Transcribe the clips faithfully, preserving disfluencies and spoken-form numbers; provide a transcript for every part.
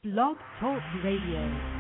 Blog Talk Radio.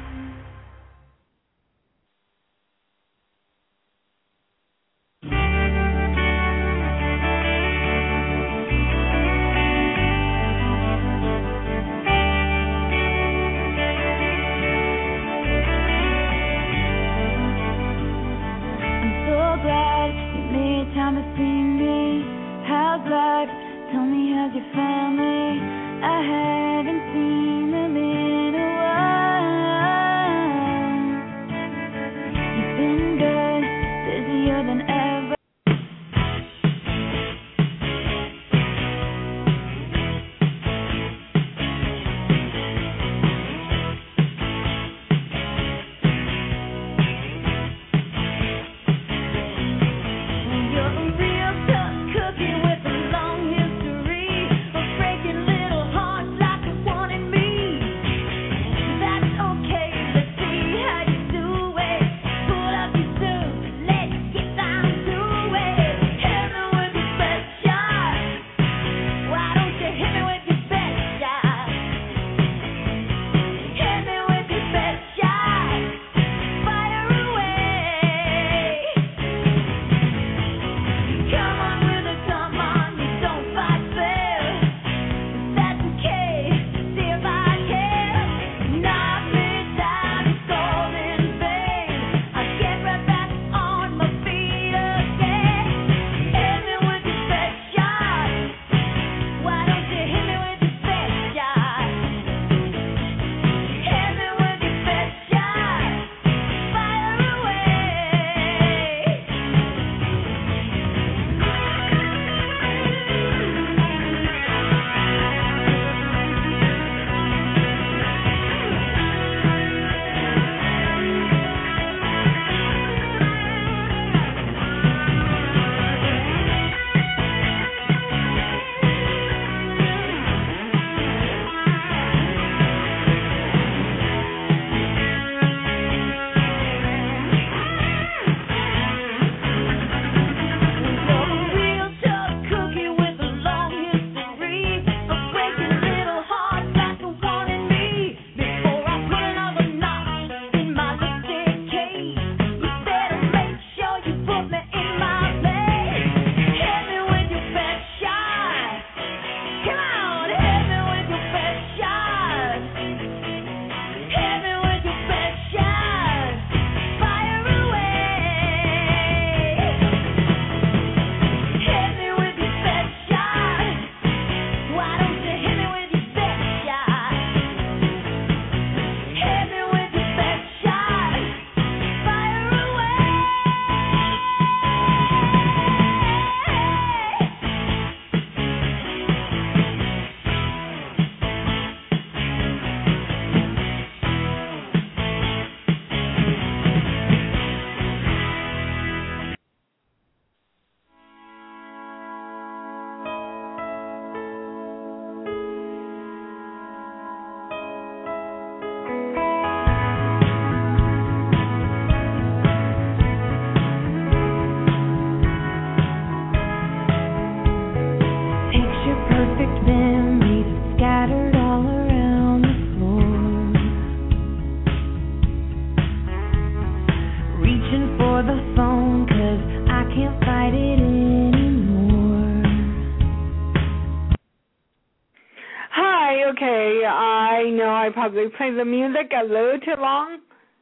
Probably play the music a little too long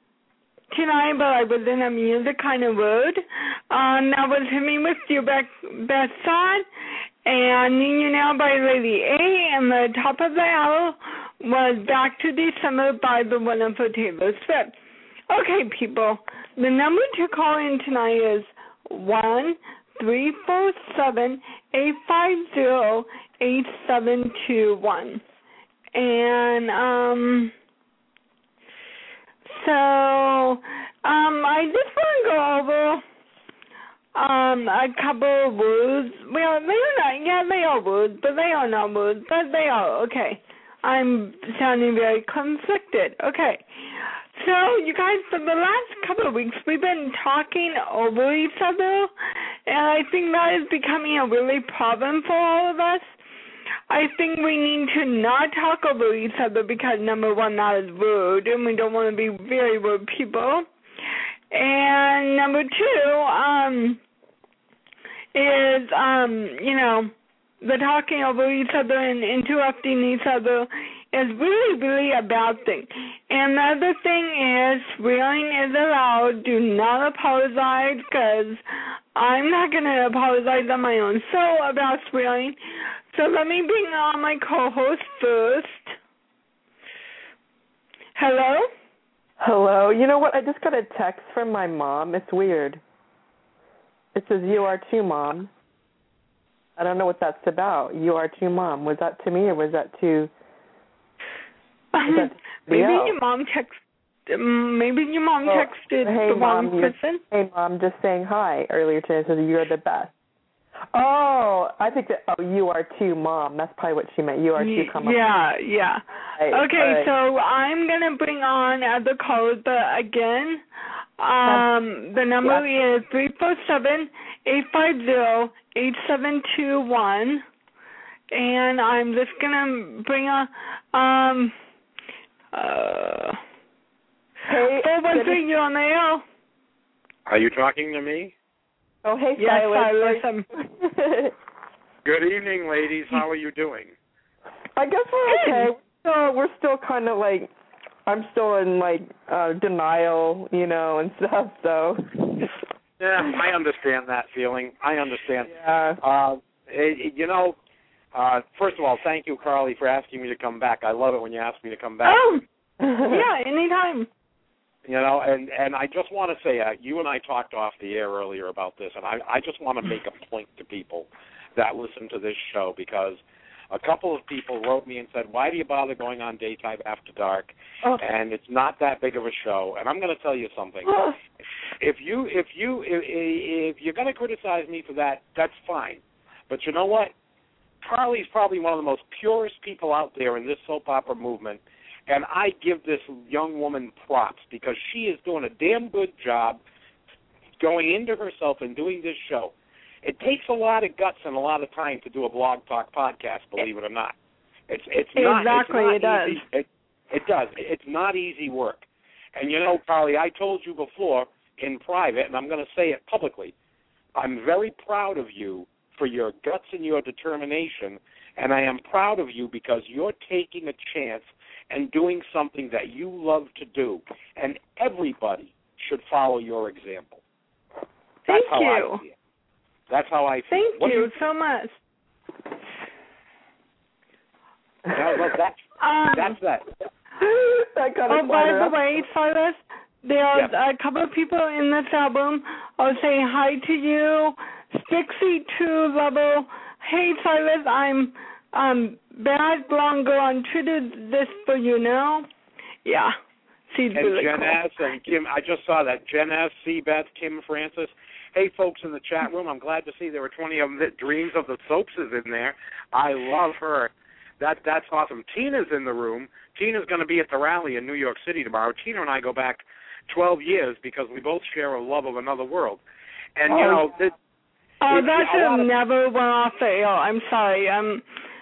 tonight, but I was in a music kind of mood. Um, that was Hit Me With Your Best, best Side and Need You Now by Lady A, and the top of the hour was Back to December by the wonderful Taylor Swift. Okay, people, the number to call in tonight is one three four seven, eight five zero, eight seven two one. And um, so um, I just want to go over um, a couple of words. Well, they are not, yeah, they are words, but they are not words, but they are, okay. I'm sounding very conflicted. Okay. So, you guys, for the last couple of weeks, we've been talking over each other, and I think that is becoming a really problem for all of us. I think we need to not talk over each other because, number one, that is rude, and we don't want to be very rude people. And number two, um, is, um, you know, the talking over each other and interrupting each other is really, really a bad thing. And the other thing is, swearing is allowed. Do not apologize, because I'm not going to apologize on my own show about swearing. So let me bring on my co-host first. Hello? Hello. You know what? I just got a text from my mom. It's weird. It says, "You are too, Mom." I don't know what that's about. "You are too, Mom." Was that to me, or was that to... Was that to maybe else? your mom texted. Maybe your mom well, texted hey, the wrong Mom, person. Hey, Mom, just saying hi earlier today. It says, "You're the best." Oh, I think that, oh, "You are too, Mom." That's probably what she meant. "You are too, come Yeah, up. yeah. Right, okay, right. so I'm going to bring on other calls, but again, um, the number yeah. is three four seven, eight five zero, eight seven two one, and I'm just going to bring on, um, uh, hey, four one three, you're on the air. Are you talking to me? Oh, hey, yes, Silas. Silas. Good evening, ladies. How are you doing? I guess we're okay. So we're still kind of like, I'm still in like uh, denial, you know, and stuff. So. Yeah, I understand that feeling. I understand. Yeah. Uh, it, you know, uh, first of all, thank you, Carly, for asking me to come back. I love it when you ask me to come back. Oh, yeah, anytime. You know, and, and I just want to say, uh, you and I talked off the air earlier about this, and I, I just want to make a point to people that listen to this show, because a couple of people wrote me and said, "Why do you bother going on Daytime After Dark? Oh. And it's not that big of a show." And I'm going to tell you something. Oh. If you if you if, if you're going to criticize me for that, that's fine. But you know what? Carly's probably one of the most purest people out there in this soap opera movement. And I give this young woman props, because she is doing a damn good job going into herself and doing this show. It takes a lot of guts and a lot of time to do a blog talk podcast, believe it or not. It's it's not exactly it's not it does. Easy. It, it does. It's not easy work. And you know, Carly, I told you before in private, and I'm going to say it publicly. I'm very proud of you for your guts and your determination, and I am proud of you because you're taking a chance and doing something that you love to do, and everybody should follow your example. That's Thank how you. I see it. That's how I feel. Thank what you, you so much. No, no, that's, um, that's that. that kind oh, of by the way, Silas, there's yep. a couple of people in this album. I'll say hi to you. Stixie two level. Hey, Silas, I'm um bad blonde girl on Twitter. This for you now. Yeah. She's and really Jen cool. S. and Kim, I just saw that. Jen S., C. Beth, Kim Francis. Hey, folks in the chat room, I'm glad to see there were twenty of them that Dreams of the Soaps is in there. I love her. That That's awesome. Tina's in the room. Tina's going to be at the rally in New York City tomorrow. Tina and I go back twelve years because we both share a love of Another World. And, oh. you know... The, oh, it, that should of, never went off the air. I'm sorry. Um,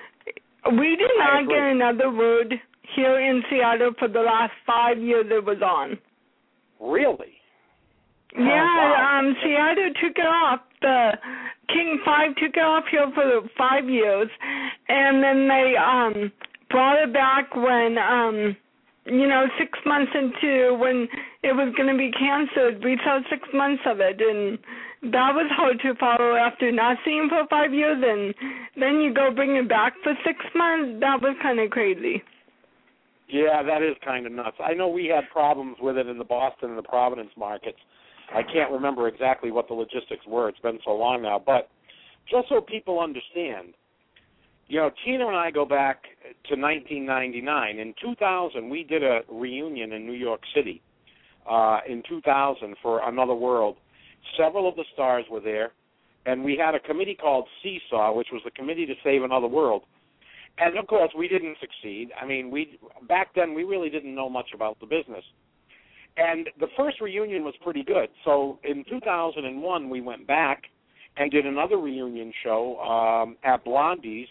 we did not get Another Word here in Seattle for the last five years it was on. Really? Yeah, oh, wow. um, Seattle took it off. The King five took it off here for five years, and then they um brought it back when um you know six months into when it was going to be canceled. We saw six months of it, and that was hard to follow after not seeing for five years, and then you go bring it back for six months. That was kind of crazy. Yeah, that is kind of nuts. I know we had problems with it in the Boston and the Providence markets. I can't remember exactly what the logistics were. It's been so long now. But just so people understand, you know, Tina and I go back to nineteen ninety-nine. In two thousand, we did a reunion in New York City uh, in two thousand for Another World. Several of the stars were there, and we had a committee called Seesaw, which was the Committee to Save Another World. And, of course, we didn't succeed. I mean, we back then we really didn't know much about the business. And the first reunion was pretty good. So in two thousand one, we went back and did another reunion show um, at Blondie's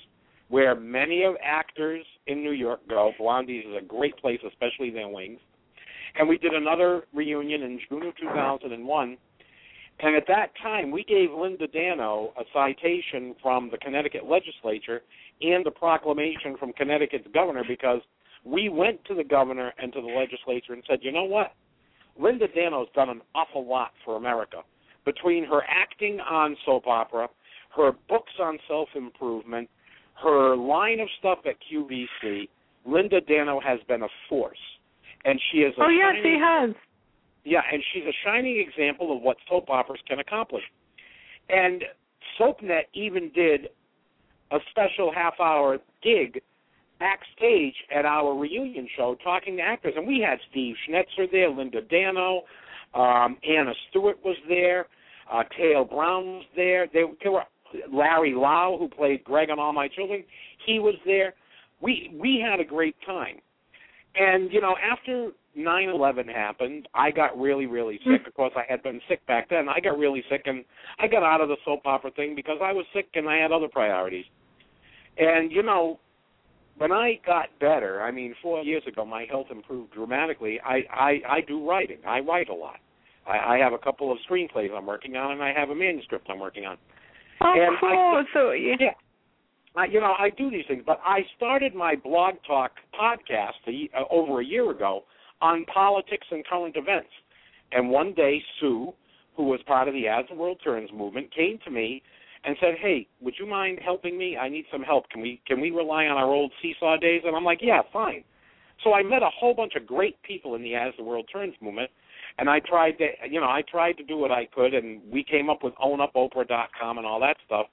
where many of actors in New York go. Blondie's is a great place, especially their wings. And we did another reunion in June of two thousand one. And at that time, we gave Linda Dano a citation from the Connecticut legislature and a proclamation from Connecticut's governor, because we went to the governor and to the legislature and said, you know what? Linda Dano's done an awful lot for America. Between her acting on soap opera, her books on self-improvement, her line of stuff at Q V C, Linda Dano has been a force. And she is a Oh, yes, shining, she has. Yeah, and she's a shining example of what soap operas can accomplish. And SoapNet even did a special half-hour gig backstage at our reunion show talking to actors. And we had Steve Schnetzer there, Linda Dano, um, Anna Stewart was there, uh, Cale Brown was there. They, they were Larry Lau, who played Greg on All My Children, he was there. We we had a great time. And, you know, after nine eleven happened, I got really, really sick. Of course, I had been sick back then. I got really sick, and I got out of the soap opera thing because I was sick and I had other priorities. And, you know, when I got better, I mean, four years ago, my health improved dramatically. I, I, I do writing. I write a lot. I, I have a couple of screenplays I'm working on, and I have a manuscript I'm working on. Oh, and cool. I, so, yeah. yeah. I, you know, I do these things, but I started my Blog Talk podcast a, uh, over a year ago on politics and current events. And one day, Sue, who was part of the As the World Turns movement, came to me and said, hey, would you mind helping me? I need some help. Can we can we rely on our old Seesaw days? And I'm like, yeah, fine. So I met a whole bunch of great people in the As the World Turns movement, and I tried to, you know, I tried to do what I could, and we came up with own up oprah dot com and all that stuff.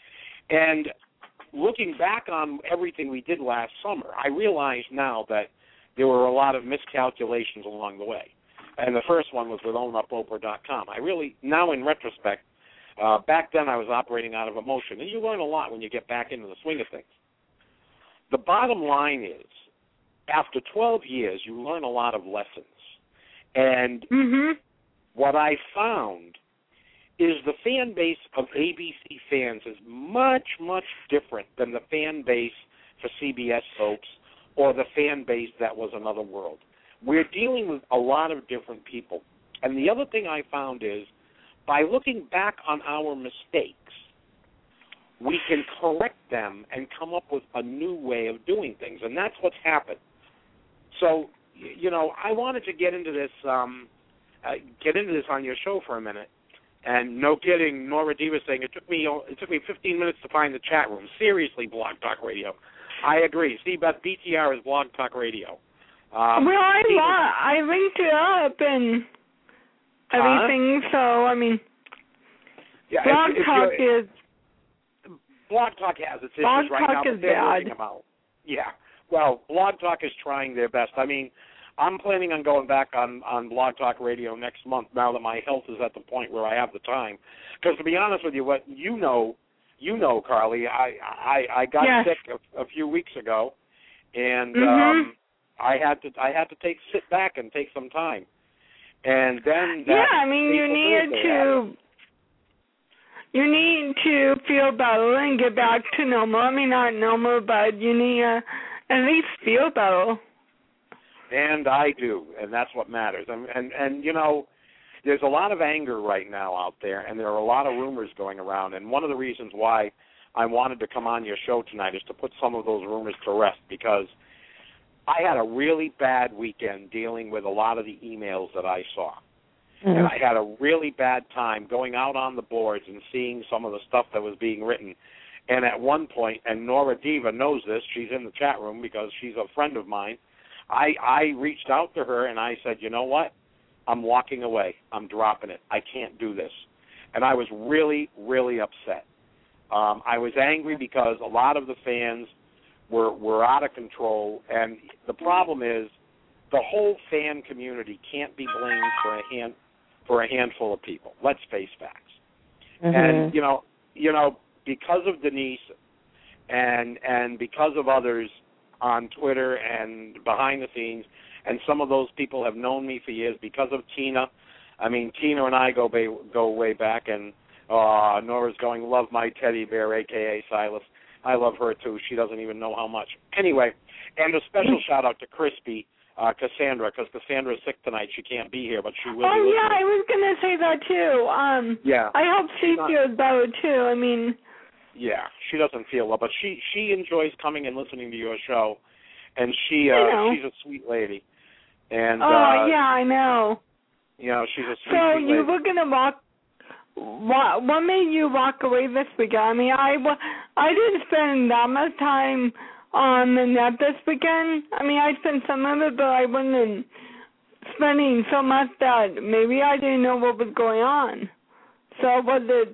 And looking back on everything we did last summer, I realize now that there were a lot of miscalculations along the way. And the first one was with own up oprah dot com. I really, now in retrospect, uh, back then I was operating out of emotion. And you learn a lot when you get back into the swing of things. The bottom line is, after twelve years, you learn a lot of lessons. And mm-hmm. what I found is the fan base of A B C fans is much, much different than the fan base for C B S soaps or the fan base that was Another World. We're dealing with a lot of different people. And the other thing I found is, by looking back on our mistakes, we can correct them and come up with a new way of doing things. And that's what's happened. So, you know, I wanted to get into this, um, uh, get into this on your show for a minute. And no kidding, Nora D was saying it took me it took me fifteen minutes to find the chat room. Seriously, Blog Talk Radio. I agree. See, but B T R is Blog Talk Radio. Um, well, I Steve, wa- I linked it up and everything. Uh, so I mean, yeah, Blog if, if Talk is Blog Talk has its issues Blog right Talk now, is but they're bad. working them out. Yeah. Well, Blog Talk is trying their best. I mean, I'm planning on going back on, on Blog Talk Radio next month now that my health is at the point where I have the time. Because to be honest with you, what you know, you know, Carly, I I, I got yes. sick a, a few weeks ago, and mm-hmm. um, I had to I had to take sit back and take some time, and then that yeah, I mean you need to you need to feel better and get back to normal. I mean not normal, but you need to at least feel better. And I do, and that's what matters. And, and, and, you know, there's a lot of anger right now out there, and there are a lot of rumors going around. And one of the reasons why I wanted to come on your show tonight is to put some of those rumors to rest, because I had a really bad weekend dealing with a lot of the emails that I saw. Mm-hmm. And I had a really bad time going out on the boards and seeing some of the stuff that was being written. And at one point, and Nora Diva knows this, she's in the chat room because she's a friend of mine, I, I reached out to her and I said, you know what? I'm walking away. I'm dropping it. I can't do this. And I was really, really upset. Um, I was angry because a lot of the fans were, were out of control. And the problem is the whole fan community can't be blamed for a hand, for a handful of people. Let's face facts. Mm-hmm. And, you know, you know, because of Denise and and because of others on Twitter and behind the scenes, and some of those people have known me for years because of Tina. I mean, Tina and I go ba- go way back, and uh, Nora's going, love my teddy bear, a k a. Silas. I love her, too. She doesn't even know how much. Anyway, and a special shout-out to Crispy, uh, Cassandra, because Cassandra's sick tonight. She can't be here, but she will oh, be yeah, listening. I was going to say that, too. Um, yeah. I hope she not, feels better, too. I mean... Yeah, she doesn't feel well, but she, she enjoys coming and listening to your show, and she I uh, know. she's a sweet lady. And Oh, uh, yeah, I know. You know, she's a sweet, So sweet you lady. were going to walk... What, what made you walk away this weekend? I mean, I, I didn't spend that much time on the net this weekend. I mean, I spent some of it, but I wasn't spending so much that maybe I didn't know what was going on. So was it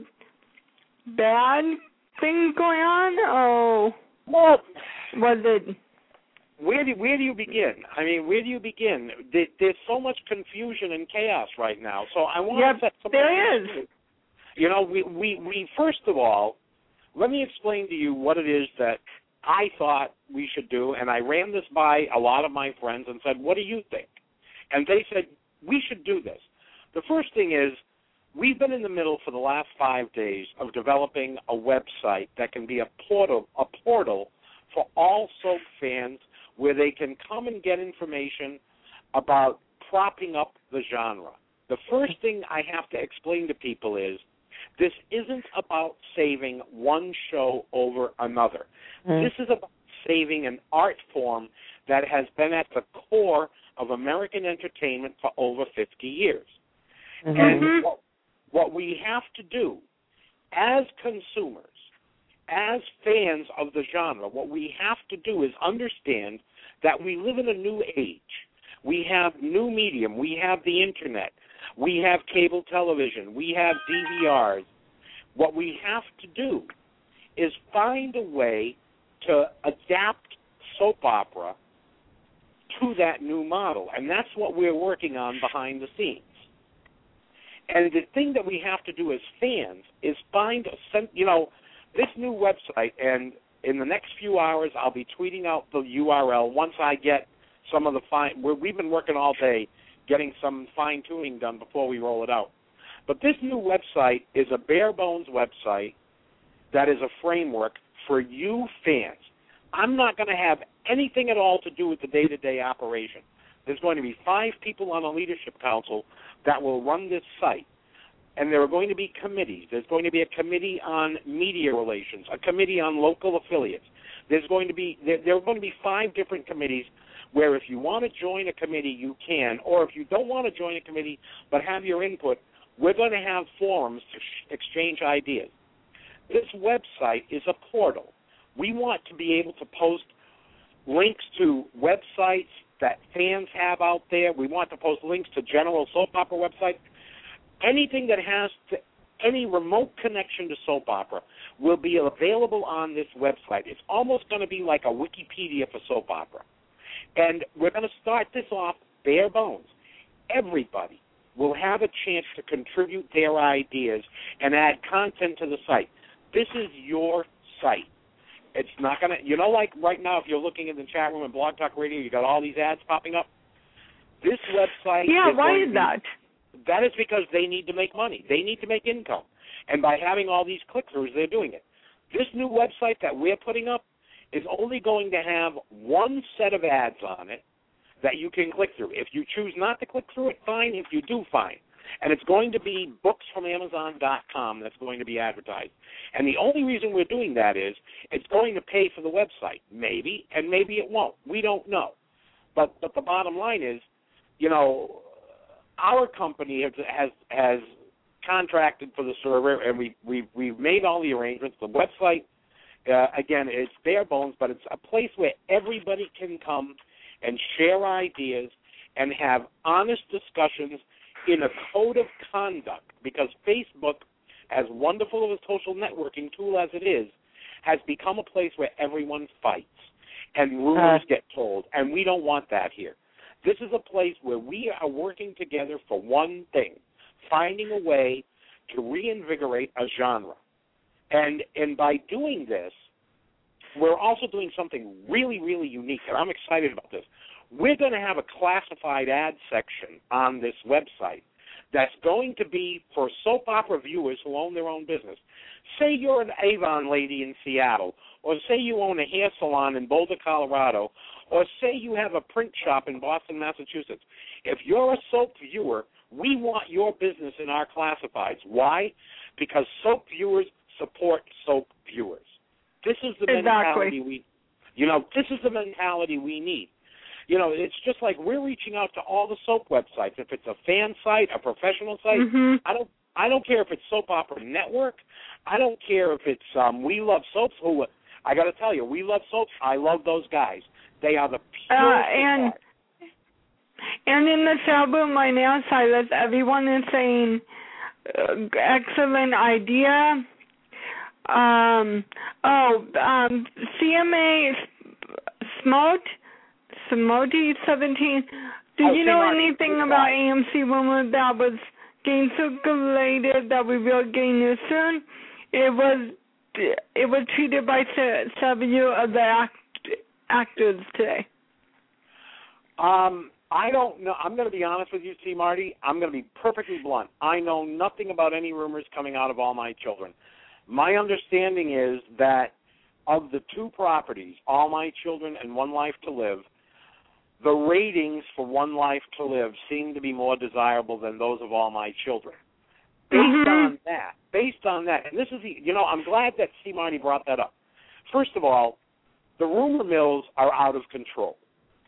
bad things going on? Oh, well, was it... Where do where do you begin? I mean, where do you begin? There, there's so much confusion and chaos right now. So I want yep, to set some. There is. You know, we, we we first of all, let me explain to you what it is that I thought we should do, and I ran this by a lot of my friends and said, "What do you think?" And they said we should do this. The first thing is, we've been in the middle for the last five days of developing a website that can be a portal a portal for all soap fans, where they can come and get information about propping up the genre. The first thing I have to explain to people is this isn't about saving one show over another. Mm. This is about saving an art form that has been at the core of American entertainment for over fifty years. Mm-hmm. And what, what we have to do as consumers, as fans of the genre, what we have to do is understand that we live in a new age. We have new medium. We have the Internet. We have cable television. We have D V Rs. What we have to do is find a way to adapt soap opera to that new model, and that's what we're working on behind the scenes. And the thing that we have to do as fans is find a, you know, this new website, and in the next few hours I'll be tweeting out the U R L once I get some of the fine. We're, we've been working all day getting some fine-tuning done before we roll it out. But this new website is a bare-bones website that is a framework for you fans. I'm not going to have anything at all to do with the day-to-day operation. There's going to be five people on a leadership council that will run this site. And there are going to be committees. There's going to be a committee on media relations, a committee on local affiliates. There's going to be there, there are going to be five different committees where if you want to join a committee, you can, or if you don't want to join a committee but have your input, we're going to have forums to sh- exchange ideas. This website is a portal. We want to be able to post links to websites that fans have out there. We want to post links to general soap opera websites. Anything that has to, any remote connection to soap opera will be available on this website. It's almost going to be like a Wikipedia for soap opera. And we're going to start this off bare bones. Everybody will have a chance to contribute their ideas and add content to the site. This is your site. It's not going to, you know, like right now if you're looking in the chat room and Blog Talk Radio, you got all these ads popping up. This website Yeah, is why is be, that? That is because they need to make money. They need to make income. And by having all these click-throughs, they're doing it. This new website that we're putting up is only going to have one set of ads on it that you can click through. If you choose not to click through it, fine. If you do, fine. And it's going to be books from Amazon dot com that's going to be advertised. And the only reason we're doing that is it's going to pay for the website. Maybe, and maybe it won't. We don't know. But but the bottom line is, you know, our company has has, has contracted for the server, and we, we, we've made all the arrangements. The website, uh, again, it's bare bones, but it's a place where everybody can come and share ideas and have honest discussions in a code of conduct, because Facebook, as wonderful of a social networking tool as it is, has become a place where everyone fights and rumors uh. get told, and we don't want that here. This is a place where we are working together for one thing, finding a way to reinvigorate a genre. And and by doing this, we're also doing something really, really unique, and I'm excited about this. We're going to have a classified ad section on this website that's going to be for soap opera viewers who own their own business. Say you're an Avon lady in Seattle, or say you own a hair salon in Boulder, Colorado, or say you have a print shop in Boston, Massachusetts, if you're a soap viewer, we want your business in our classifieds. Why? Because soap viewers support soap viewers. This is the mentality exactly. we, you know, this is the mentality we need. You know, it's just like we're reaching out to all the soap websites. If it's a fan site, a professional site, mm-hmm. I don't, I don't care if it's Soap Opera Network. I don't care if it's um, We Love Soaps. Who I got to tell you, We Love Soaps. I love those guys. They are the pure. Uh, and and in the chat room right now, Silas, everyone is saying uh, excellent idea. Um, oh, um, C M A Smart, Smoti seventeen. Do oh, you know Marty, anything about A M C rumor that was getting circulated that we will get news soon? It was it was tweeted by several of the act, actors today. Um, I don't know. I'm going to be honest with you, T. Marty. I'm going to be perfectly blunt. I know nothing about any rumors coming out of All My Children. My understanding is that of the two properties, All My Children and One Life to Live, the ratings for One Life to Live seem to be more desirable than those of All My Children. Based mm-hmm. on that, based on that, and this is, the, you know, I'm glad that C. Marty brought that up. First of all, the rumor mills are out of control.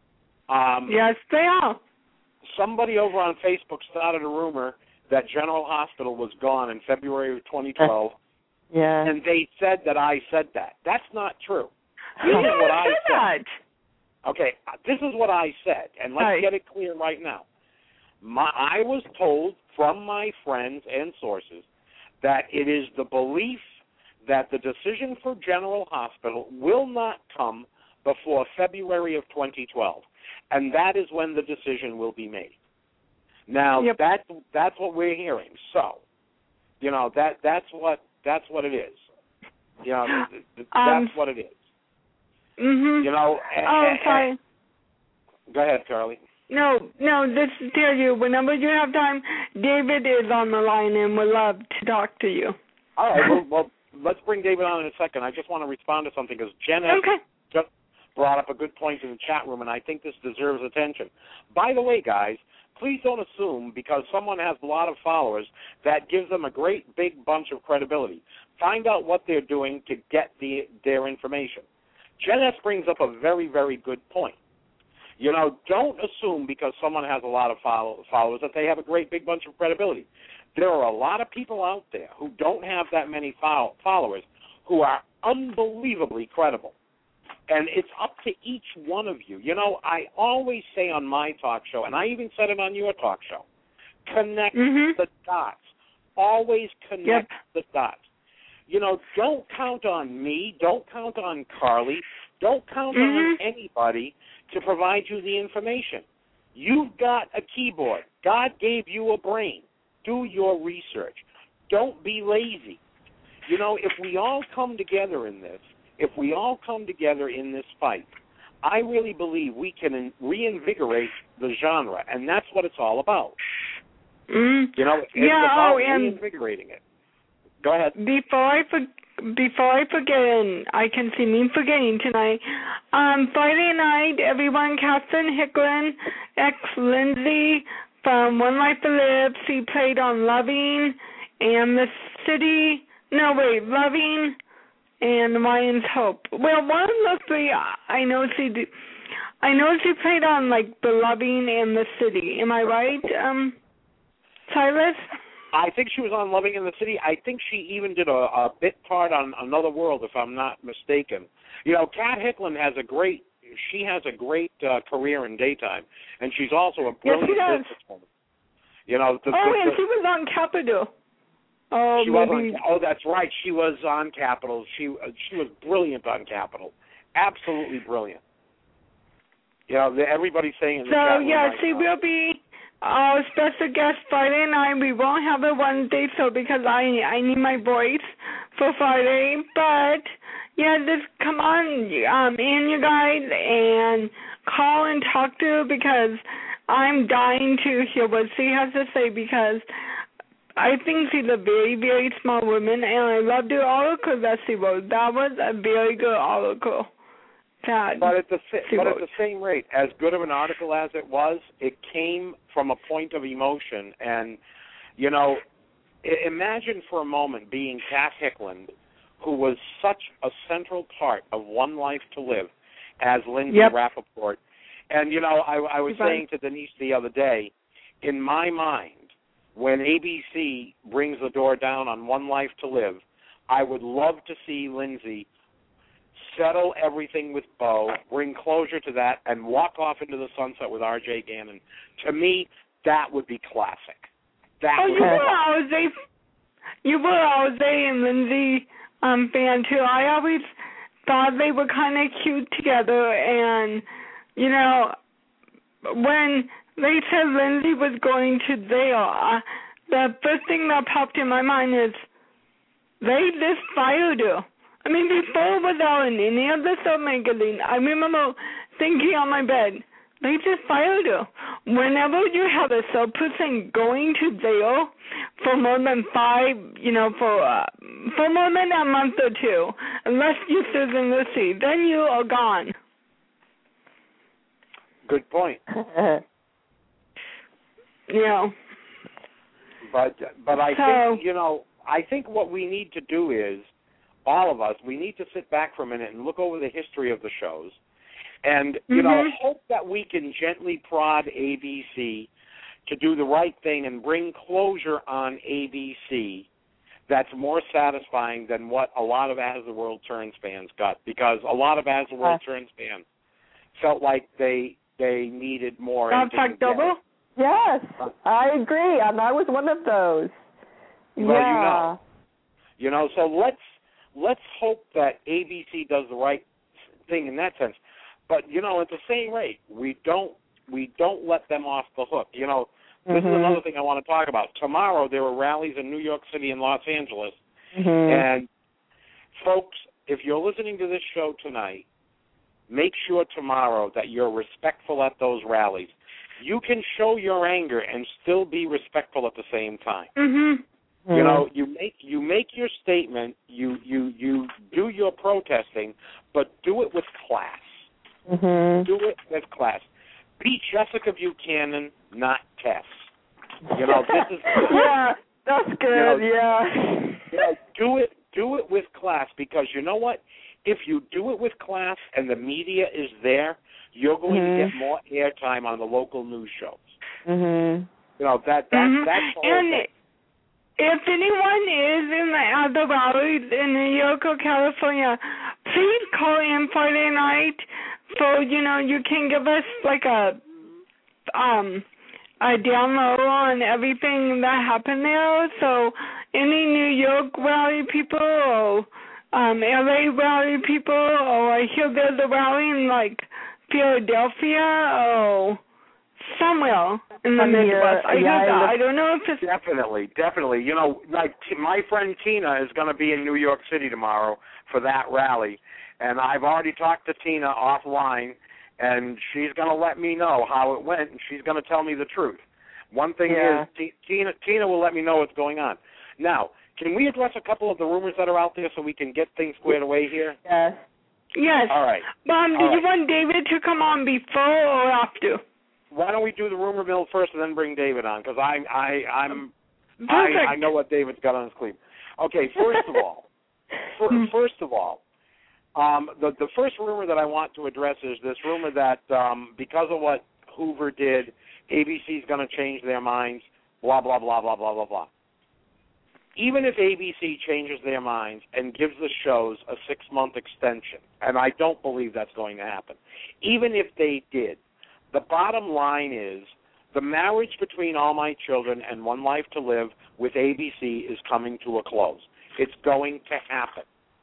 Um, yes, they are. Somebody over on Facebook started a rumor that General Hospital was gone in February of twenty twelve. Yeah. And they said that I said that. That's not true. You This is never what I said said. that. Okay, this is what I said, and let's Hi. get it clear right now. My, I was told from my friends and sources that it is the belief that the decision for General Hospital will not come before February of twenty twelve, and that is when the decision will be made. Now, yep. that that's what we're hearing. So, you know, that that's what that's what it is. You know, that's um, what it is. Mhm. You know. And, oh, sorry. And, go ahead, Carly. No, no, just to tell you, whenever you have time, David is on the line and would love to talk to you. All right, well, well, let's bring David on in a second. I just want to respond to something because Jen has okay. just brought up a good point in the chat room, and I think this deserves attention. By the way, guys, please don't assume because someone has a lot of followers that gives them a great big bunch of credibility. Find out what they're doing to get the, their information. Jen S. brings up a very, very good point. You know, don't assume because someone has a lot of follow- followers that they have a great big bunch of credibility. There are a lot of people out there who don't have that many follow- followers who are unbelievably credible. And it's up to each one of you. You know, I always say on my talk show, and I even said it on your talk show, connect mm-hmm. the dots. Always connect yep. the dots. You know, don't count on me. Don't count on Carly. Don't count mm-hmm. on anybody to provide you the information. You've got a keyboard. God gave you a brain. Do your research. Don't be lazy. You know, if we all come together in this, if we all come together in this fight, I really believe we can reinvigorate the genre, and that's what it's all about. Mm. You know, it's yeah, about oh, and reinvigorating it. Go ahead. Before I forget, Before I forget, and I can see me forgetting tonight, um, Friday night, everyone, Catherine Hicklin, ex-Lindsay from One Life to Live, she played on Loving and the City, no, wait, Loving and Ryan's Hope. Well, one of those three, I know she did, I know she played on, like, The Loving and the City. Am I right, um, Silas? I think she was on Loving in the City. I think she even did a, a bit part on Another World, if I'm not mistaken. You know, Kat Hicklin has a great, she has a great uh, career in daytime, and she's also a brilliant yes, businesswoman. You know, the, oh, the, and the, she was on Capitol. Oh, she maybe. was on, oh, that's right. She was on Capitol. She uh, she was brilliant on Capitol. Absolutely brilliant. You know, the, everybody's saying in the so, chat room yeah, right she now. will be our special guest Friday night. We won't have it Wednesday, so because I I need my voice for Friday. But, yeah, just come on um, in, you guys, and call and talk to her because I'm dying to hear what she has to say because I think she's a very, very smart woman, and I loved her article that she wrote. That was a very good article. That but at the she but wrote. at the same rate, as good of an article as it was, it came from a point of emotion. And you know, I- imagine for a moment being Kat Hickland, who was such a central part of One Life to Live, as Lindsay Yep. Rappaport. And you know, I, I was Right. saying to Denise the other day, in my mind, when A B C brings the door down on One Life to Live, I would love to see Lindsay settle everything with Bo, bring closure to that, and walk off into the sunset with R J Gannon. To me, that would be classic. That Oh, would you be were always a, you were always a and Lindsay um, fan too. I always thought they were kind of cute together, and you know, when they said Lindsay was going to jail, uh, the first thing that popped in my mind is they just fired her. I mean, before it was out in any of the sub magazine, I remember thinking on my bed, they just fired her. Whenever you have a sub person going to jail for more than five, you know, for uh, for more than a month or two, unless you Susan Lucy, then you are gone. good point. You know. But but I So- think you know I think what we need to do is all of us we need to sit back for a minute and look over the history of the shows, and you know Mhm. hope that we can gently prod A B C to do the right thing and bring closure on A B C that's more satisfying than what a lot of As the World Turns fans got, because a lot of As the World Turns fans felt like they they needed more. and Sounds like didn't get double? it. Yes, I agree, and I was one of those. Well, yeah. you know. You know, so let's let's hope that A B C does the right thing in that sense. But you know, at the same rate, we don't we don't let them off the hook. You know, this Mm-hmm. is another thing I want to talk about. Tomorrow there are rallies in New York City and Los Angeles, Mm-hmm. and folks, if you're listening to this show tonight, make sure tomorrow that you're respectful at those rallies. You can show your anger and still be respectful at the same time. Mhm. You know, you make you make your statement, you you you do your protesting, but do it with class. Mm-hmm. Do it with class. Be Jessica Buchanan, not Tess. You know, this is yeah, that's good. You know, yeah. you know, do it do it with class, because you know what? If you do it with class and the media is there, you're going Mhm. to get more airtime on the local news shows. Mhm. You know, that that Mhm. that's the whole And thing. if anyone is in the at the rally in New York or California, please call in Friday night. So you know you can give us like a um a down low on everything that happened there. So any New York rally people or um L A rally people, or I hear there's a rally in like Philadelphia or somewhere in the From here, Midwest. I yeah, heard I that. live- I don't know if it's Definitely, definitely. You know, like t- my friend Tina is going to be in New York City tomorrow for that rally, and I've already talked to Tina offline, and she's going to let me know how it went, and she's going to tell me the truth. One thing Yeah. is, T- Tina Tina will let me know what's going on. Now, can we address a couple of the rumors that are out there so we can get things squared away here? Yes. yes. All right. Mom, do All you right. want David to come on before or after? Why don't we do the rumor mill first and then bring David on? Because I, I, I'm, Perfect. I, I know what David's got on his sleeve. Okay, first of all, fir- first of all, um, the the first rumor that I want to address is this rumor that um, because of what Hoover did, A B C is going to change their minds. Blah blah blah blah blah blah blah. Even if A B C changes their minds and gives the shows a six-month extension, and I don't believe that's going to happen, even if they did, the bottom line is the marriage between All My Children and One Life to Live with A B C is coming to a close. It's going to happen.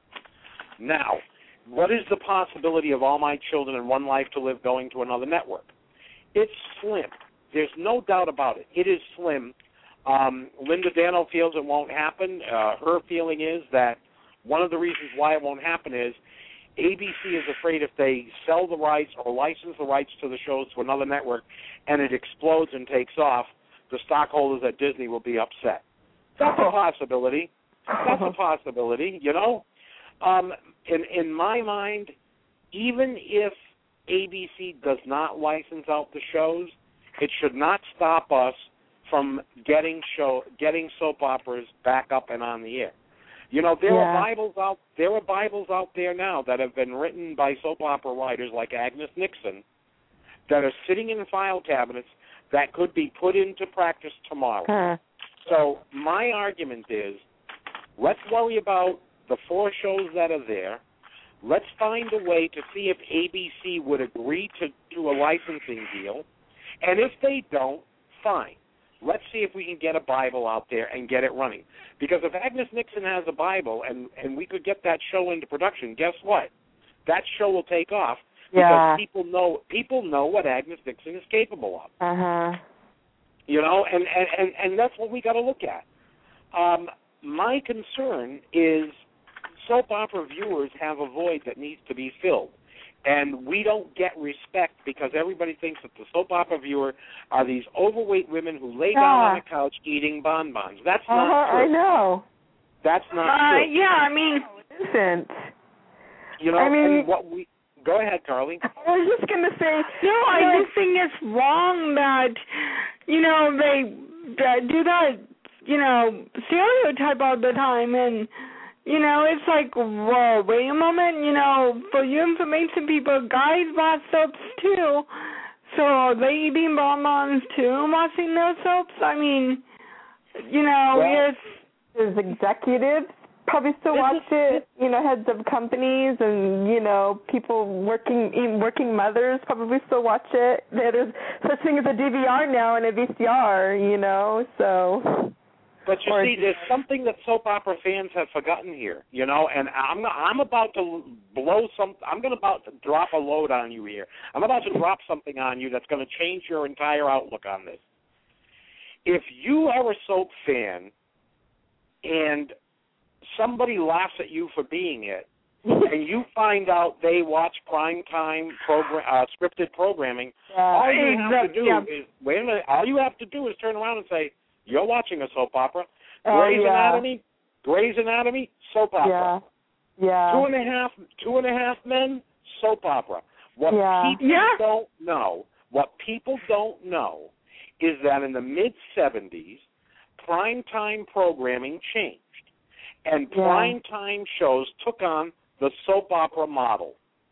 Now, what is the possibility of All My Children and One Life to Live going to another network? It's slim. There's no doubt about it. It is slim. Um, Linda Dano feels it won't happen. Uh, her feeling is that one of the reasons why it won't happen is A B C is afraid if they sell the rights or license the rights to the shows to another network and it explodes and takes off, the stockholders at Disney will be upset. That's a possibility. That's a possibility, you know. Um, in, in my mind, even if A B C does not license out the shows, it should not stop us from getting show getting soap operas back up and on the air. You know, there yeah. are Bibles out there are Bibles out there now that have been written by soap opera writers like Agnes Nixon that are sitting in file cabinets that could be put into practice tomorrow. Huh. So my argument is, let's worry about the four shows that are there. Let's find a way to see if A B C would agree to do a licensing deal. And if they don't, fine. Let's see if we can get a Bible out there and get it running. Because if Agnes Nixon has a Bible and, and we could get that show into production, guess what? That show will take off because yeah. people know people know what Agnes Nixon is capable of. Uh-huh. You know, and, and, and, and that's what we got to look at. Um, my concern is soap opera viewers have a void that needs to be filled. And we don't get respect because everybody thinks that the soap opera viewer are these overweight women who lay yeah. down on a couch eating bonbons. That's uh-huh, not true. I know. That's not uh, true. Yeah, I mean, it isn't. You know, I mean, and what we go ahead, Carly. I was just gonna say. no, I you know, just think it's wrong that, you know, they that do that, you know, stereotype all the time. And, you know, it's like, whoa, wait a moment, you know, for your information, people, guys watch soaps too. So are they eating bonbons too, watching those soaps? I mean, you know, well, it's... There's executives probably still watch it, you know, heads of companies and, you know, people working, even working mothers probably still watch it. There's such thing as a D V R now and a V C R, you know, so... But you or, see, there's something that soap opera fans have forgotten here, you know, and I'm I'm about to blow some. I'm going to about to drop a load on you here. I'm about to drop something on you that's going to change your entire outlook on this. If you are a soap fan and somebody laughs at you for being it, and you find out they watch primetime program, uh, scripted programming, yeah. all you have to do yeah. is wait a minute. All you have to do is turn around and say, "You're watching a soap opera." Oh, Grey's yeah. Anatomy, Grey's Anatomy, soap opera. Yeah, yeah. Two and a half, two and a half men, soap opera. What Yeah. people Yeah. don't know, what people don't know, is that in the mid seventies, primetime programming changed, and Yeah. primetime shows took on the soap opera model.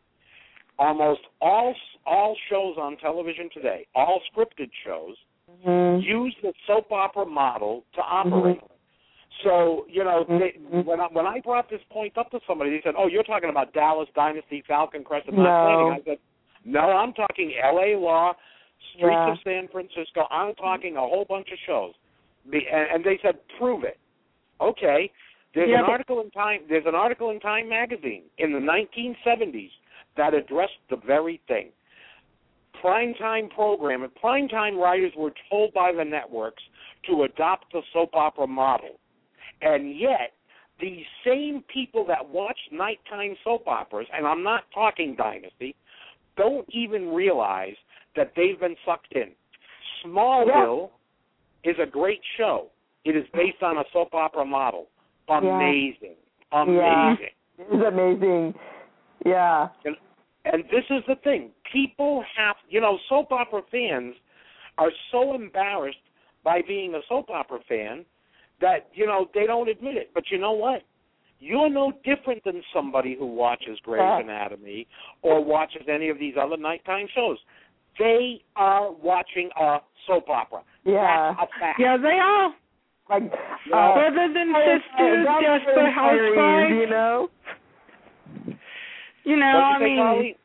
Almost all all shows on television today, all scripted shows, mm-hmm. use the soap opera model to operate. Mm-hmm. So, you know, they, mm-hmm. when I, when I brought this point up to somebody, they said, "Oh, you're talking about Dallas Dynasty, Falcon Crest, and No. Not Planning." I said, "No, I'm talking L A Law, Streets Yeah. of San Francisco. I'm talking a whole bunch of shows." The, and, and they said, "Prove it." Okay. There's Yeah, an but- article in Time. There's an article in Time magazine in the nineteen seventies that addressed the very thing. Primetime program. Primetime writers were told by the networks to adopt the soap opera model. And yet, these same people that watch nighttime soap operas, and I'm not talking Dynasty, don't even realize that they've been sucked in. Smallville yeah. is a great show. It is based on a soap opera model. Amazing. Yeah. Amazing. Yeah. It is amazing. Yeah. And, and this is the thing. People have, you know, soap opera fans are so embarrassed by being a soap opera fan that, you know, they don't admit it. But you know what? You're no different than somebody who watches Grey's yeah. Anatomy or watches any of these other nighttime shows. They are watching a soap opera. Yeah. That's a fact. Yeah, they are. Like, Yeah. uh, Brothers and sisters, Desperate Housewives. You know? You know, What'd I you say, mean... Carly?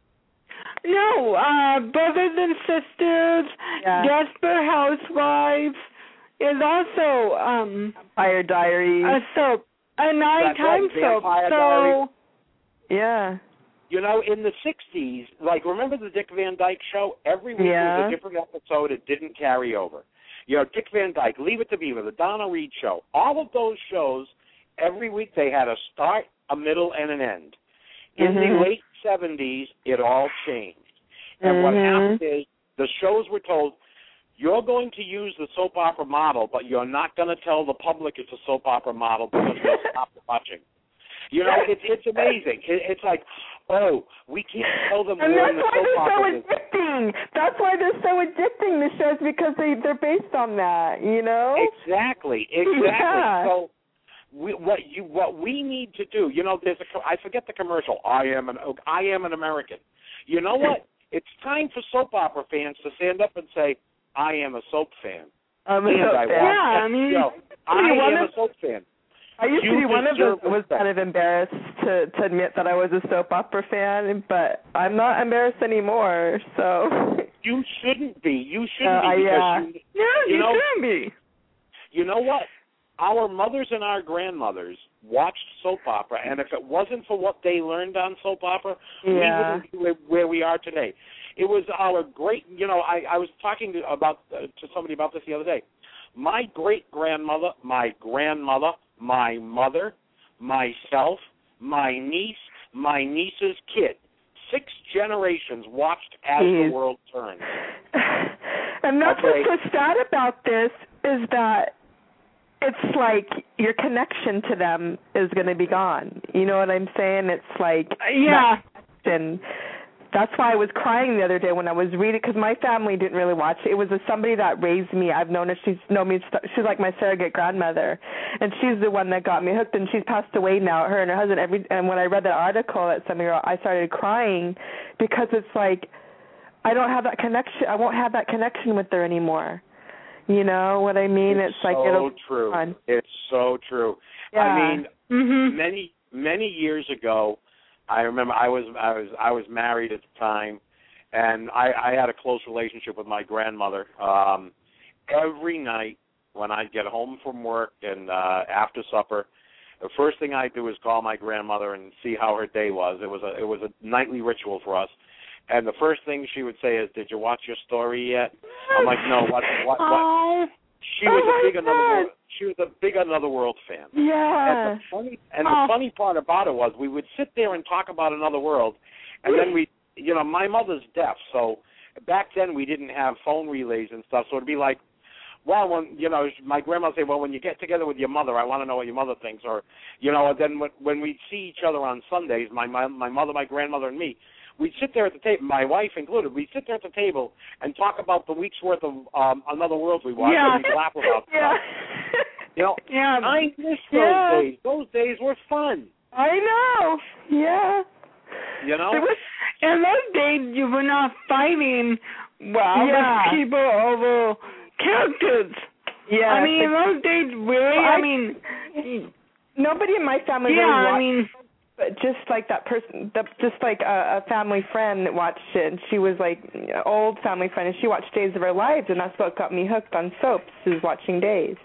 No, uh, Brothers and Sisters, Yeah. Desperate Housewives is also um, Vampire Diaries. a soap, a nighttime That's right, soap. Vampire So, Diaries. Yeah. You know, in the sixties, like, remember the Dick Van Dyke Show? Every week Yeah. was a different episode. It didn't carry over. You know, Dick Van Dyke, Leave It to Beaver, the Donna Reed Show. All of those shows, every week they had a start, a middle, and an end. In Mm-hmm. the late seventies, it all changed. And mm-hmm. what happened is the shows were told, you're going to use the soap opera model, but you're not going to tell the public it's a soap opera model because they'll stop watching. You know, it's it's amazing. It, it's like, oh, we can't tell them and we're in the soap that's why opera. they're so addicting. That's why they're so addicting, the shows, because they, they're based on that, you know? Exactly, exactly. Yeah. So we, what you what we need to do, you know, there's a I forget the commercial. I am an I am an American. You know what? It's time for soap opera fans to stand up and say, I am a soap fan. I'm a and soap I fan. Yeah, I mean, you know, I am a soap fan. I used You to be one of those deserve that was respect. kind of embarrassed to, to admit that I was a soap opera fan, but I'm not embarrassed anymore, so. You shouldn't be. You shouldn't Uh, be because yeah. you, no, you you know, shouldn't be. you know what? Our mothers and our grandmothers watched soap opera, and if it wasn't for what they learned on soap opera, Yeah. we wouldn't be where, where we are today. It was our great, you know, I, I was talking to, about uh, to somebody about this the other day. My great-grandmother, my grandmother, my mother, myself, my niece, my niece's kid, six generations watched As Jeez. the World Turns. And that's Okay. what's so sad about this is that it's like your connection to them is going to be gone. You know what I'm saying? It's like Yeah. and that's why I was crying the other day when I was reading, because my family didn't really watch it. It was a, somebody that raised me. I've known her. She's known me. She's like my surrogate grandmother, and she's the one that got me hooked. And she's passed away now. Her and her husband. Every and when I read that article at some year, I started crying because it's like I don't have that connection. I won't have that connection with her anymore. You know what I mean? It's, it's like so it'll true. fun. It's so true. Yeah. I mean, Mhm. many many years ago, I remember I was I was I was married at the time, and I, I had a close relationship with my grandmother. Um, every night when I'd get home from work and uh, after supper, the first thing I'd do is call my grandmother and see how her day was. It was a it was a nightly ritual for us. And the first thing she would say is, "Did you watch your story yet?" I'm like, "No, what what what?" Oh. She was Oh my a big another God. world, she was a big Another World fan. Yeah. And the funny and Oh. the funny part about it was we would sit there and talk about Another World, and then we, you know, my mother's deaf, so back then we didn't have phone relays and stuff, so it'd be like, well, when you know, my grandma would say, well, when you get together with your mother, I want to know what your mother thinks, or you know, and then when, when we'd see each other on Sundays, my, my my mother, my grandmother, and me. We'd sit there at the table, my wife included, we'd sit there at the table and talk about the week's worth of um, Another World we watched, Yeah. and we'd laugh about Yeah. stuff. You know, Yeah. I miss those Yeah. days. Those days were fun, I know. Yeah. you know? It was In those days, you were not fighting well Yeah. with people over characters. Yeah. I mean, in but those days, really, Well, I, I- mean, nobody in my family yeah, really I watched mean, but just like that person, the, just like a, a family friend that watched it, and she was like an old family friend, and she watched Days of Our Lives, and that's what got me hooked on soaps, is watching Days.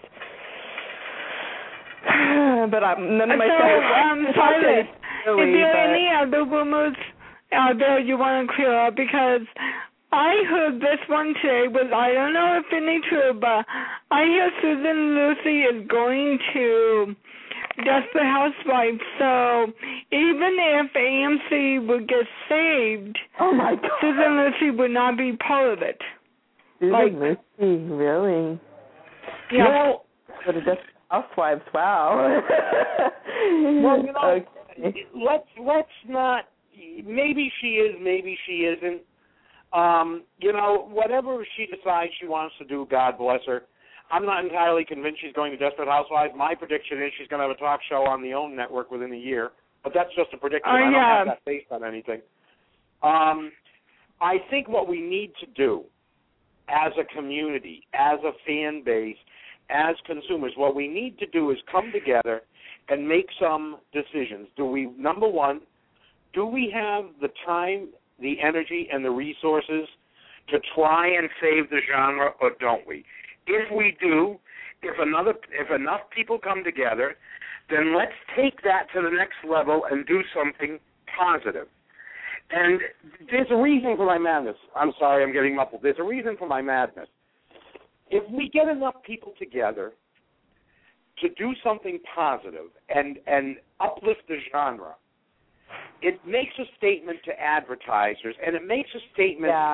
But um, none of my so, family um, Silas, really, is there but- any other rumors out there you want to clear up? Because I heard this one today, but I don't know if it's true, but I hear Susan Lucy is going to Desperate Housewives, so even if A M C would get saved, Oh my God. Susan Lucy would not be part of it. Susan like- Lucy, really? Yeah. Well, But it just Housewives, wow. well, you know, okay. let's let's not. Maybe she is, maybe she isn't. Um, you know, whatever she decides she wants to do, God bless her. I'm not entirely convinced she's going to Desperate Housewives. My prediction is she's going to have a talk show on the OWN network within a year, but that's just a prediction. Oh, I don't yeah. have that based on anything. Um, I think what we need to do as a community, as a fan base, as consumers, what we need to do is come together and make some decisions. Do we, number one, do we have the time, the energy, and the resources to try and save the genre, or don't we? If we do, if another, if enough people come together, then let's take that to the next level and do something positive. And there's a reason for my madness. I'm sorry, I'm getting muffled. There's a reason for my madness. If we get enough people together to do something positive and, and uplift the genre, it makes a statement to advertisers, and it makes a statement Yeah.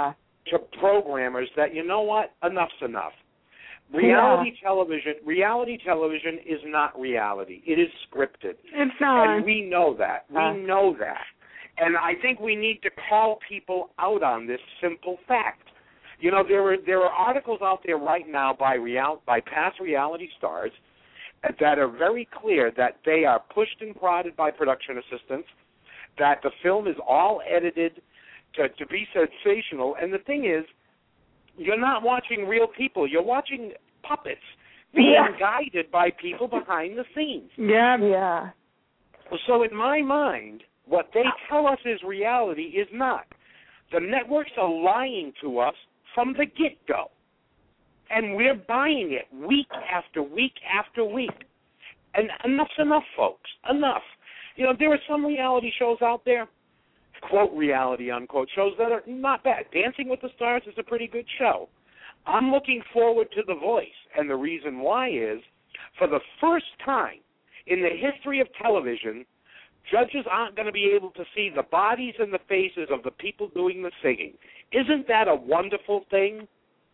to programmers that, you know what, enough's enough. Reality yeah. television, reality television is not reality. It is scripted. It's not. And we know that. We Uh. know that. And I think we need to call people out on this simple fact. You know, there are there are articles out there right now by real by past reality stars that are very clear that they are pushed and prodded by production assistants, that the film is all edited to, to be sensational. And the thing is, you're not watching real people. You're watching puppets being Yeah. guided by people behind the scenes. Yeah. Yeah. So in my mind, what they tell us is reality is not. The networks are lying to us from the get-go. And we're buying it week after week after week. And enough's enough, folks. Enough. You know, there are some reality shows out there, quote reality, unquote, shows that are not bad. Dancing with the Stars is a pretty good show. I'm looking forward to The Voice, and the reason why is, for the first time in the history of television, judges aren't going to be able to see the bodies and the faces of the people doing the singing. Isn't that a wonderful thing?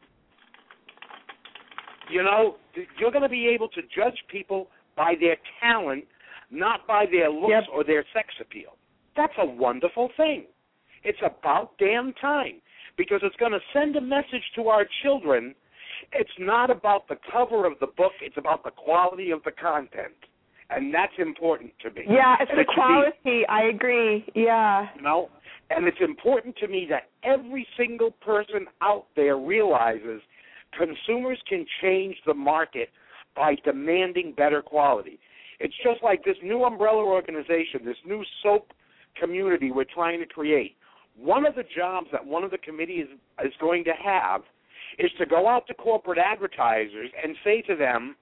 You know, you're going to be able to judge people by their talent, not by their looks Yep. or their sex appeal. That's a wonderful thing. It's about damn time, because it's going to send a message to our children. It's not about the cover of the book. It's about the quality of the content, and that's important to me. Yeah, it's And the it should be- quality. I agree. Yeah. You know, and it's important to me that every single person out there realizes consumers can change the market by demanding better quality. It's just like this new umbrella organization, this new soap community we're trying to create. One of the jobs that one of the committees is going to have is to go out to corporate advertisers and say to them,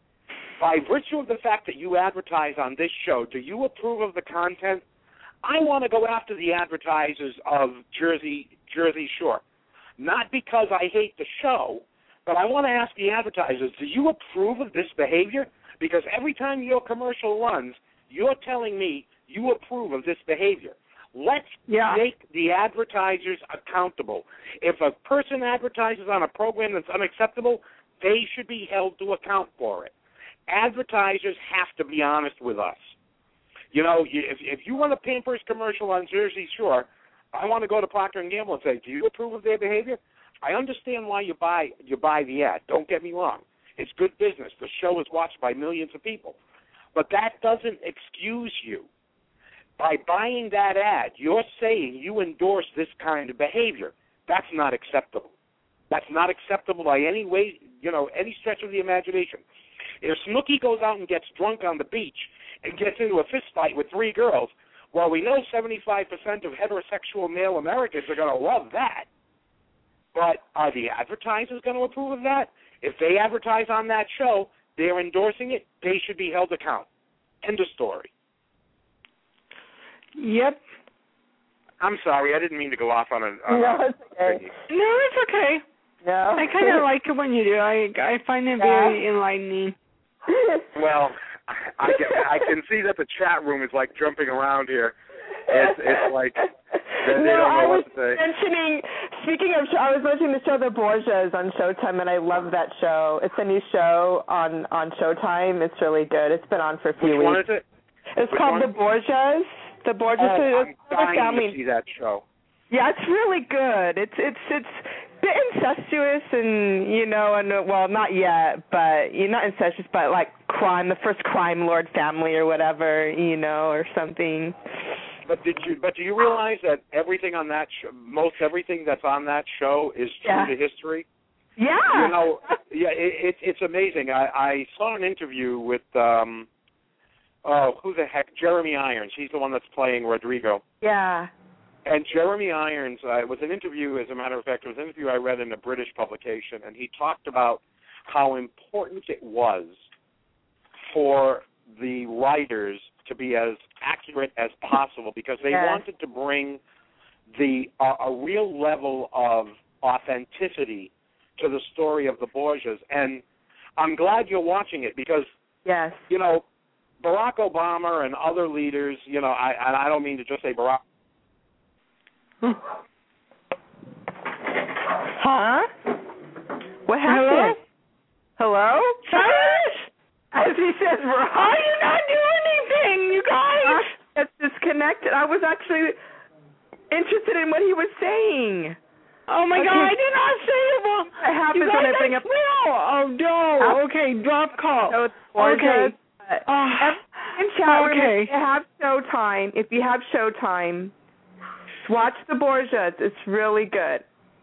by virtue of the fact that you advertise on this show, do you approve of the content? I want to go after the advertisers of Jersey Jersey Shore, not because I hate the show, but I want to ask the advertisers, do you approve of this behavior? Because every time your commercial runs, you're telling me you approve of this behavior. Let's Yeah. make the advertisers accountable. If a person advertises on a program that's unacceptable, they should be held to account for it. Advertisers have to be honest with us. You know, if, if you run a Pampers commercial on Jersey Shore, I want to go to Procter and Gamble and say, do you approve of their behavior? I understand why you buy you buy the ad. Don't get me wrong. It's good business. The show is watched by millions of people. But that doesn't excuse you. By buying that ad, you're saying you endorse this kind of behavior. That's not acceptable. That's not acceptable by any way, you know, any stretch of the imagination. If Snooki goes out and gets drunk on the beach and gets into a fist fight with three girls, well, we know seventy-five percent of heterosexual male Americans are going to love that. But are the advertisers going to approve of that? If they advertise on that show, they're endorsing it, they should be held account. End of story. Yep. I'm sorry, I didn't mean to go off on a... On No, a it's okay. No, it's okay. No. I kind of like it when you do. I I find it Yeah. very enlightening. Well, I, can, I can see that the chat room is like jumping around here. It's, it's like they, they no, don't know I what was to say. mentioning, speaking of, I was mentioning the show The Borgias on Showtime, and I love that show. It's a new show on, on Showtime. It's really good. It's been on for a few Which weeks. one is it? It's Which called one? The Borgias. The Borgias. Oh, I'm it's dying family. to see that show. Yeah, it's really good. It's it's it's a bit incestuous, and you know, and well, not yet, but you know, not incestuous, but like crime, the first crime lord family or whatever, you know, or something. But did you? But do you realize that everything on that show, most everything that's on that show, is true Yeah. to history? Yeah. You know, yeah, it, it, it's amazing. I, I saw an interview with, um, oh, who the heck, Jeremy Irons. He's the one that's playing Rodrigo. Yeah. And Jeremy Irons, uh, it was an interview, as a matter of fact, it was an interview I read in a British publication, and he talked about how important it was for the writers to be as accurate as possible, because they Yes. wanted to bring the uh, a real level of authenticity to the story of the Borgias. And I'm glad you're watching it, because, Yes. you know, Barack Obama and other leaders, you know, I, and I don't mean to just say Barack. Huh? What happened? Hello? Hello? Cyrus? As he says, How do you not do anything, you guys? It's disconnected. I was actually interested in what he was saying. Oh, my Okay. God, I did not say it. Well, It happens you guys when I bring up... will. Oh, no. Okay, drop call. So it's gorgeous. Okay. Uh, In chat room, okay. if you have Showtime, if you have Showtime, watch the Borgias. It's really good.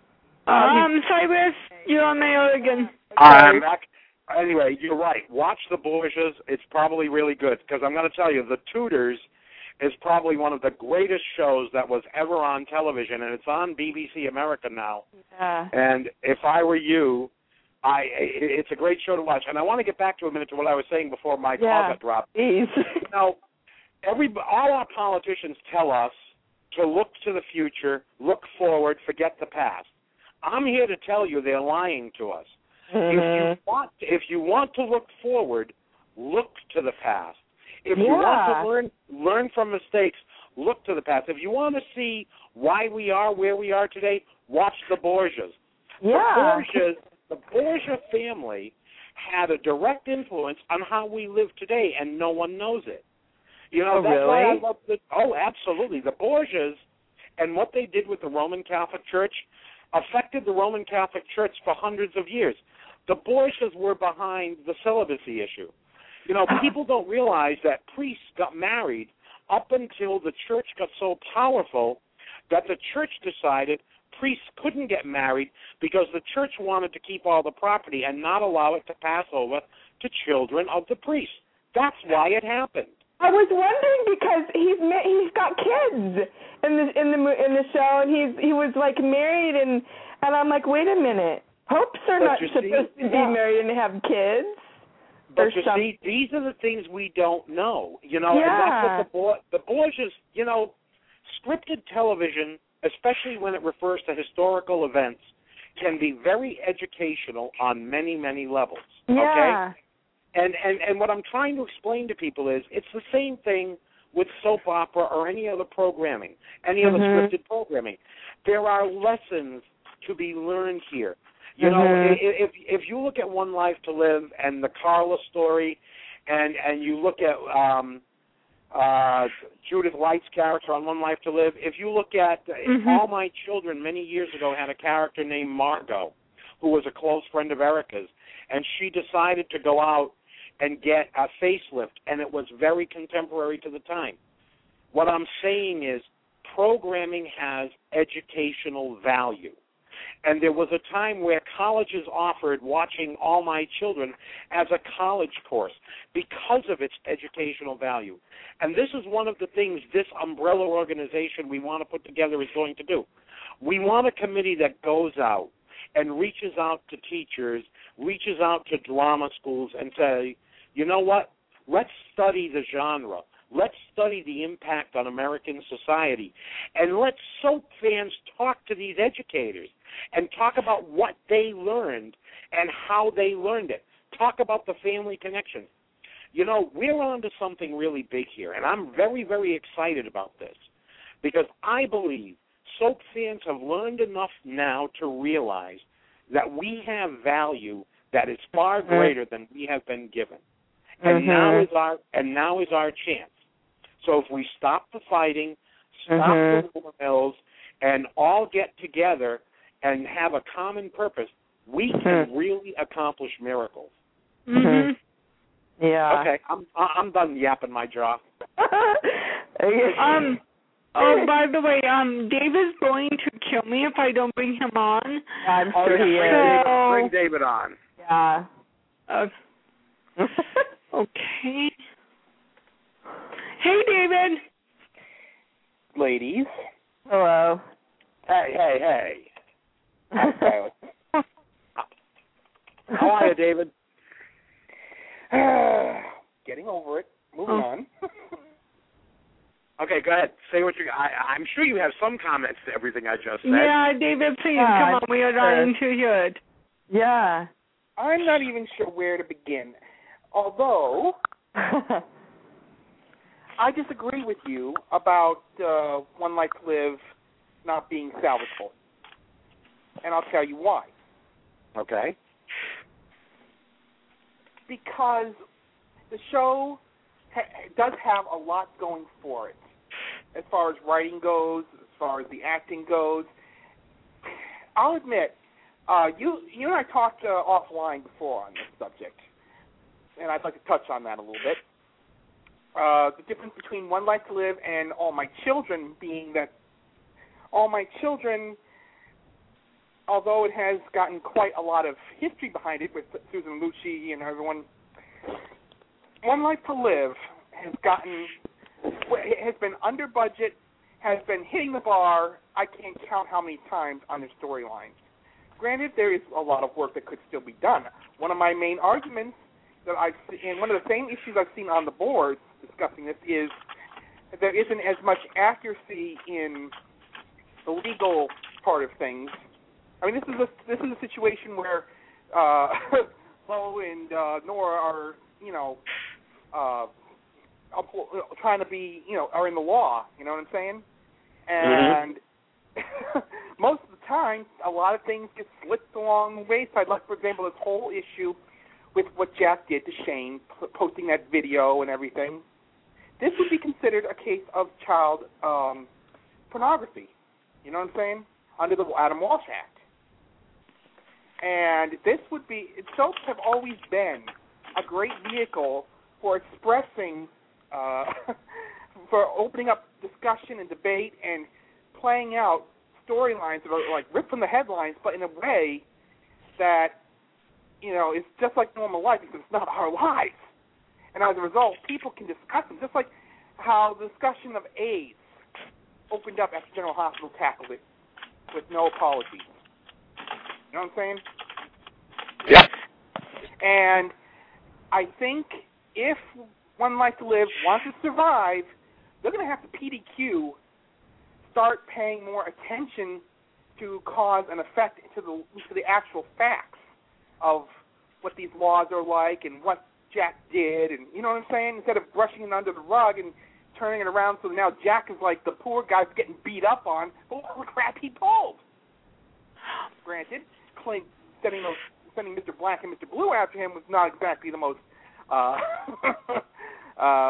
Um, Cyrus, you're on my Oregon. I'm back. Anyway, you're right. Watch the Borgias. It's probably really good because I'm going to tell you, The Tudors is probably one of the greatest shows that was ever on television, and it's on B B C America now. Yeah. And if I were you, I it's a great show to watch. And I want to get back to a minute to what I was saying before my Yeah. call got dropped. Please. You know, every all our politicians tell us to look to the future, look forward, forget the past. I'm here to tell you they're lying to us. Mm-hmm. If you want, if you want to look forward, look to the past. If you Yeah. want to learn learn from mistakes, look to the past. If you want to see why we are where we are today, watch the Borgias. Yeah. The Borgias, the Borgia family had a direct influence on how we live today, and no one knows it. You know, Oh, that's why I really? love the. Oh, absolutely. The Borgias and what they did with the Roman Catholic Church affected the Roman Catholic Church for hundreds of years. The Borgias were behind the celibacy issue. You know, people don't realize that priests got married up until the church got so powerful that the church decided priests couldn't get married because the church wanted to keep all the property and not allow it to pass over to children of the priests. That's why it happened. I was wondering because he's ma- he's got kids in the in the mo- in the show, and he's he was like married, and and I'm like, wait a minute, popes are But not you supposed see, to be yeah. married and have kids. But Or you some- see, these are the things we don't know. You know, Yeah. and that's what the Bo- the Borgias, you know, scripted television, especially when it refers to historical events, can be very educational on many, many levels. Yeah. Okay? And, and and what I'm trying to explain to people is it's the same thing with soap opera or any other programming, any other Mhm. scripted programming. There are lessons to be learned here. You know, Mhm. i- if if you look at One Life to Live and the Carla story, and and you look at um, uh, Judith Light's character on One Life to Live, if you look at Mhm. All My Children many years ago had a character named Margot, who was a close friend of Erica's, and she decided to go out and get a facelift, and it was very contemporary to the time. What I'm saying is programming has educational value. And there was a time where colleges offered watching All My Children as a college course because of its educational value. And this is one of the things this umbrella organization we want to put together is going to do. We want a committee that goes out and reaches out to teachers, reaches out to drama schools and say, you know what, let's study the genre. Let's study the impact on American society. And let soap fans talk to these educators and talk about what they learned and how they learned it. Talk about the family connection. You know, we're on to something really big here, and I'm very, very excited about this because I believe soap fans have learned enough now to realize that we have value that is far greater than we have been given. And Mhm. now is our and now is our chance. So if we stop the fighting, stop Mhm. the war mills, and all get together and have a common purpose, we can Mhm. really accomplish miracles. Mhm. Yeah. Okay, I'm I'm done yapping my jaw. Um. Oh, by the way, um, Dave is going to kill me if I don't bring him on. I'm Oh, sure yeah, he bring, is. David, bring David on. Yeah. Uh, okay. Hey, David. Ladies. Hello. Hey, hey, hey. Okay. How are you, David? Getting over it. Moving Oh. on. Okay, go ahead. Say what you. I, I'm sure you have some comments to everything I just said. Yeah, David, please Yeah, come on. We are sure. dying to hear it. Yeah. I'm not even sure where to begin. Although I disagree with you about uh, One Life to Live not being salvageable. and I'll tell you why. Okay. Because the show ha- does have a lot going for it, as far as writing goes, as far as the acting goes. I'll admit, uh, you you and I talked uh, offline before on this subject, and I'd like to touch on that a little bit. Uh, the difference between One Life to Live and All My Children being that All My Children, although it has gotten quite a lot of history behind it with Susan Lucci and everyone, One Life to Live has gotten, has been under budget, has been hitting the bar, I can't count how many times on their storylines. Granted, there is a lot of work that could still be done. One of my main arguments that I've seen, and one of the same issues I've seen on the boards discussing this, is that there isn't as much accuracy in the legal part of things. I mean, this is a this is a situation where uh, Bo and uh, Nora are, you know, uh, trying to be, you know, are in the law. You know what I'm saying? And mm-hmm. most of the time, a lot of things get slipped along the wayside. Like, for example, this whole issue with what Jack did to Shane, posting that video and everything. This would be considered a case of child um, pornography. You know what I'm saying? Under the Adam Walsh Act. And this would be, soaps have always been a great vehicle for expressing, uh, for opening up discussion and debate and playing out storylines that are like ripped from the headlines, but in a way that, you know, is just like normal life because it's not our lives. And as a result, people can discuss them, just like how the discussion of AIDS opened up after General Hospital tackled it with no apologies. You know what I'm saying? Yeah. And I think if One Life to Live wants to survive, they're going to have to P D Q, start paying more attention to cause and effect to the to the actual facts of what these laws are like and what Jack did, and you know what I'm saying? Instead of brushing it under the rug and turning it around so now Jack is like the poor guy getting beat up on for all the crap he pulled. Granted, Clint sending those sending Mister Black and Mister Blue after him was not exactly the most uh, uh,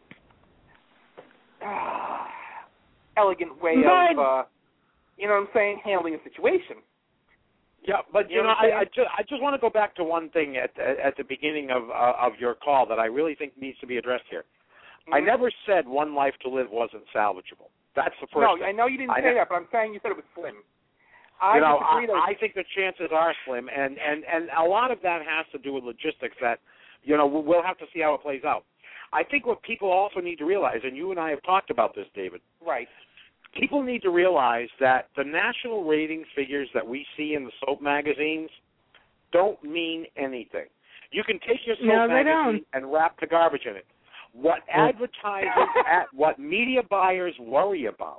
uh, elegant way of uh, you know what I'm saying, handling a situation. Yeah, but you, you know, know I, I just I just want to go back to one thing at at the beginning of uh, of your call that I really think needs to be addressed here. Mm-hmm. I never said One Life to Live wasn't salvageable. That's the first no, thing. I know you didn't I say ne- that, but I'm saying you said it was slim. I you know, disagree. I, I think the chances are slim, and, and, and a lot of that has to do with logistics that, you know, we'll have to see how it plays out. I think what people also need to realize, and you and I have talked about this, David. Right. People need to realize that the national rating figures that we see in the soap magazines don't mean anything. You can take your soap no, magazine and wrap the garbage in it. What advertisers, at, what media buyers worry about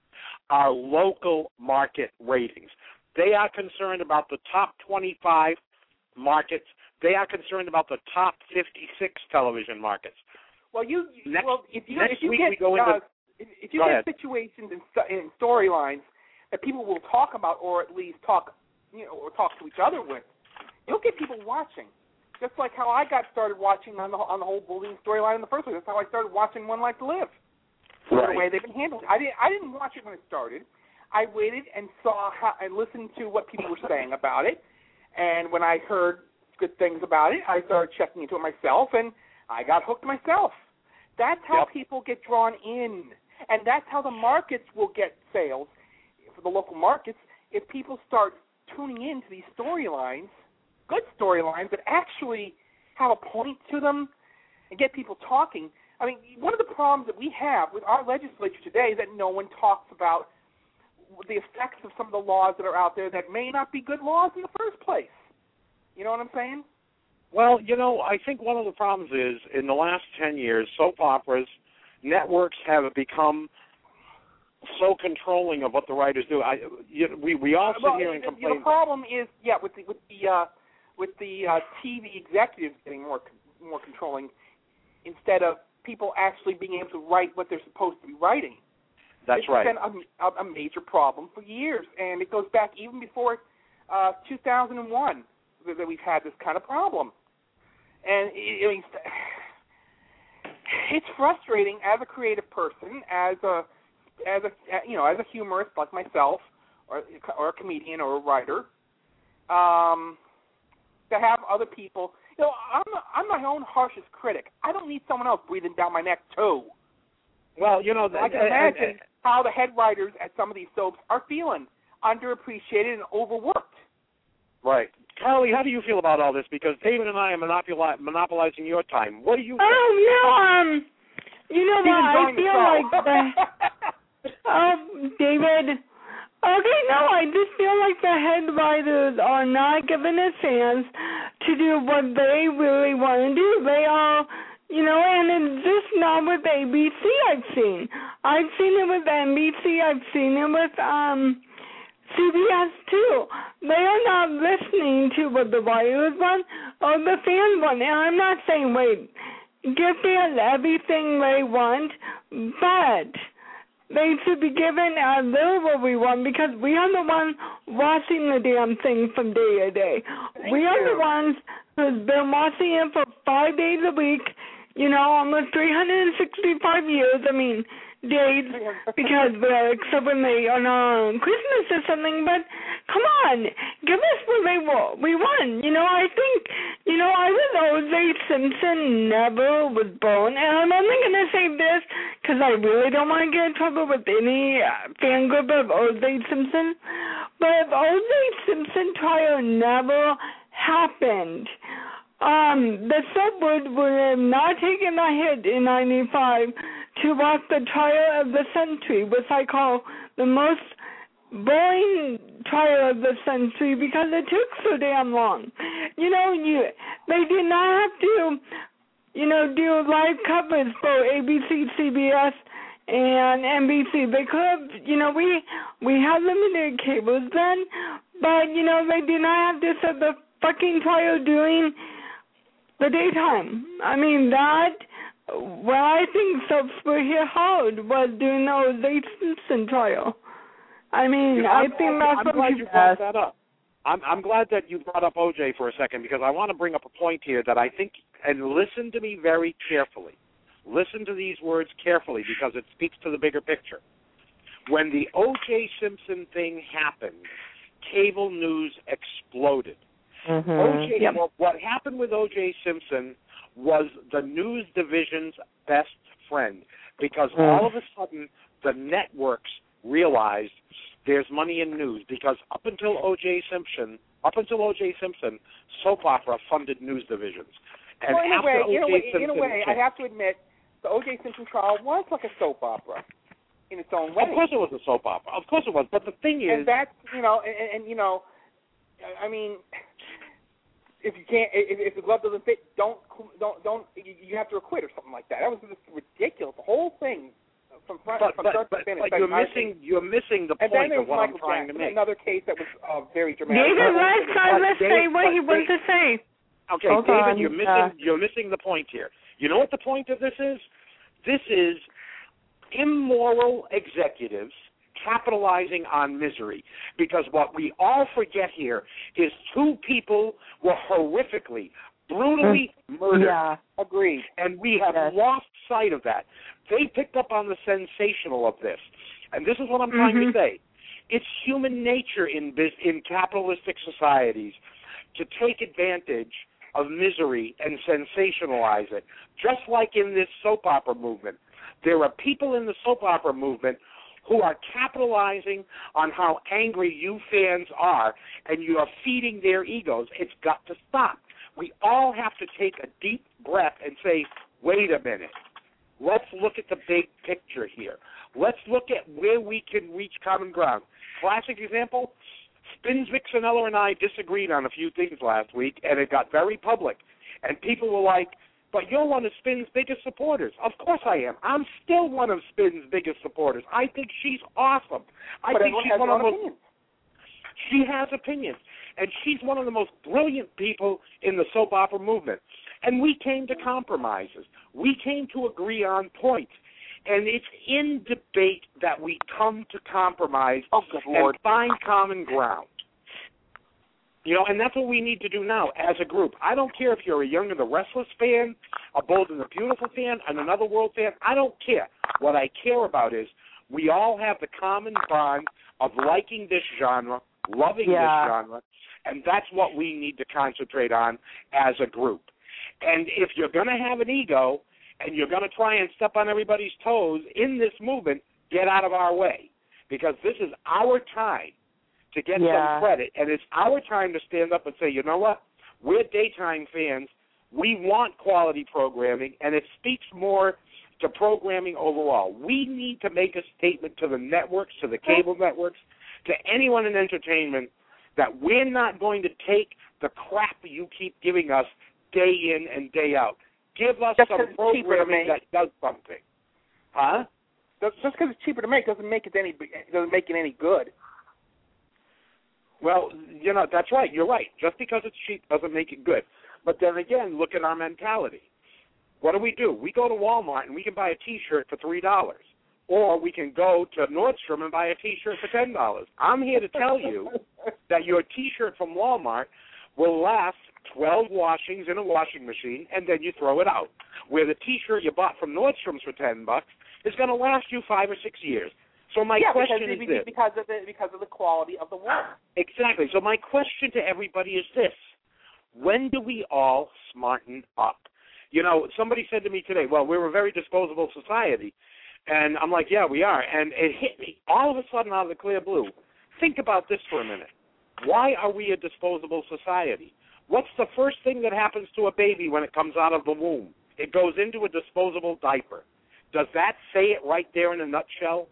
are local market ratings. They are concerned about the top twenty-five markets. They are concerned about the top fifty-six television markets. Well, you next, well if you next if you week get we go into. Uh, If you Go get ahead. situations and, and storylines that people will talk about, or at least talk, you know, or talk to each other with, you'll get people watching. Just like how I got started watching on the on the whole bullying storyline in the first place. That's how I started watching One Life to Live. Right. The way they've been handling it. I didn't I didn't watch it when it started. I waited and saw how and listened to what people were saying about it. And when I heard good things about it, I started checking into it myself, and I got hooked myself. That's how yep. people get drawn in. And that's how the markets will get sales, for the local markets, if people start tuning into these storylines, good storylines that actually have a point to them and get people talking. I mean, one of the problems that we have with our legislature today is that no one talks about the effects of some of the laws that are out there that may not be good laws in the first place. You know what I'm saying? Well, you know, I think one of the problems is in the last ten years, soap operas, networks have become so controlling of what the writers do. I, you, we we all sit well, here and the, complain. The problem is, yeah, with the with the uh, with the uh, T V executives getting more more controlling instead of people actually being able to write what they're supposed to be writing. That's it's right. It's been a, a major problem for years, and it goes back even before uh, two thousand one that, that we've had this kind of problem. And I mean, it's frustrating as a creative person, as a as a you know as a humorist like myself, or or a comedian or a writer, um, to have other people. You know, I'm I'm my own harshest critic. I don't need someone else breathing down my neck too. Well, you know, I can imagine how the head writers at some of these soaps are feeling, underappreciated and overworked. Right. Carly, how do you feel about all this? Because David and I are monopoli- monopolizing your time. What do you think? Oh, no, um, you know He's what, I enjoying the feel show. like the, oh, David, okay, no, I just feel like the head writers are not giving a chance to do what they really want to do. They all, you know, and it's just not with A B C I've seen. I've seen it with N B C, I've seen it with, um... C B S too. They are not listening to what the writers want or the fans want. And I'm not saying, wait, give fans everything they want, but they should be given a little what we want because we are the ones watching the damn thing from day to day. Thank we are you. the ones who's been watching it for five days a week, you know, almost three hundred sixty-five years. I mean, days because uh, except when they on uh, Christmas or something, but come on, give us what they want. We want, you know. I think, you know, I was O J Simpson never was born, and I'm only gonna say this because I really don't want to get in trouble with any uh, fan group of O J Simpson. But if O J Simpson trial never happened, um, the subwood would have not taken a hit in ninety-five. To watch the trial of the century, which I call the most boring trial of the century because it took so damn long. You know, you they did not have to, you know, do live coverage for A B C, C B S, and N B C. They could have, you know, we we had limited cables then, but, you know, they did not have to set the fucking trial during the daytime. I mean, that... Well, I think soaps were hit hard was doing the O J Simpson trial. I mean, You know, I I'm think glad, that's I'm what glad we you brought that up. I'm, I'm glad that you brought up O J for a second because I want to bring up a point here that I think, and listen to me very carefully. Listen to these words carefully because it speaks to the bigger picture. When the O J Simpson thing happened, cable news exploded. Mm-hmm. O J, Yep. what, what happened with O J Simpson was the news division's best friend because Mm. all of a sudden the networks realized there's money in news because up until O J Simpson, up until O J Simpson, soap opera funded news divisions. And well, in a after way, O J in a way, Simpson, in a way, I have to admit, the O J Simpson trial was like a soap opera in its own way. of course it was a soap opera. Of course it was. But the thing is, and that's, you know, and, and, and you know, I mean, if you can't, if, if the glove doesn't fit, don't, don't, don't. You, you have to acquit or something like that. That was just ridiculous. The whole thing from front, but, from but, start but, to finish. but you're missing, you're missing the and then point there of was what Michael I'm trying Jackson, to make. another case that was uh, very dramatic. David, let's try to Dave, say what he but wants to say. Okay, Hold David, on, you're missing, uh, you're missing the point here. You know what the point of this is? This is immoral executives capitalizing on misery. Because what we all forget here is two people were horrifically, brutally murdered. Yeah. Agreed. And we have Yes. lost sight of that. They picked up on the sensational of this. And this is what I'm trying Mhm. to say. It's human nature in biz- in capitalistic societies to take advantage of misery and sensationalize it. Just like in this soap opera movement. There are people in the soap opera movement who are capitalizing on how angry you fans are, and you are feeding their egos. It's got to stop. We all have to take a deep breath and say, wait a minute. Let's look at the big picture here. Let's look at where we can reach common ground. Classic example, Spins Vixenella and I disagreed on a few things last week, and it got very public. And people were like, but you're one of Spin's biggest supporters. Of course I am. I'm still one of Spin's biggest supporters. I think she's awesome. I but think everyone she's has one their of the own most... opinions. She has opinions, and she's one of the most brilliant people in the soap opera movement. And we came to compromises. We came to agree on points. And it's in debate that we come to compromise Oh, good and Lord. find common ground. You know, and that's what we need to do now as a group. I don't care if you're a Young and the Restless fan, a Bold and the Beautiful fan, and Another World fan. I don't care. What I care about is we all have the common bond of liking this genre, loving yeah. this genre, and that's what we need to concentrate on as a group. And if you're going to have an ego and you're going to try and step on everybody's toes in this movement, get out of our way, because this is our time to get yeah. some credit, and it's our time to stand up and say, you know what, we're daytime fans, we want quality programming, and it speaks more to programming overall. We need to make a statement to the networks, to the cable networks, to anyone in entertainment, that we're not going to take the crap you keep giving us day in and day out. Give us Just some programming that does something. Huh? Just because it's cheaper to make doesn't make it any doesn't make it any good. Well, you know, that's right. You're right. Just because it's cheap doesn't make it good. But then again, look at our mentality. What do we do? We go to Walmart and we can buy a T-shirt for three dollars. Or we can go to Nordstrom and buy a T-shirt for ten dollars. I'm here to tell you that your T-shirt from Walmart will last twelve washings in a washing machine, and then you throw it out. Where the T-shirt you bought from Nordstrom's for ten bucks is going to last you five or six years. So my yeah, question because, is this. because of the because of the quality of the work. Exactly. So my question to everybody is this. When do we all smarten up? You know, somebody said to me today, well, we're a very disposable society. And I'm like, yeah, we are. And it hit me all of a sudden out of the clear blue. Think about this for a minute. Why are we a disposable society? What's the first thing that happens to a baby when it comes out of the womb? It goes into a disposable diaper. Does that say it right there in a nutshell?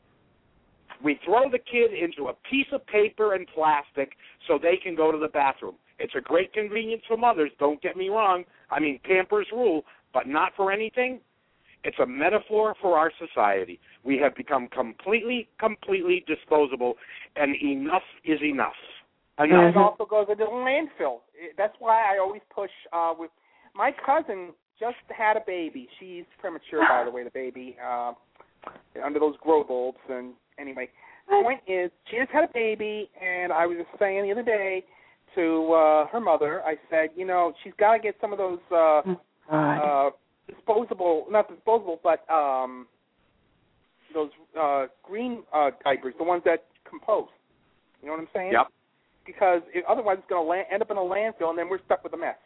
We throw the kid into a piece of paper and plastic so they can go to the bathroom. It's a great convenience for mothers, don't get me wrong. I mean, Pampers rule, but not for anything. It's a metaphor for our society. We have become completely, completely disposable, and enough is enough. And enough. it also goes into the landfill. That's why I always push uh, with my cousin just had a baby. She's premature, by the way, the baby, uh, under those grow bulbs. And anyway, the point is, she just had a baby, and I was just saying the other day to uh, her mother, I said, you know, she's got to get some of those uh, uh, disposable, not disposable, but um, those uh, green uh, diapers, the ones that compost. You know what I'm saying? Yep. Because it, otherwise it's going to la- end up in a landfill, and then we're stuck with a mess.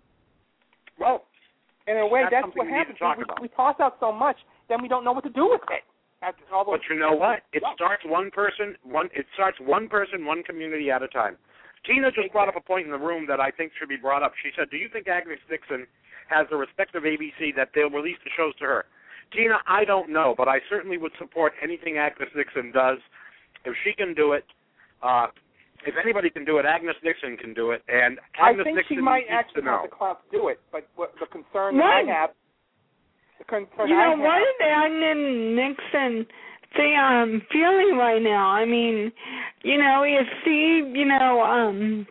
Well, and in a way, that's, that's what happens. We, we, we toss out so much, then we don't know what to do with it. After all those but you know what? It stuff. starts one person, one. It starts one person, one community at a time. Tina just brought up a point in the room that I think should be brought up. She said, do you think Agnes Dixon has the respect of A B C that they'll release the shows to her? Tina, I don't know, but I certainly would support anything Agnes Dixon does. If she can do it, uh, if anybody can do it, Agnes Dixon can do it. And Agnes I think Dixon she might needs actually to know. have the clout to do it, but what the concern What? that I have, the concern You I know, what have, is Agnes Nixon thing I'm feeling right now? I mean, you know, is she, you know, um,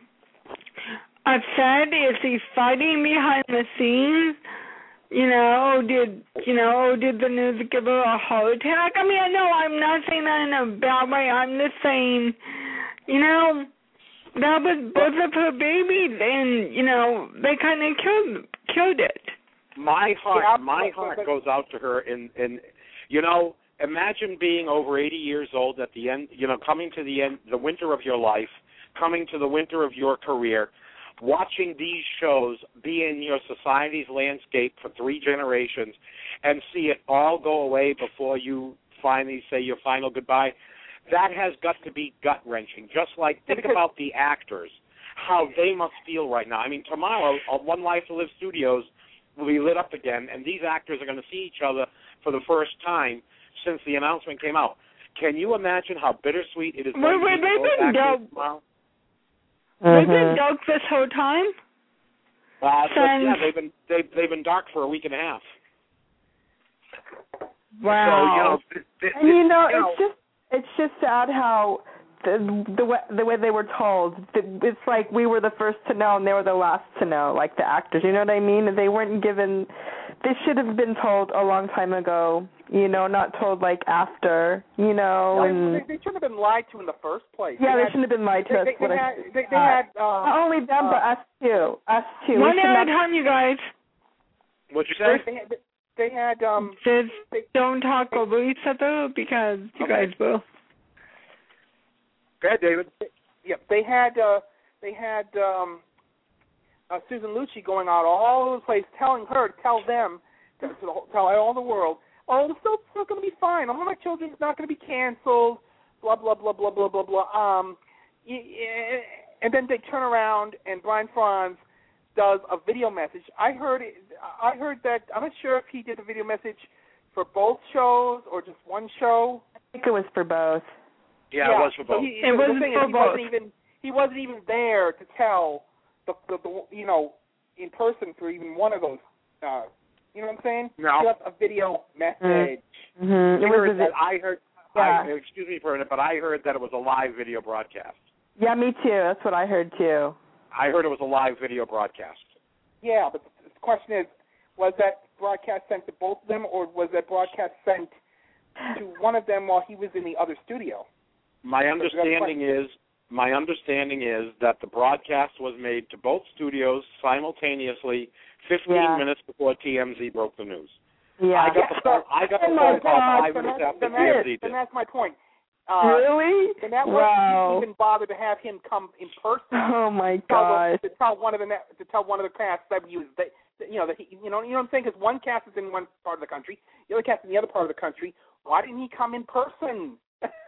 upset? Is she fighting behind the scenes? You know, did, you know, did the news give her a heart attack? I mean, I know I'm not saying that in a bad way. I'm just saying, you know, that was both of her babies, and, you know, they kind of killed, killed it. My heart, Yeah, my but- heart but- goes out to her. In, in, you know, imagine being over eighty years old at the end. You know, coming to the end, the winter of your life, coming to the winter of your career, watching these shows be in your society's landscape for three generations, and see it all go away before you finally say your final goodbye. That has got to be gut wrenching. Just like think because- about the actors, how they must feel right now. I mean, tomorrow on One Life to Live Studios will be lit up again, and these actors are going to see each other for the first time since the announcement came out. Can you imagine how bittersweet it is? Wait, going to wait, be to they've those been actors dug- tomorrow? They've been Mhm. dark this whole time? Uh, so, Since- yeah, they've been they've they've been dark for a week and a half. Wow. So you know, th- th- And you know, you know, it's just it's just sad how the the way the way they were told. It's like we were the first to know and they were the last to know, like the actors. You know what I mean? They weren't given. They should have been told a long time ago. You know, not told like after. You know, Yeah, and they, they shouldn't have been lied to in the first place. yeah, they, they had, shouldn't have been lied to they, us. they, what they, I had, they, they uh, had. Uh, not only them, uh, but us too. Us too. One we at a not, time, you guys. What'd you say? They had, they had um. Just they, don't talk over each other because you Okay. guys will. Go ahead, David. Yep, they had uh, they had um, uh, Susan Lucci going out all over the place, telling her to tell them, to, to the, whole- tell all the world, oh, it's still, still going to be fine. All my children's not going to be canceled. Blah blah blah blah blah blah blah. Um, y- y- and then they turn around and Brian Franz does a video message. I heard it, I heard that. I'm not sure if he did a video message for both shows or just one show. I think it was for both. Yeah, it was for both. So he, It the was thing for is, he both. wasn't even he wasn't even there to tell the, the, the you know in person for even one of those. Uh, you know what I'm saying? No. Just a video message. Mm-hmm. It I was. heard A, that, I heard. yeah. I, excuse me for a minute, but I heard that it was a live video broadcast. Yeah, me too. That's what I heard too. I heard it was a live video broadcast. Yeah, but the, the question is, was that broadcast sent to both of them, or was that broadcast sent to one of them while he was in the other studio? My understanding is my understanding is that the broadcast was made to both studios simultaneously, fifteen Yeah. minutes before T M Z broke the news. Yeah. I got the phone, I got the Oh my phone call God, five then, minutes that's, after then, T M that's, Z then did. that's my point. Uh, really? The network Wow. didn't even bother to have him come in person. Oh my tell gosh. the, to tell one of the net, to tell one of the casts that he was, that, that, you know, that he, you know, you know what I'm saying? Because one cast is in one part of the country, the other cast is in the other part of the country. Why didn't he come in person?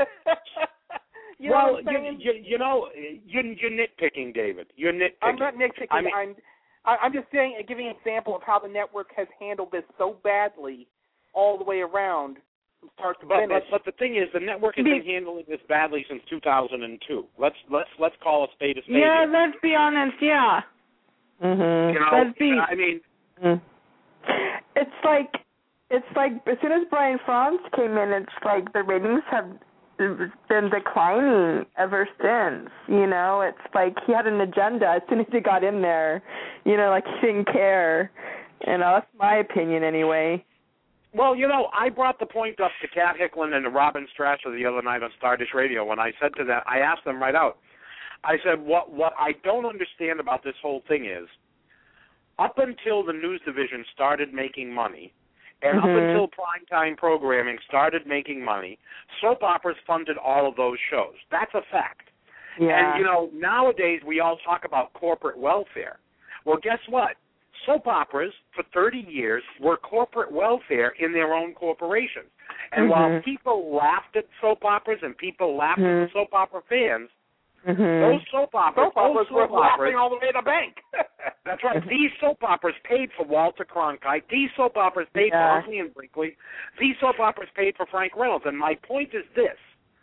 you know well, what I'm saying? you, you, you know, you're, you're nitpicking, David. You're nitpicking. I'm not nitpicking. I mean, I'm, I- I'm just saying, giving an example of how the network has handled this so badly all the way around from start to But, finish. but but the thing is, the network has been handling this badly since two thousand two. Let's let's let's call a spade a spade. Yeah, here. let's be honest. Yeah. Mhm. You know, let's be- I mean, Mm. It's like it's like as soon as Brian Franz came in, it's like the ratings have been declining ever since. You know, it's like he had an agenda as soon as he got in there. You know, like he didn't care. You know, that's my opinion anyway. well, you know, I brought the point up to Kat Hicklin and to Robin Strasser the other night on Stardust Radio when I said to them, I asked them right out, I said, what what I don't understand about this whole thing is, up until the news division started making money, and Mhm. up until primetime programming started making money, soap operas funded all of those shows. That's a fact. Yeah. And, you know, nowadays we all talk about corporate welfare. Well, guess what? Soap operas for thirty years were corporate welfare in their own corporations. And Mhm. while people laughed at soap operas and people laughed Mhm. at the soap opera fans, Mhm. those soap operas, soap operas those were soap operas, laughing all the way to the bank. that's right. These soap operas paid for Walter Cronkite. These soap operas paid Yeah. for Huntley and Brinkley. These soap operas paid for Frank Reynolds. And my point is this.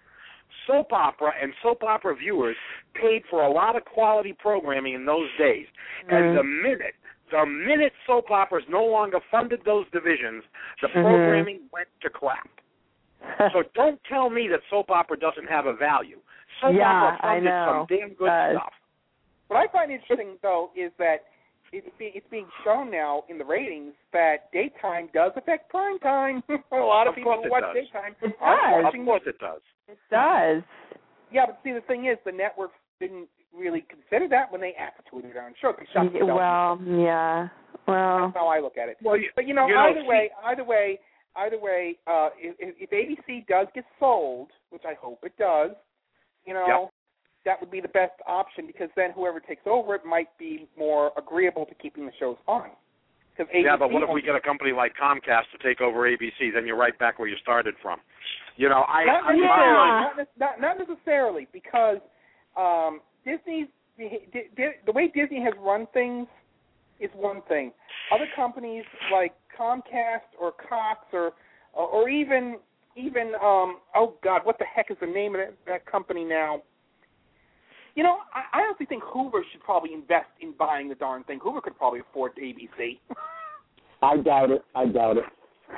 Soap opera and soap opera viewers paid for a lot of quality programming in those days. Mhm. And the minute, the minute soap operas no longer funded those divisions, the Mhm. programming went to crap. So don't tell me that soap opera doesn't have a value. Soap Yeah, opera I funded know. some damn good Uh, stuff. What I find interesting, though, is that it's, be, it's being shown now in the ratings that daytime does affect prime time. a lot of, Of people course who it watch does. daytime It are does. watching Of course it does. It does. Yeah, but see, the thing is, the networks didn't really consider that when they attitude on. Sure, they shut Y- themselves. Well, yeah. Well, That's how I look at it. Well, you, But you know, you know, either see- way, either way, either way, uh, if, if A B C does get sold, which I hope it does, you know, Yep. that would be the best option because then whoever takes over it might be more agreeable to keeping the shows on. Because Yeah, but what if we get a company like Comcast to take over A B C? Then you're right back where you started from. You know, I, Not I necessarily, Yeah. not, nec- not, not necessarily, because um, Disney's di- di- the way Disney has run things is one thing. Other companies like Comcast or Cox or or even even um, oh God, what the heck is the name of that, that company now? You know, I, I honestly think Hoover should probably invest in buying the darn thing. Hoover could probably afford A B C. I doubt it. I doubt it.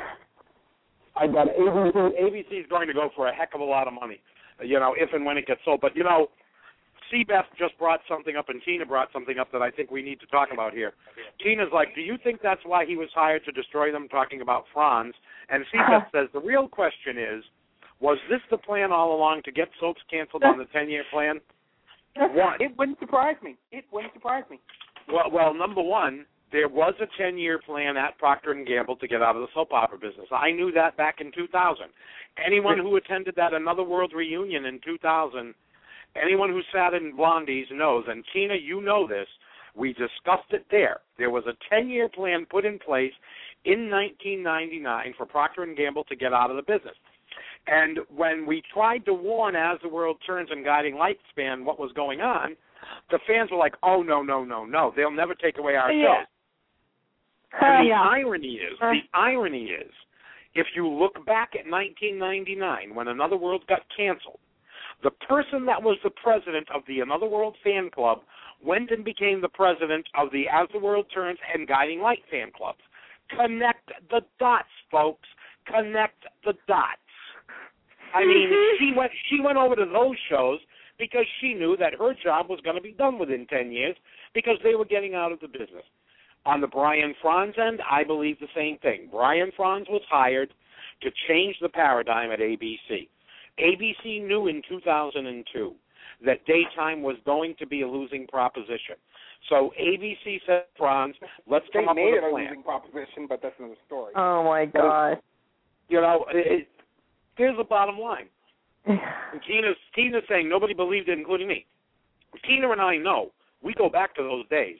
I doubt it. A B C is going to go for a heck of a lot of money, you know, if and when it gets sold. But, you know, Seabeth just brought something up, and Tina brought something up that I think we need to talk about here. Tina's like, do you think that's why he was hired to destroy them, talking about Franz? And Seabeth says, the real question is, was this the plan all along to get soaps canceled on the ten-year plan? One. It wouldn't surprise me. It wouldn't surprise me. Well, well, number one, there was a ten-year plan at Procter and Gamble to get out of the soap opera business. I knew that back in two thousand. Anyone who attended that Another World reunion in two thousand, anyone who sat in Blondies knows, and Tina, you know this, we discussed it there. There was a ten-year plan put in place in nineteen ninety-nine for Procter and Gamble to get out of the business. And when we tried to warn As the World Turns and Guiding Lightspan what was going on, the fans were like, oh, no, no, no, no, they'll never take away our Yeah. shows. And the yeah. irony is, Uh. the irony is, if you look back at nineteen ninety-nine, when Another World got canceled, the person that was the president of the Another World fan club went and became the president of the As the World Turns and Guiding Light fan clubs. Connect the dots, folks. Connect the dots. I mean, she went she went over to those shows because she knew that her job was going to be done within ten years because they were getting out of the business. On the Brian Franz end, I believe the same thing. Brian Franz was hired to change the paradigm at A B C. A B C knew in two thousand two that daytime was going to be a losing proposition. So A B C said, Franz, let's They come up made with it a a plan. losing proposition, but that's another story. Oh my God. You know, it, here's the bottom line. And Tina's, Tina's saying nobody believed it, including me. Tina and I know. We go back to those days.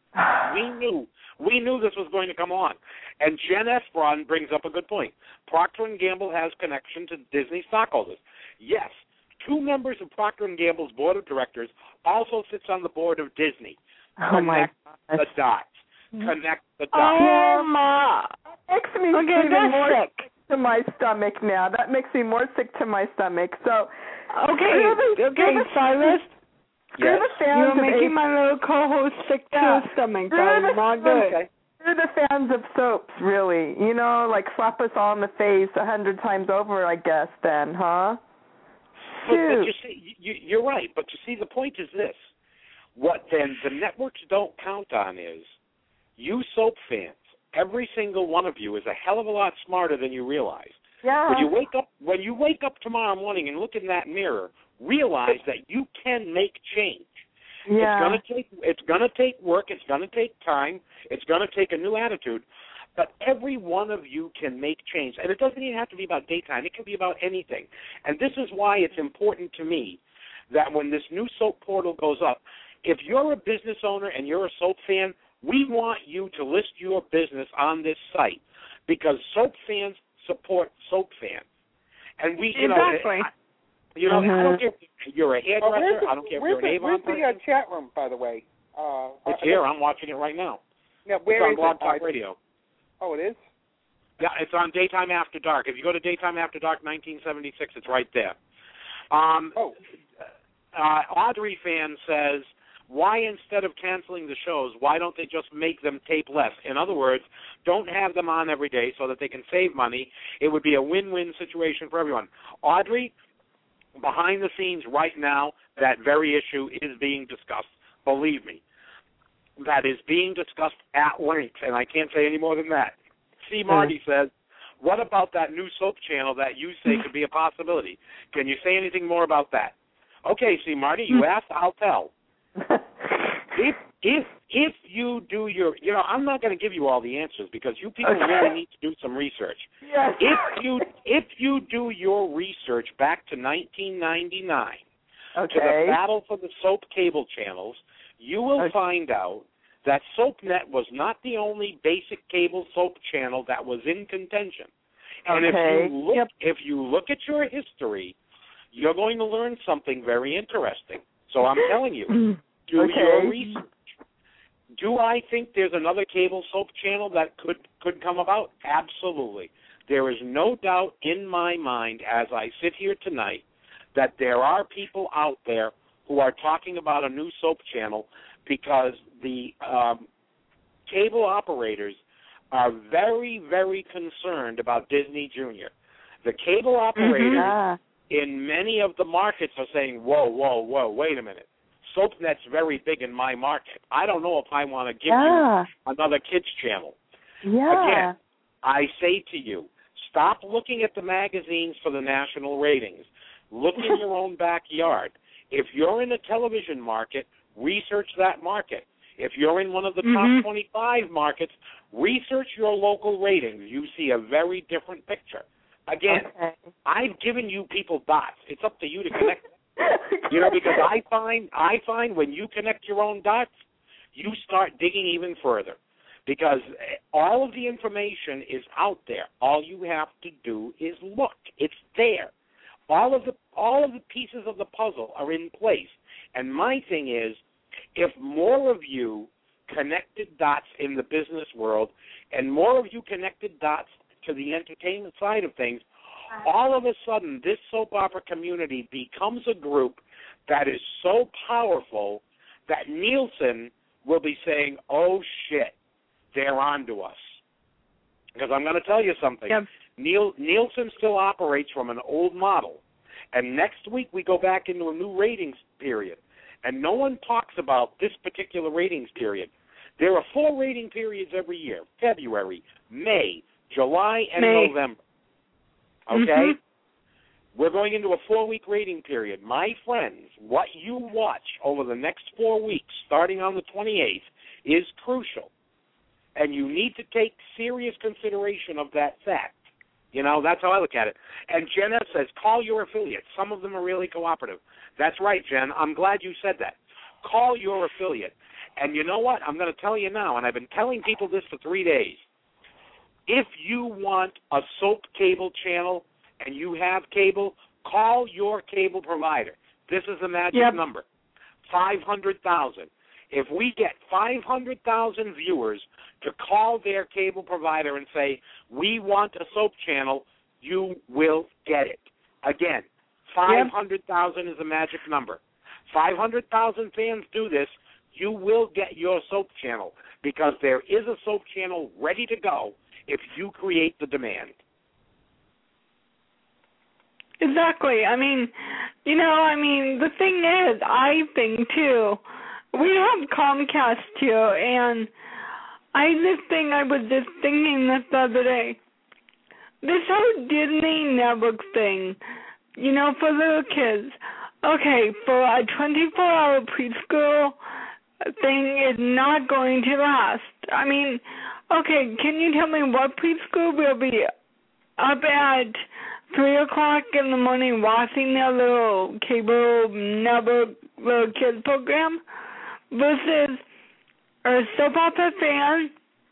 We knew. We knew this was going to come on. And Jen Espron brings up a good point. Procter and Gamble has connection to Disney stockholders. Yes, two members of Procter and Gamble's board of directors also sits on the board of Disney. Oh my Connect the dots. Connect the dots. Oh, my. Makes me Okay, even that's more sick. sick to my stomach now. That makes me more sick to my stomach. So, Okay, Screw the- okay, screw the- Silas. screw Yes. the fans You're of making A- my little co-host sick to Yeah. his stomach. Screw That the is not fans- good. Okay. Screw the fans of soaps, really. You know, like slap us all in the face a hundred times over, I guess, then, huh? But, but Shoot. you see, you, you're right. But you see, the point is this: what then the networks don't count on is you soap fans. Every single one of you is a hell of a lot smarter than you realize. Yeah. When you wake up, when you wake up tomorrow morning and look in that mirror, realize that you can make change. yeah. It's gonna take it's gonna take work. It's gonna take time. It's gonna take a new attitude. But every one of you can make change, and it doesn't even have to be about daytime. It can be about anything. And this is why it's important to me that when this new soap portal goes up, if you're a business owner and you're a soap fan, we want you to list your business on this site because soap fans support soap fans. And we, you Exactly. know, I, you know, Mhm. I don't care if you're a Oh, hairdresser. where's the, I don't care if where's you're an the, Avon where's the uh, person. chat room, by the way? Uh, It's I- here. I'm watching it right now. Yeah, It's where on is Blog it? Talk I- Radio. Oh, it is? Yeah, it's on Daytime After Dark. If you go to Daytime After Dark nineteen seventy-six, it's right there. Um, Oh. uh, Audrey fan says, why instead of canceling the shows, why don't they just make them tape less? In other words, don't have them on every day so that they can save money. It would be a win-win situation for everyone. Audrey, behind the scenes right now, that very issue is being discussed. Believe me. That is being discussed at length, and I can't say any more than that. C. Marty says, what about that new soap channel that you say could be a possibility? Can you say anything more about that? Okay, C. Marty, you asked, I'll tell. If if if you do your, you know, I'm not going to give you all the answers because you people Okay. really need to do some research. Yes. If you if you do your research back to nineteen ninety-nine, to the Okay. battle for the soap cable channels, you will Okay. find out that SoapNet was not the only basic cable soap channel that was in contention. And Okay. if you look Yep. if you look at your history, you're going to learn something very interesting. So I'm telling you, do Okay. your research. Do I think there's another cable soap channel that could, could come about? Absolutely. There is no doubt in my mind as I sit here tonight that there are people out there who are talking about a new soap channel because the um, cable operators are very, very concerned about Disney Junior. The cable operators Ah. in many of the markets are saying, whoa, whoa, whoa, wait a minute. SoapNet's very big in my market. I don't know if I want to give yeah. you another kids channel. Yeah. Again, I say to you, stop looking at the magazines for the national ratings. Look in your own backyard. If you're in the television market, research that market. If you're in one of the mm-hmm. top twenty-five markets, research your local ratings. You see a very different picture. Again, okay. I've given you people dots. It's up to you to connect them. You know, because I find I find when you connect your own dots, you start digging even further. Because all of the information is out there. All you have to do is look. It's there. All of the all of the pieces of the puzzle are in place. And my thing is, if more of you connected dots in the business world and more of you connected dots to the entertainment side of things, all of a sudden this soap opera community becomes a group that is so powerful that Nielsen will be saying, oh, shit, they're on to us. Because I'm going to tell you something. Yep. Niel, Nielsen still operates from an old model. And next week we go back into a new ratings period. And no one talks about this particular ratings period. There are four rating periods every year, February, May, July, and May. November. Okay? Mm-hmm. We're going into a four-week rating period. My friends, what you watch over the next four weeks, starting on the twenty-eighth, is crucial. And you need to take serious consideration of that fact. You know, that's how I look at it. And Jen F. says, call your affiliates. Some of them are really cooperative. That's right, Jen. I'm glad you said that. Call your affiliate. And you know what? I'm going to tell you now, and I've been telling people this for three days. If you want a soap cable channel and you have cable, call your cable provider. This is the magic yep. number, five hundred thousand. If we get five hundred thousand viewers to call their cable provider and say, we want a soap channel, you will get it. Again, five hundred thousand is a magic number. five hundred thousand fans do this, you will get your soap channel because there is a soap channel ready to go if you create the demand. Exactly. I mean, you know, I mean, the thing is, I think, too, we have Comcast, too, and I just think I was just thinking this the other day. This whole Disney Network thing, you know, for little kids, okay, for a twenty-four hour preschool thing is not going to last. I mean, okay, can you tell me what preschool will be up at three o'clock in the morning watching their little cable network little kids program versus a soap opera fan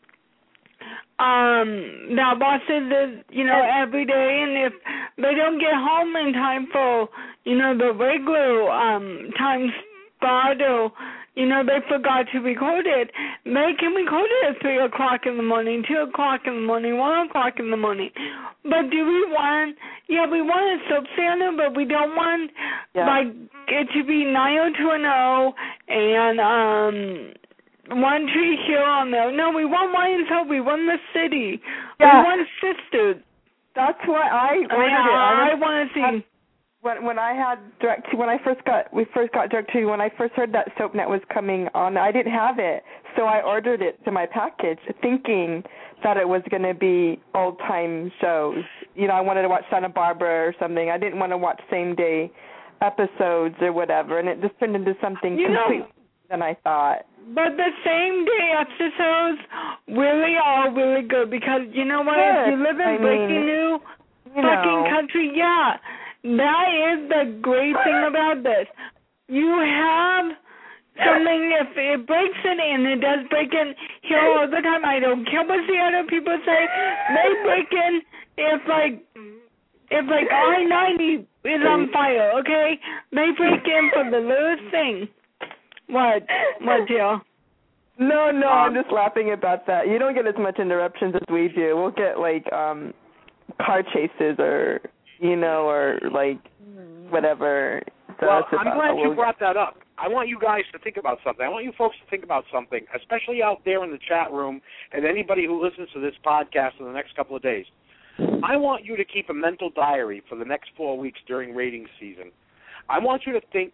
um, that watches it, you know, every day, and if they don't get home in time for, you know, the regular um, time spot or, you know, they forgot to record it, they can record it at three o'clock in the morning, two o'clock in the morning, one o'clock in the morning. But do we want, yeah, we want a soap channel, but we don't want, yeah. like, it to be nine oh two one oh and, um... One Tree Hill on there. No, we want Lions Hope. We want the city. Yeah. We want sisters. That's what I I, wanted. I, I, I want to see. When when I had direct when I first got we first got direct to when I first heard that SoapNet was coming on, I didn't have it, so I ordered it to my package, thinking that it was going to be old time shows. You know, I wanted to watch Santa Barbara or something. I didn't want to watch same day episodes or whatever, and it just turned into something you completely know, than I thought. But the same day episodes really are really good because you know what? Good. If you live in I breaking mean, new you fucking know. country, yeah, that is the great thing about this. You have something, if it breaks in, and it does break in here all the time, I don't care what the other people say, they break in if like, if like I ninety is on fire, okay? They break in for the littlest thing. What? What, Jill? No, no, I'm just laughing about that. You don't get as much interruptions as we do. We'll get, like, um, car chases or, you know, or, like, whatever. So well, I'm about, glad we'll you brought that up. I want you guys to think about something. I want you folks to think about something, especially out there in the chat room and anybody who listens to this podcast in the next couple of days. I want you to keep a mental diary for the next four weeks during ratings season. I want you to think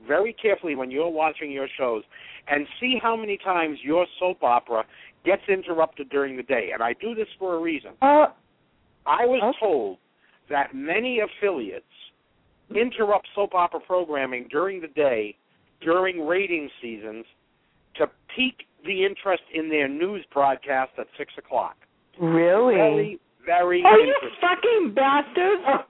very carefully when you're watching your shows and see how many times your soap opera gets interrupted during the day. And I do this for a reason. Uh, I was okay. told that many affiliates interrupt soap opera programming during the day, during rating seasons, to pique the interest in their news broadcast at six o'clock. Really? Very, very Are you interesting. fucking bastards?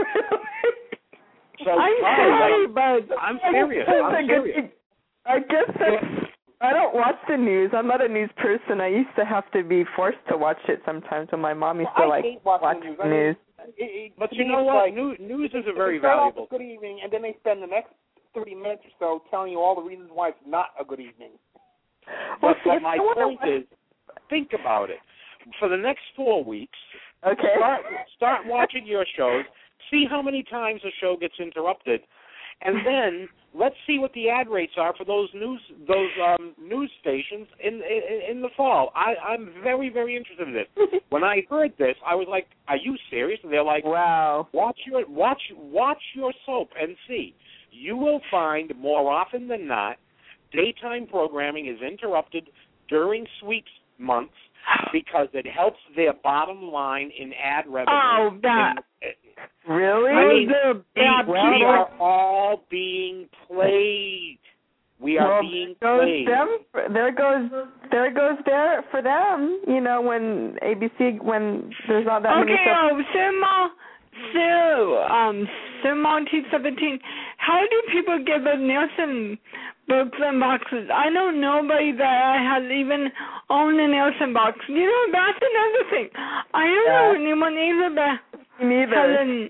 So, I'm oh, sorry, like, but I'm serious. I'm serious. I guess that's, I don't watch the news. I'm not a news person. I used to have to be forced to watch it sometimes when my mom used Well, to I like hate watching watch the news. the I mean, news. It, it, But to you me, know it's what? Like, news, news is a they very start off valuable. with good evening, and then they spend the next thirty minutes or so telling you all the reasons why it's not a good evening. Well, But, see, but if my I wanna point watch- is, think about it. For the next four weeks, okay. start start watching your shows. See how many times a show gets interrupted, and then let's see what the ad rates are for those news those um, news stations in, in in the fall. I, I'm very very interested in this. When I heard this, I was like, "Are you serious?" And they're like, Wow. "Watch your watch watch your soap and see. You will find more often than not, daytime programming is interrupted during sweeps months because it helps their bottom line in ad revenue." Oh, that. In, Really? I mean, Those are bad we people. are all being played. We are well, being goes played. them, there goes there goes there for them. You know, when A B C when there's not that Okay, many. oh, Simo, Sue, um, Simo T seventeen, how do people get the Nielsen books and boxes? I know nobody that has even owned a Nielsen box. You know, that's another thing. I don't Yeah. know anyone either that Neither. hasn't.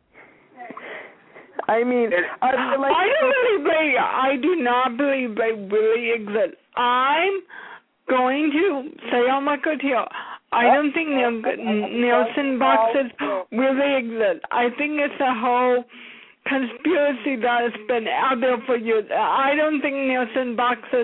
I mean, It, are they like, I don't really believe, I do not believe they really exist. I'm going to say on my coattail, I don't think Niel- Nielsen boxes really exist. I think it's a whole conspiracy that has been out there for years. I don't think Nielsen boxes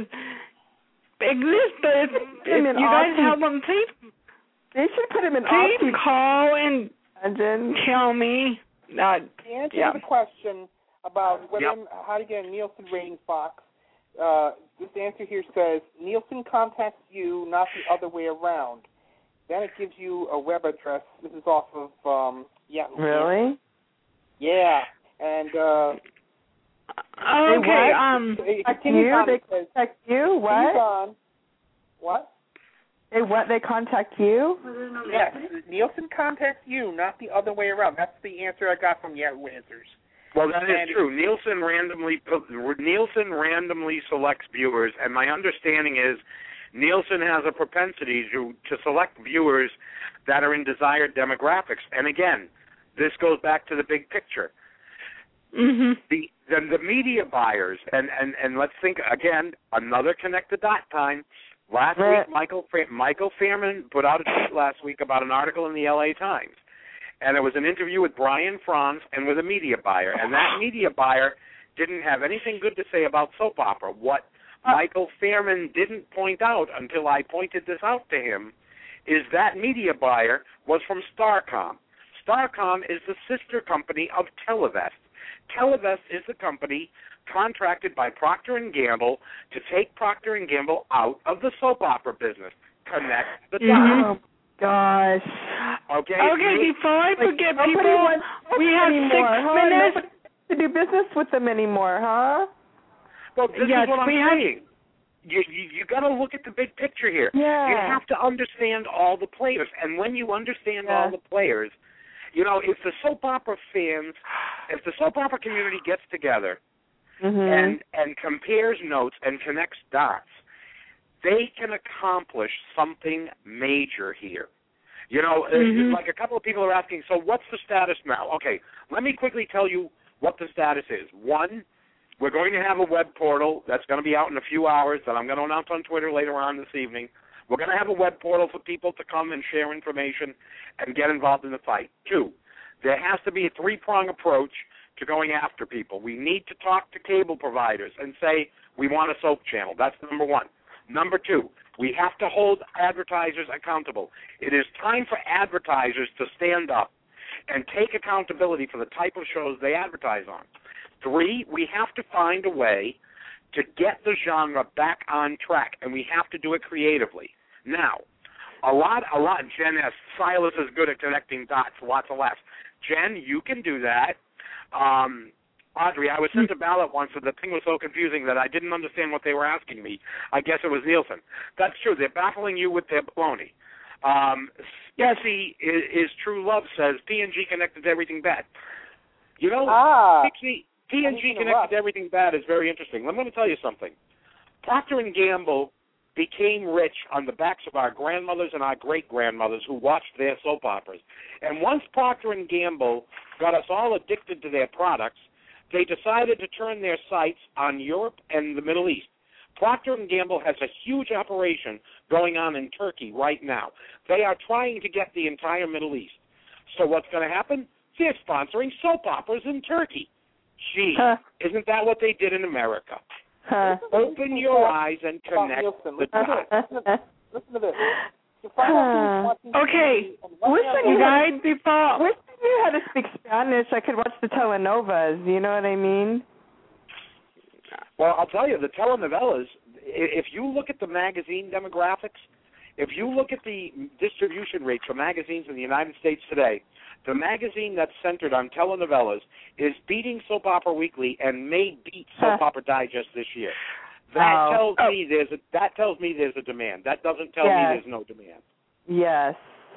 exist, but if, if in you guys Austin. have them, please, they should put him in please Austin. call and Imagine. tell me that. The answer Yeah. to the question about whether Yep. how to get a Nielsen ratings box, uh, this answer here says Nielsen contacts you, not the other way around. Then it gives you a web address. This is off of um, Yahoo. Really? Yeah, and uh, Okay, what? um, it Contact continues you? on. They It says, contact you? continues What? on. What? They what? They contact you? Yes, Nielsen contacts you, not the other way around. That's the answer I got from Yahoo Answers. well, that is And- true. Nielsen randomly Nielsen randomly selects viewers, and my understanding is Nielsen has a propensity to to select viewers that are in desired demographics. And again, this goes back to the big picture. mhm. The the, the media buyers, and, and, and let's think again, another connect the dot time. Last Right. week, Michael Michael Fairman put out a tweet last week about an article in the L A Times, and it was an interview with Brian Franz and with a media buyer, and that media buyer didn't have anything good to say about soap opera. What Michael Fairman didn't point out until I pointed this out to him is that media buyer was from Starcom. Starcom is the sister company of Televest. Televest is the company contracted by Procter and Gamble to take Procter and Gamble out of the soap opera business. Connect the dots. Mhm. Oh gosh. Okay. Okay, before I Like, forget, nobody people, wants we have anymore, six huh? minutes. Nobody wants to do business with them anymore, huh? Well, this Yes, is what I'm we have- saying. You you, you got to look at the big picture here. Yeah. You have to understand all the players, and when you understand Yeah. all the players, you know, if the soap opera fans, if the soap opera community gets together Mm-hmm. and and compares notes and connects dots, they can accomplish something major here. You know, uh, Mhm. like a couple of people are asking, so what's the status now? Okay, let me quickly tell you what the status is. One, we're going to have a web portal that's going to be out in a few hours that I'm going to announce on Twitter later on this evening. We're going to have a web portal for people to come and share information and get involved in the fight. Two, there has to be a three-prong approach to going after people. We need to talk to cable providers and say, we want a soap channel. That's number one. Number two, we have to hold advertisers accountable. It is time for advertisers to stand up and take accountability for the type of shows they advertise on. Three, we have to find a way to get the genre back on track, and we have to do it creatively. Now, a lot, a lot, Jen has, Silas is good at connecting dots, lots of laughs. Jen, you can do that. Um, Audrey, I was sent a ballot once, and the thing was so confusing that I didn't understand what they were asking me. I guess it was Nielsen. That's true. They're baffling you with their baloney. Um, Jesse is, is True Love says P and G connected to everything bad. You know, Ah, P and G connected to everything bad is very interesting. I'm going to tell you something. Procter and Gamble became rich on the backs of our grandmothers and our great-grandmothers who watched their soap operas. And once Procter and Gamble got us all addicted to their products, they decided to turn their sights on Europe and the Middle East. Procter and Gamble has a huge operation going on in Turkey right now. They are trying to get the entire Middle East. So what's going to happen? They're sponsoring soap operas in Turkey. Gee, huh. Isn't that what they did in America? Huh. Open your eyes and connect the dots. Listen to this. Uh, okay, listen, you guys, before... Wish I knew how to speak Spanish. I could watch the telenovas. You know what I mean? Well, I'll tell you, the telenovelas, if you look at the magazine demographics, if you look at the distribution rates for magazines in the United States today, the magazine that's centered on telenovelas is beating Soap Opera Weekly and may beat Soap Opera Digest this year. That oh. tells oh. me there's a that tells me there's a demand. That doesn't tell yes. me there's no demand. Yes.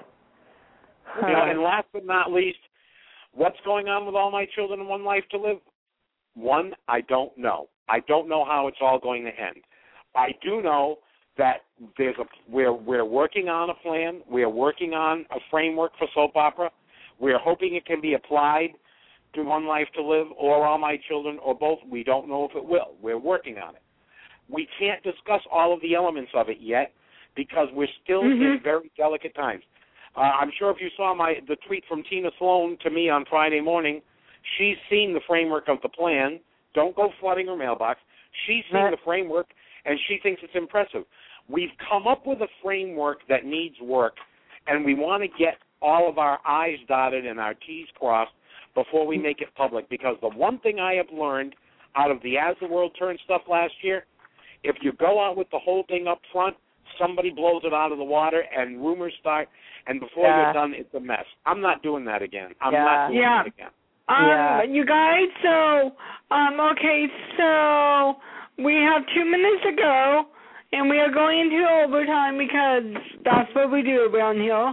Huh. You know, and last but not least, what's going on with All My Children and One Life to Live? One, I don't know. I don't know how it's all going to end. I do know that there's a we're we're working on a plan. We're working on a framework for soap opera. We're hoping it can be applied to One Life to Live or All My Children or both. We don't know if it will. We're working on it. We can't discuss all of the elements of it yet because we're still mm-hmm. in very delicate times. Uh, I'm sure if you saw my the tweet from Tina Sloan to me on Friday morning, she's seen the framework of the plan. Don't go flooding her mailbox. She's seen right. the framework, and she thinks it's impressive. We've come up with a framework that needs work, and we want to get all of our I's dotted and our T's crossed before we make it public, because the one thing I have learned out of the As the World Turns stuff last year, if you go out with the whole thing up front, somebody blows it out of the water and rumors start, and before yeah. you're done, it's a mess. I'm not doing that again. I'm yeah. not doing yeah. that again. Um, yeah. You guys, so, um, okay, so we have two minutes to go, and we are going into overtime because that's what we do around here.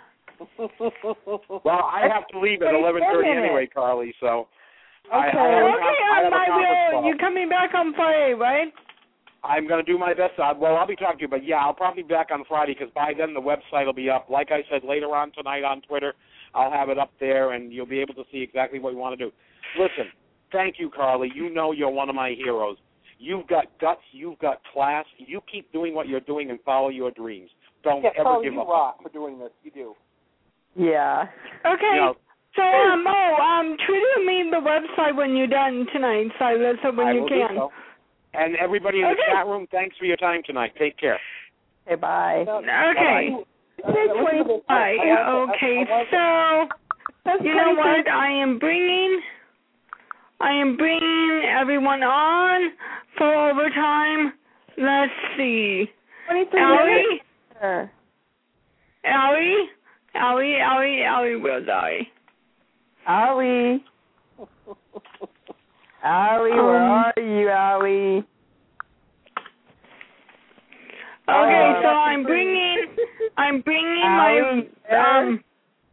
Well, I have to leave at eleven thirty anyway, Carly, so... Okay, I, I have, okay I have on my will. You're coming back on Friday, right? I'm going to do my best. Uh, well, I'll be talking to you, but, yeah, I'll probably be back on Friday because by then the website will be up. Like I said, later on tonight on Twitter, I'll have it up there, and you'll be able to see exactly what we want to do. Listen, thank you, Carly. You know you're one of my heroes. You've got guts. You've got class. You keep doing what you're doing and follow your dreams. Don't yeah, ever Carly, give you up. rock for doing this. You do. Yeah. Okay. You know, so, um, oh, um, Twitter me the website when you're done tonight, Silas, so when I you will can. Do so. And everybody in okay. the chat room, thanks for your time tonight. Take care. Okay, bye. Okay. Bye-bye. Bye. Okay, so, you know what? I am bringing, I am bringing everyone on for overtime. Let's see. Allie? Sure. Allie? Allie, Allie, Allie, where's Allie? Allie. Allie, where um, are you, Allie? Okay, uh, so I'm bringing, I'm bringing Allie, my, um,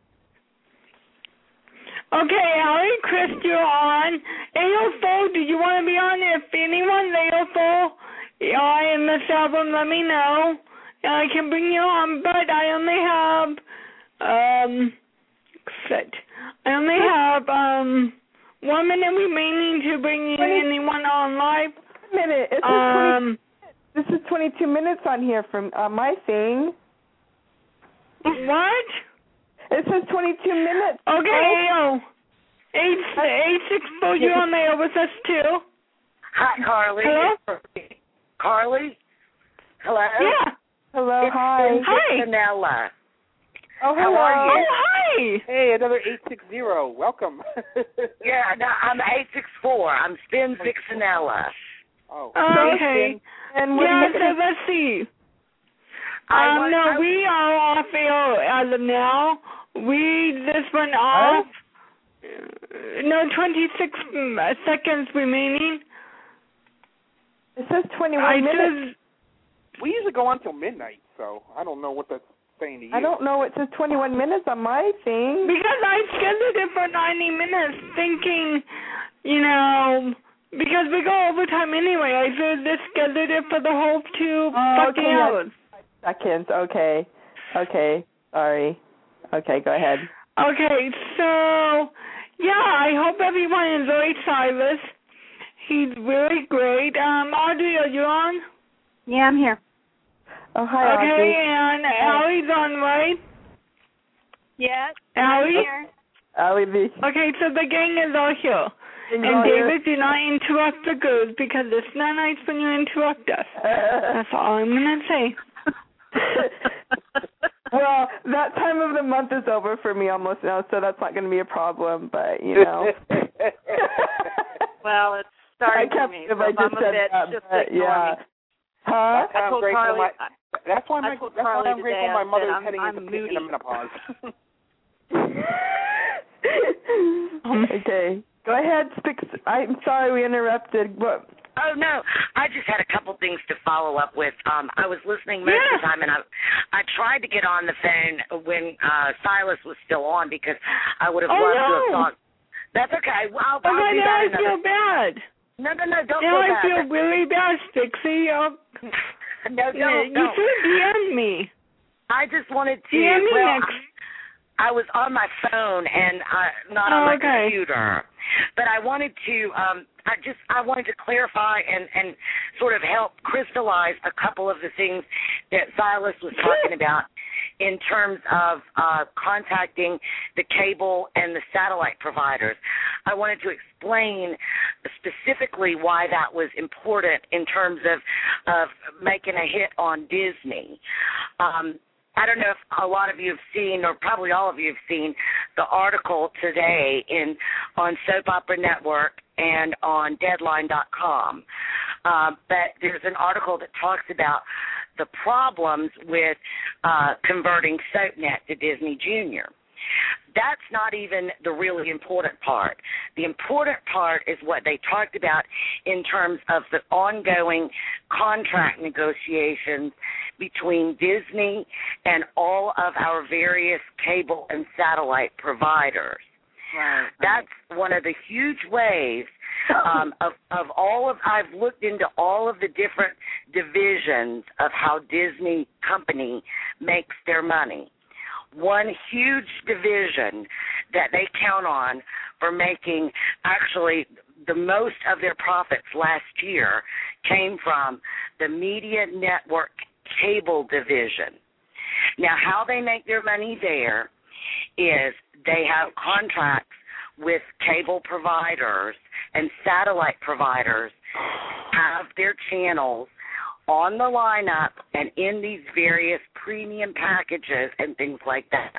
okay, Allie, Chris, you're on. A O four, do you want to be on? If anyone, A O four, I in this album, let me know. I can bring you on, but I only have, um, set. I only have, um, one minute remaining to bring anyone on live. A minute. It says um, twenty, this is twenty-two minutes on here from uh, my thing. What? It says twenty-two minutes. Okay, oh. Eight, eight, six, four, you're on there with us too. Hi, Carly. Hello? Carly? Hello? Yeah. Hello, it's hi. Cindy Hi. Canella. Oh, hello. How are you? Oh, hi. Hey, another eight six zero. Welcome. Yeah, no, I'm eight six four. I'm Spin Vixenella. Oh. Okay. And what Yeah, do so you let's see. I Um, want- no, I- we are off air as of now. We just went off. Uh, No, twenty-six mm, seconds remaining. It says twenty-one I minutes. just, We usually go on till midnight, so I don't know what that's saying to you. I don't know. It says twenty-one minutes on my thing. because I scheduled it for ninety minutes thinking, you know, because we go overtime anyway. I should just scheduled it for the whole two Oh, fucking okay, yeah. hours. Seconds. Okay. Okay. Sorry. Okay, go ahead. Okay, so, yeah, I hope everyone enjoyed Silas. He's really great. Um, Audrey, are you on? Yeah, I'm here. Oh, hi, Okay, Audrey. and Allie's on, right? Yes. Allie? Here. Allie B. Okay, so the gang is all here. Things And all here. David, do not interrupt the girls because it's not nice when you interrupt us. That's all I'm going to say. Well, that time of the month is over for me almost now, so that's not going to be a problem, but, you know. Well, it's I starting for can't me. believe So I if I'm just a said bitch, that, just but, ignore yeah. me. Huh? I I'm told grateful Carly. my, I, that's why I my told that's Carly why I'm grateful today, my I mother's said, I'm- heading I'm into, moody. into menopause. Okay. Go ahead, Spix. I'm sorry we interrupted. What? Oh no, I just had a couple things to follow up with. Um, I was listening most Yeah. of the time, and I, I tried to get on the phone when uh, Silas was still on because I would have Oh, loved to no. have talked. That's okay. Well, I'll, Oh, I'll my do now that I another. feel bad. No, no, no, don't Now feel I bad. feel really bad, Stixie. Oh, no, don't, you don't. should D M me. I just wanted to. D M me well, next. I, I was on my phone and uh, not Oh, on my okay. computer, but I wanted to. Um, I just I wanted to clarify and and sort of help crystallize a couple of the things that Silas was talking about in terms of uh, contacting the cable and the satellite providers. I wanted to explain specifically why that was important in terms of of making a hit on Disney. Um, I don't know if a lot of you have seen, or probably all of you have seen, the article today in on Soap Opera Network and on Deadline dot com. Uh, but there's an article that talks about the problems with uh, converting SoapNet to Disney Junior. That's not even the really important part. The important part is what they talked about in terms of the ongoing contract negotiations between Disney and all of our various cable and satellite providers. Right. That's one of the huge waves um, of, of all of, I've looked into all of the different divisions of how Disney Company makes their money. One huge division that they count on for making actually the most of their profits last year came from the Media Network Cable Division. Now, how they make their money there is they have contracts with cable providers and satellite providers, have their channels on the lineup and in these various premium packages and things like that.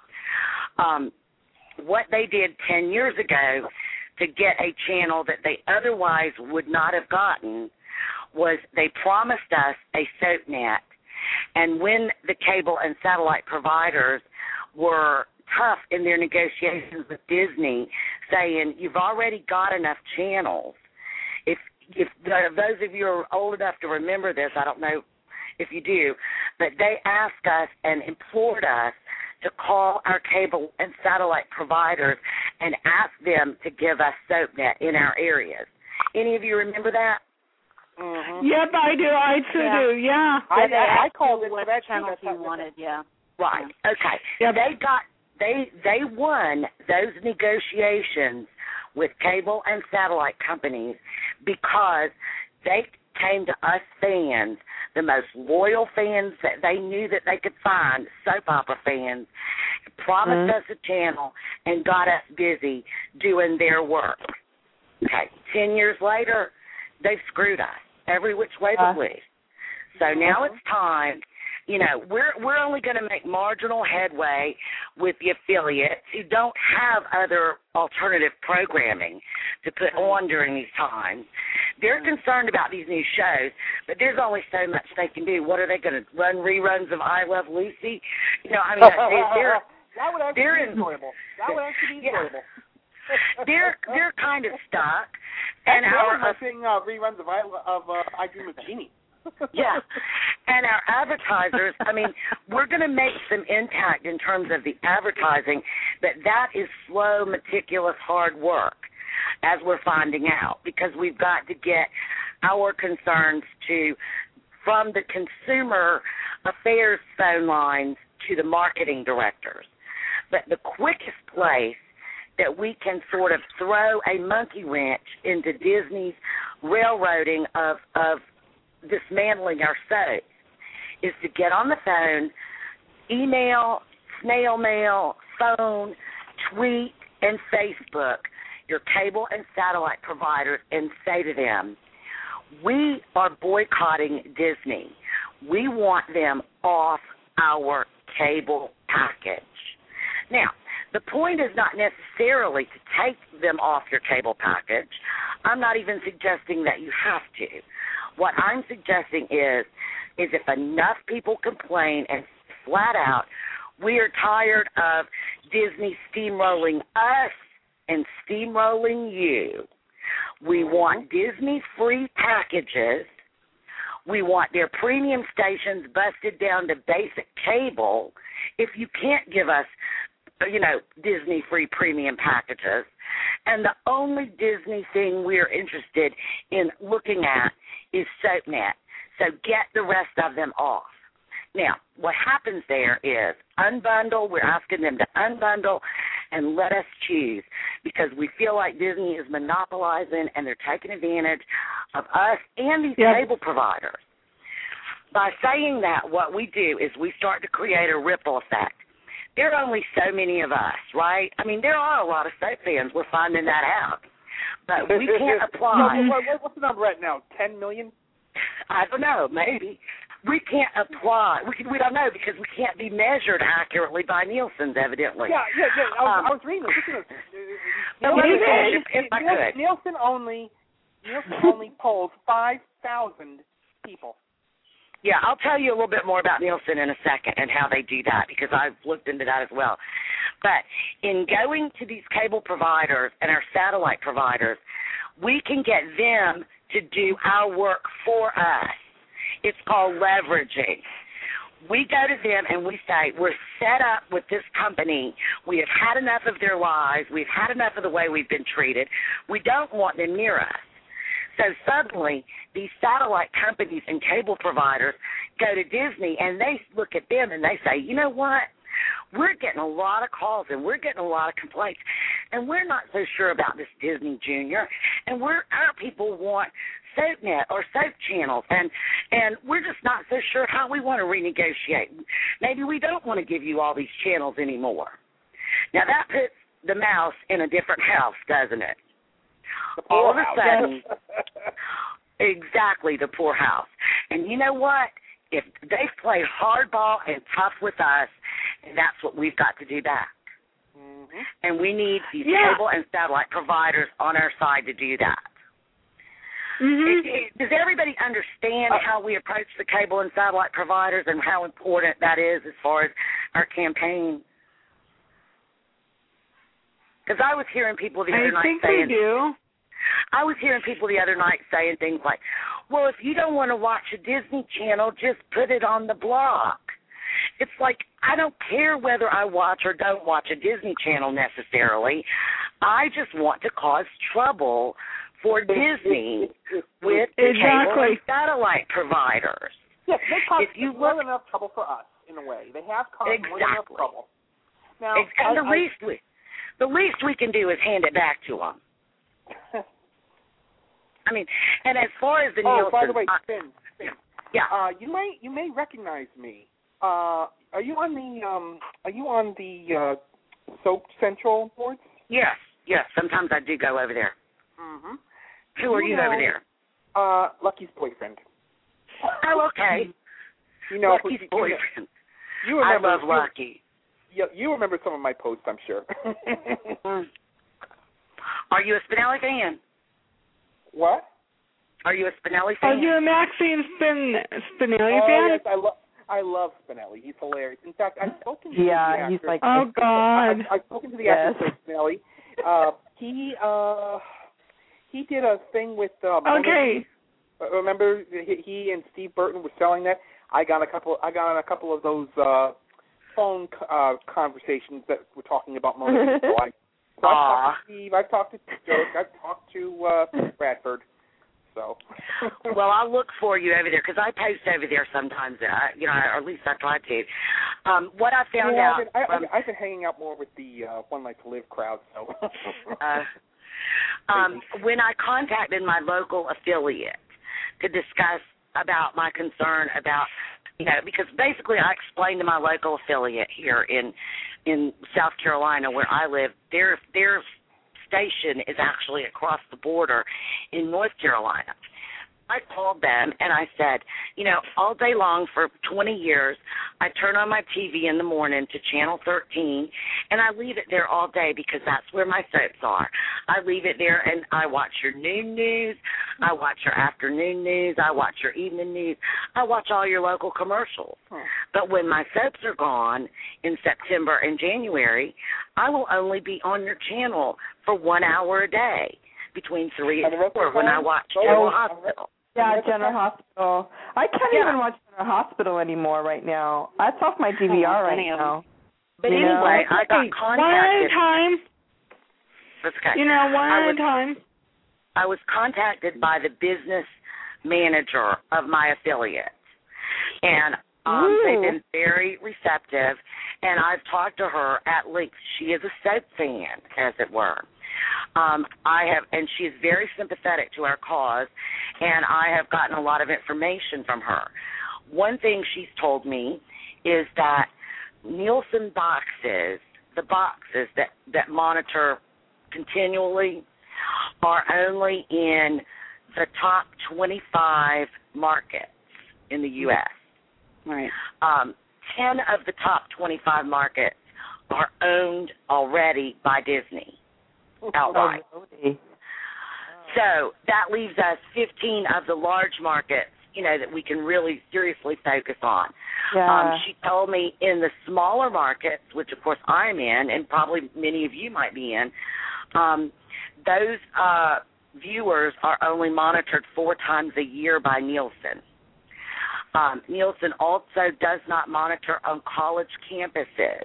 Um, what they did ten years ago to get a channel that they otherwise would not have gotten was they promised us a SoapNet, and when the cable and satellite providers were tough in their negotiations with Disney, saying, you've already got enough channels. If if those of you are old enough to remember this, I don't know if you do, but they asked us and implored us to call our cable and satellite providers and ask them to give us SoapNet in our areas. Any of you remember that? Mm-hmm. Yep, I do. I too Yeah. do. Yeah. I, Yeah, they I, I asked called you it for what that too. channels That's you how- wanted, yeah. Right. Okay. Yep. They got they they won those negotiations with cable and satellite companies because they came to us fans, the most loyal fans that they knew that they could find, soap opera fans, promised Mm-hmm. us a channel and got us busy doing their work. Okay. Ten years later, they've screwed us every which way but Uh. which. So now it's time, You know, we're we're only going to make marginal headway with the affiliates who don't have other alternative programming to put on during these times. They're concerned about these new shows, but there's only so much they can do. What are they going to run reruns of I Love Lucy? You know, I mean, they're that would actually they're be enjoyable. That would actually be yeah. enjoyable. they're they're kind of stuck, and and our our uh, seeing uh, reruns of I of uh, I Dream of Jeannie. yeah, and our advertisers. I mean, we're going to make some impact in terms of the advertising, but that is slow, meticulous, hard work, as we're finding out, because we've got to get our concerns to from the consumer affairs phone lines to the marketing directors. But the quickest place that we can sort of throw a monkey wrench into Disney's railroading of, of dismantling our soaps is to get on the phone, email, snail mail, phone, tweet, and Facebook your cable and satellite providers and say to them, we are boycotting Disney. We want them off our cable package. Now, the point is not necessarily to take them off your cable package. I'm not even suggesting that you have to. What I'm suggesting is, is if enough people complain and flat out, we are tired of Disney steamrolling us and steamrolling you. We want Disney-free packages. We want their premium stations busted down to basic cable. If you can't give us, you know, Disney-free premium packages, and the only Disney thing we're interested in looking at is SoapNet. So get the rest of them off. Now, what happens there is unbundle. We're asking them to unbundle and let us choose, because we feel like Disney is monopolizing and they're taking advantage of us and these yep. cable providers. By saying that, what we do is we start to create a ripple effect. There are only so many of us, right? I mean, there are a lot of soap fans. We're finding that out. But we can't apply. No, what, what's the number right now? ten million? I don't know, maybe. We can't apply. We can, we don't know because we can't be measured accurately by Nielsen's, evidently. Yeah, yeah, yeah. I was, um, I was reading this. Listen to this. No, Nielsen, if, if I could. Nielsen only, Nielsen only polls five thousand people. Yeah, I'll tell you a little bit more about Nielsen in a second and how they do that, because I've looked into that as well. But in going to these cable providers and our satellite providers, we can get them to do our work for us. It's called leveraging. We go to them and we say, we're set up with this company. We have had enough of their lies. We've had enough of the way we've been treated. We don't want them near us. So suddenly, these satellite companies and cable providers go to Disney and they look at them and they say, you know what? We're getting a lot of calls and we're getting a lot of complaints, and we're not so sure about this Disney Junior, and we're our people want SoapNet or Soap Channels, and and we're just not so sure how we want to renegotiate. Maybe we don't want to give you all these channels anymore. Now that puts the mouse in a different house, doesn't it? All of a sudden, exactly, the poor house. And you know what? If they've played hardball and tough with us, that's what we've got to do back. Mm-hmm. And we need these yeah. cable and satellite providers on our side to do that. Mm-hmm. It, it, does everybody understand uh, how we approach the cable and satellite providers and how important that is as far as our campaign? Because I was hearing people the other I night think saying, we do. I was hearing people the other night saying things like, well, if you don't want to watch a Disney Channel, just put it on the block. It's like, I don't care whether I watch or don't watch a Disney Channel necessarily. I just want to cause trouble for Disney with the exactly. cable and satellite providers. Yes, they cause if you more look, than enough trouble for us, in a way. They have caused exactly. more than enough trouble. Now, and I, the I, least we, the least we can do is hand it back to them. I mean, and as far as the oh, Nielsen, by the way, uh, Finn, Finn, yeah, uh, you may you may recognize me. Uh, are you on the um, Are you on the uh, Soap Central boards? yes, yes. Sometimes I do go over there. Mm-hmm. Who are you, you know, over there? Uh, Lucky's boyfriend. Oh, okay. You know, Lucky's you, boyfriend. You remember, I love Lucky. You, you remember some of my posts, I'm sure. mm. Are you a Spinelli fan? What? Are you a Spinelli fan? Are you a Maxine Spin Spinelli oh, fan? Yes, I love. I love Spinelli. He's hilarious. In fact, I've spoken to yeah, the actor. he's like. Oh God. I, I've, I've spoken to the yes. actor for Spinelli. Uh, he uh, he did a thing with. Um, okay. Remember, he, he and Steve Burton were selling that. I got a couple. I got on a couple of those uh, phone uh, conversations that were talking about Mona. So I, so I've talked to Steve. I've talked to Joe. I've talked to uh, Bradford. So. Well, I'll look for you over there because I post over there sometimes. Uh, you know, or at least I try to. Um, what I found yeah, out. I've been, I, from, I've been hanging out more with the uh, One Life to Live crowd. So. uh, um, when I contacted my local affiliate to discuss about my concern about, you know, because basically I explained to my local affiliate here in in South Carolina where I live, their their station is actually across the border in North Carolina. I called them and I said, you know, all day long for twenty years, I turn on my T V in the morning to Channel thirteen, and I leave it there all day because that's where my soaps are. I leave it there and I watch your noon news, I watch your afternoon news, I watch your evening news, I watch all your local commercials. Hmm. But when my soaps are gone in September and January, I will only be on your channel for one hour a day between three and four when I watch General Hospital. Yeah, General Hospital. I can't yeah. even watch General Hospital anymore right now. That's off my D V R oh, right now. But you anyway, know? I got contacted. One at a time. That's okay. You know, one I at was, a time. I was contacted by the business manager of my affiliate, and um, they've been very receptive, and I've talked to her at length. She is a soap fan, as it were. Um, I have, and she is very sympathetic to our cause, and I have gotten a lot of information from her. One thing she's told me is that Nielsen boxes, the boxes that, that monitor continually, are only in the top twenty-five markets in the U S Right. Um, ten of the top twenty-five markets are owned already by Disney. Outright. Oh, really? So that leaves us fifteen of the large markets, you know, that we can really seriously focus on. Yeah. Um, she told me in the smaller markets, which of course I'm in, and probably many of you might be in, um, those uh, viewers are only monitored four times a year by Nielsen. Um, Nielsen also does not monitor on college campuses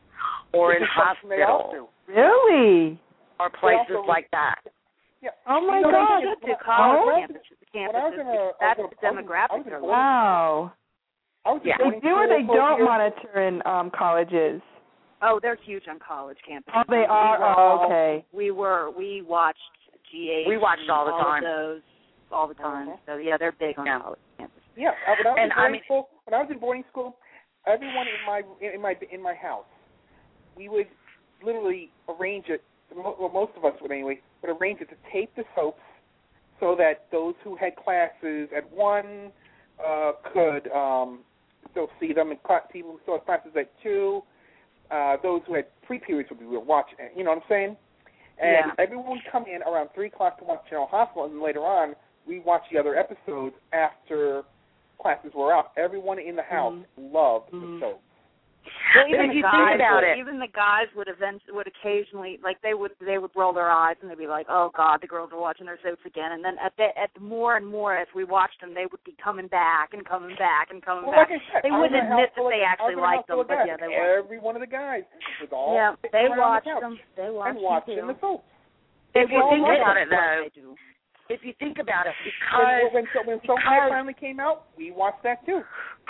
or in hospitals. Really? Or places also, like that. Yeah. Oh my you know, God! They should do college oh, campuses. campuses a, that's the demographic. A, wow. Yeah. They do or they don't monitor in um, colleges. Oh, they're huge on college campuses. Oh, they are. We oh, okay. We were. We watched G H. We watched all the all time. Of those all the time. Uh-huh. So yeah, they're big on yeah. college campuses. Yeah. When I was and in boarding I mean, school, when I was in boarding school, everyone in my in my in my house, we would literally arrange it. Well, most of us would anyway, would arrange it to tape the soaps so that those who had classes at one uh, could um, still see them, and people who still had classes at two, uh, those who had free periods would be watching. You know what I'm saying? And yeah. everyone would come in around three o'clock to watch General Hospital, and later on we watch the other episodes after classes were out. Everyone in the house mm-hmm. loved mm-hmm. the soaps. Well, even if you the guys, think about would, it, even the guys would event, would occasionally like they would they would roll their eyes and they'd be like, "Oh God, the girls are watching their soaps again." And then at the, at the more and more as we watched them, they would be coming back and coming back and coming well, back. Like said, they wouldn't admit that they actually liked them, but yeah, they were. Every one of the guys was all yeah, they watched the them. They watched and watching them the soaps. If you think about it, though, if you think about it, because when, when, when because, Soap Night finally came out, we watched that too.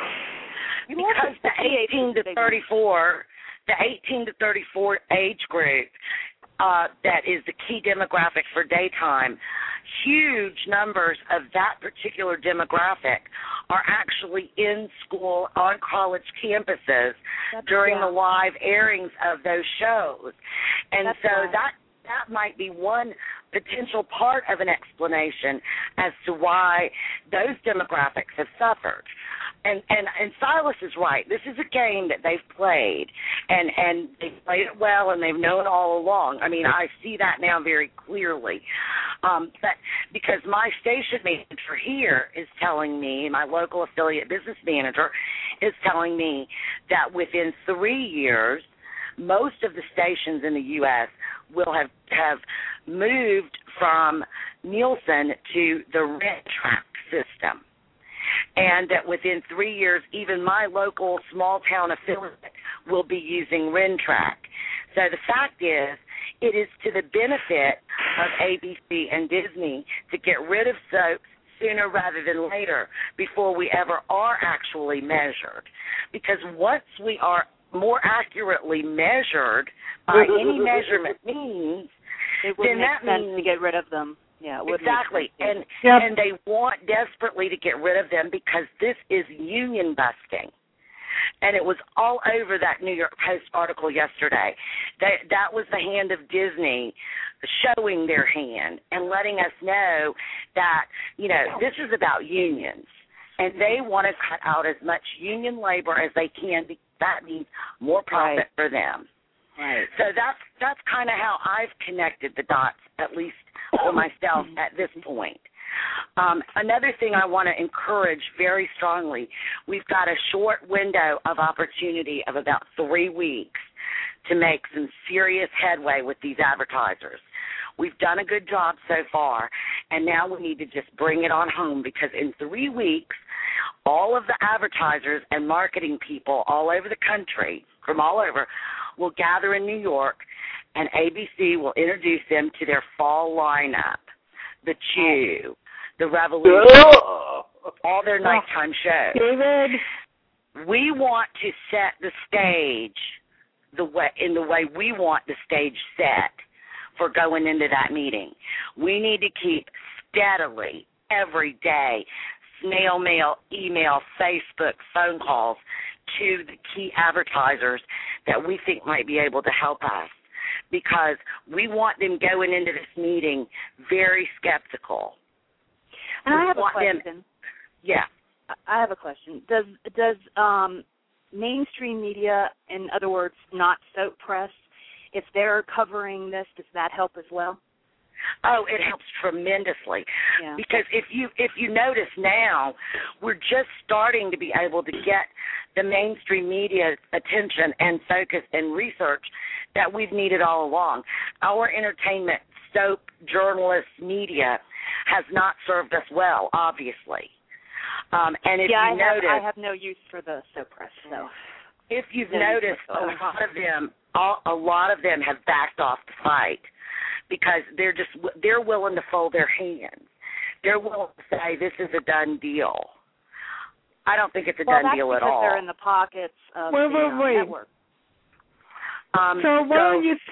We because the eighteen to thirty-four, the eighteen to thirty-four age group, uh, that is the key demographic for daytime. Huge numbers of that particular demographic are actually in school on college campuses That's during yeah. the live airings of those shows, and That's so right. that. That might be one potential part of an explanation as to why those demographics have suffered. And, and and Silas is right. This is a game that they've played, and, and they've played it well, and they've known all along. I mean, I see that now very clearly. Um, but because my station manager here is telling me, my local affiliate business manager is telling me that within three years, most of the stations in the U S will have, have moved from Nielsen to the RentTrack system. And that within three years, even my local small-town affiliate will be using RentTrack. So the fact is, it is to the benefit of A B C and Disney to get rid of soaps sooner rather than later before we ever are actually measured. Because once we are more accurately measured by any measurement means, it would then make that sense means to get rid of them. Yeah, it would exactly, and Yep. and they want desperately to get rid of them because this is union busting, and it was all over that New York Post article yesterday. That that was the hand of Disney showing their hand and letting us know that, you know, this is about unions, and they want to cut out as much union labor as they can. Because that means more profit Right. for them. Right. So that's that's kind of how I've connected the dots, at least for myself at this point. Um, another thing I want to encourage very strongly, we've got a short window of opportunity of about three weeks to make some serious headway with these advertisers. We've done a good job so far, and now we need to just bring it on home because in three weeks, all of the advertisers and marketing people all over the country, from all over, will gather in New York, and A B C will introduce them to their fall lineup, The Chew, The Revolution, all their nighttime shows. David. We want to set the stage the way in the way we want the stage set for going into that meeting. We need to keep steadily, every day, snail mail, email, Facebook, phone calls to the key advertisers that we think might be able to help us, because we want them going into this meeting very skeptical. And we I have a want question. Them, yeah. I have a question. Does does um, mainstream media, in other words, not soap press, if they're covering this, does that help as well? Oh, it helps tremendously. Yeah. Because if you if you notice now, we're just starting to be able to get the mainstream media attention and focus and research that we've needed all along. Our entertainment, soap, journalist, media has not served us well, obviously. Um, and if yeah, you I notice, have, I have no use for the soap press, so. If you've no noticed, a lot of them, a lot of them have backed off the fight. Because they're just they're willing to fold their hands. They're willing to say this is a done deal. I don't think it's a well, done deal at all. all. They're in the pockets of wait, the wait, uh, wait. network. Um, so what so, are you?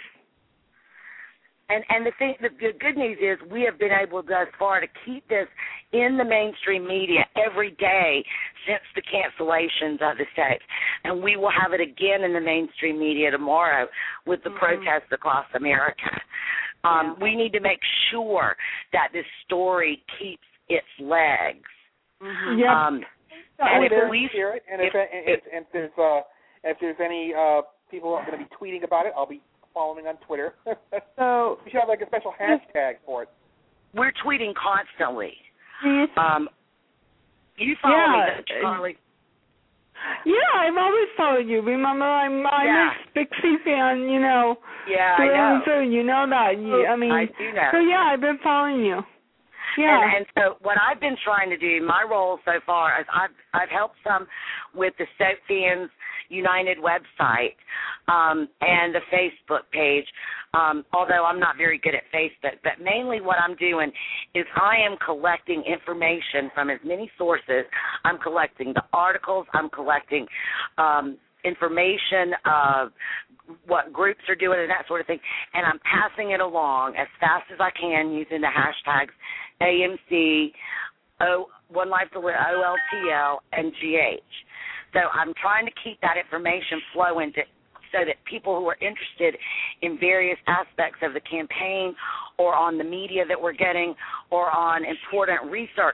And and the thing, the, the good news is we have been able thus far to keep this in the mainstream media every day since the cancellations of the tapes, and we will have it again in the mainstream media tomorrow with the mm-hmm. protests across America. Um, yeah. We need to make sure that this story keeps its legs. Mm-hmm. Yep. Um, and if there's we spirit, and if, if, if, if, if there's uh, if there's any uh, people who are going to be tweeting about it, I'll be following on Twitter. So we should have like a special hashtag for it. We're tweeting constantly. Please. Um, you follow yeah. me, Charlie. Yeah, I've always followed you. Remember, I'm I'm yeah. a Spixie fan. You know. Yeah, I know. So you know that. You, I mean. I do know. So yeah, I've been following you. Yeah. And, and so what I've been trying to do, my role so far is I've I've helped some with the Soap Fans United website um, and the Facebook page, um, although I'm not very good at Facebook. But mainly what I'm doing is I am collecting information from as many sources. I'm collecting the articles. I'm collecting um, information of what groups are doing and that sort of thing, and I'm passing it along as fast as I can using the hashtags A M C, O, One Life to Live, O L T L, and G H. So I'm trying to keep that information flowing to, so that people who are interested in various aspects of the campaign or on the media that we're getting or on important research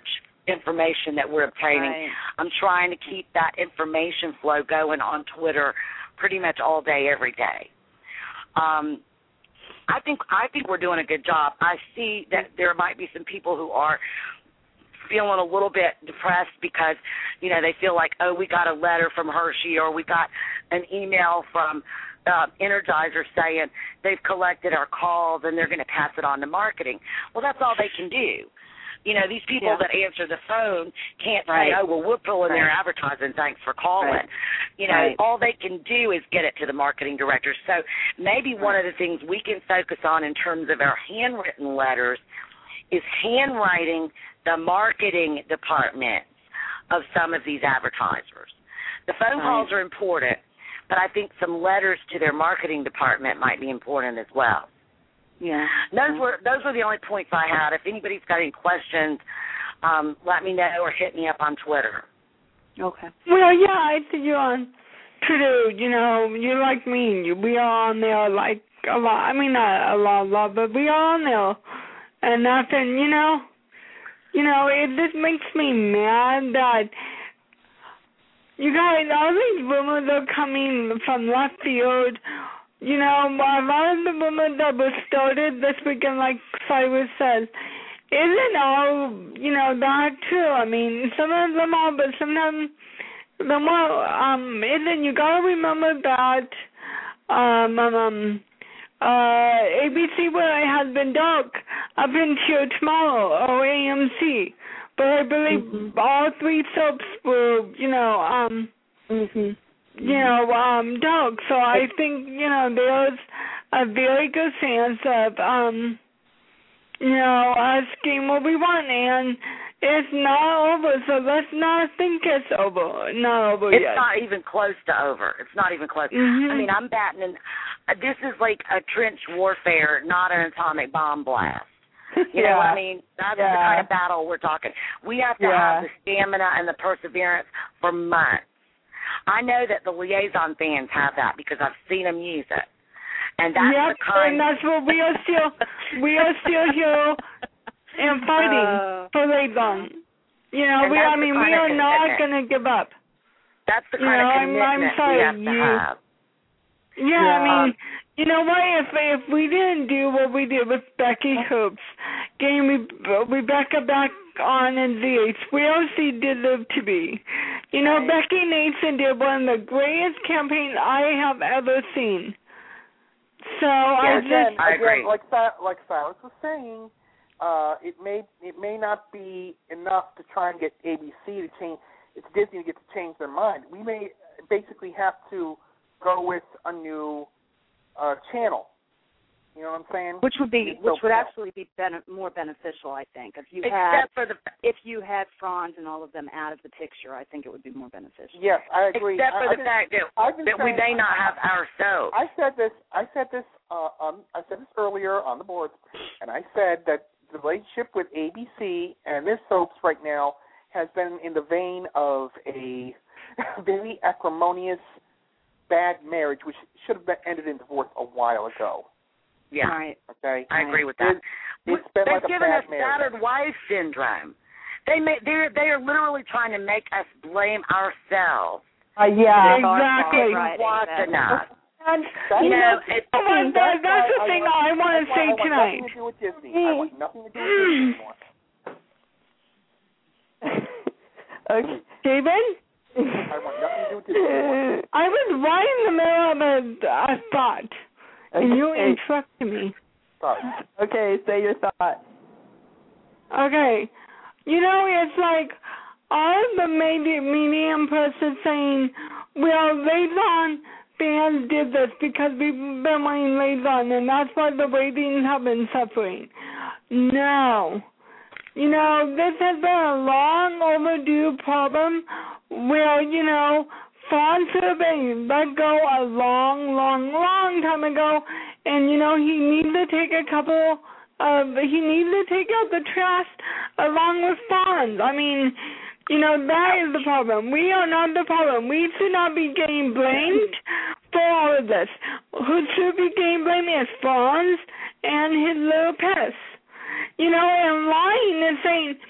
information that we're obtaining. Right. I'm trying to keep that information flow going on Twitter pretty much all day, every day. Um, I think I think we're doing a good job. I see that there might be some people who are feeling a little bit depressed because, you know, they feel like, oh, we got a letter from Hershey or we got an email from uh, Energizer saying they've collected our calls and they're going to pass it on to marketing. Well, that's all they can do. You know, these people Yeah. that answer the phone can't Right. say, oh, well, we're pulling Right. their advertising, thanks for calling. Right. You know, Right. all they can do is get it to the marketing director. So maybe one of the things we can focus on in terms of our handwritten letters is handwriting the marketing departments of some of these advertisers. The phone Right. calls are important, but I think some letters to their marketing department might be important as well. Yeah. Those were those were the only points I had. If anybody's got any questions, um, let me know or hit me up on Twitter. Okay. Well, yeah, I see you on Twitter. You know, you're like me. You, we are on there like a lot. I mean, not a lot, a lot, but we are on there. And nothing, you know, you know, it just makes me mad that you guys, all these rumors are coming from left field. You know, a lot of the rumors that were started this weekend, like Cyrus says, isn't all, you know, that true. I mean, some of them are, but sometimes the more, um, isn't, you gotta remember that, um, um, um uh, A B C Where has been dark up until tomorrow, or A M C. But I believe mm-hmm. all three soaps were, you know, um, mm-hmm. you know, um, dark. So I think, you know, there's a very good chance of, um, you know, us getting what we want, and it's not over, so let's not think it's over. Not over it's yet. It's not even close to over. It's not even close. Mm-hmm. I mean, I'm batting in. Uh, this is like a trench warfare, not an atomic bomb blast. You yeah. know what I mean? That's yeah. the kind of battle we're talking. We have to yeah. have the stamina and the perseverance for months. I know that the Liaison fans have that because I've seen them use it. And that's yep, the kind. and that's what we are still, we are still here and fighting uh, for Liaison. You know, we, I mean, we are not going to give up. That's the you kind know, of commitment I'm, I'm sorry, we have to you, have. Yeah, yeah, I mean, you know what? If if we didn't do what we did with Becky Hoops, getting Rebecca back on in Z H, where else she did live to be? You know, right. Becky Nathan did one of the greatest campaigns I have ever seen. So yeah, I again, just, I again, agree. like like Cyrus was saying, uh, it may it may not be enough to try and get A B C to change. It's Disney to get to change their mind. We may basically have to go with a new uh, channel. You know what I'm saying? Which would be, It's which so would cool. actually be bene- more beneficial, I think. If you Except had, for the if you had Franz and all of them out of the picture, I think it would be more beneficial. Yes, I agree. Except for I, the I fact that, I've been that we saying, may not have ourselves. I said this. I said this. Uh, um, I said this earlier on the board, and I said that the relationship with A B C and their soaps right now has been in the vein of a very acrimonious, bad marriage, which should have been ended in divorce a while ago. Yeah, Right. Okay, I agree with that. It's, it's been They've like a given bad us marriage. battered wife syndrome. They may, they're they are literally trying to make us blame ourselves. Uh, yeah. exactly. Didn't Right, watch exactly. enough. And, You you know, know, it, Come on, that, that's the thing I want to say I want tonight. nothing to do with Disney. I want nothing to do with Disney anymore. okay. David? I want nothing to do with Disney anymore. I was right in the middle of a, a thought, and you Okay. interrupted me. Sorry. Okay, say your thought. Okay. You know, it's like all the media, medium person saying, well, Liaison fans did this because we've been wanting Liaison, and that's why the ratings have been suffering. No. You know, this has been a long overdue problem where, you know, Franz should have been let go a long, long, long time ago, and, you know, he needs to take a couple of, he needs to take out the trash along with Franz. I mean, you know, that is the problem. We are not the problem. We should not be getting blamed for all of this. Who should be getting blamed is Franz and his little piss. You know, and lying and saying,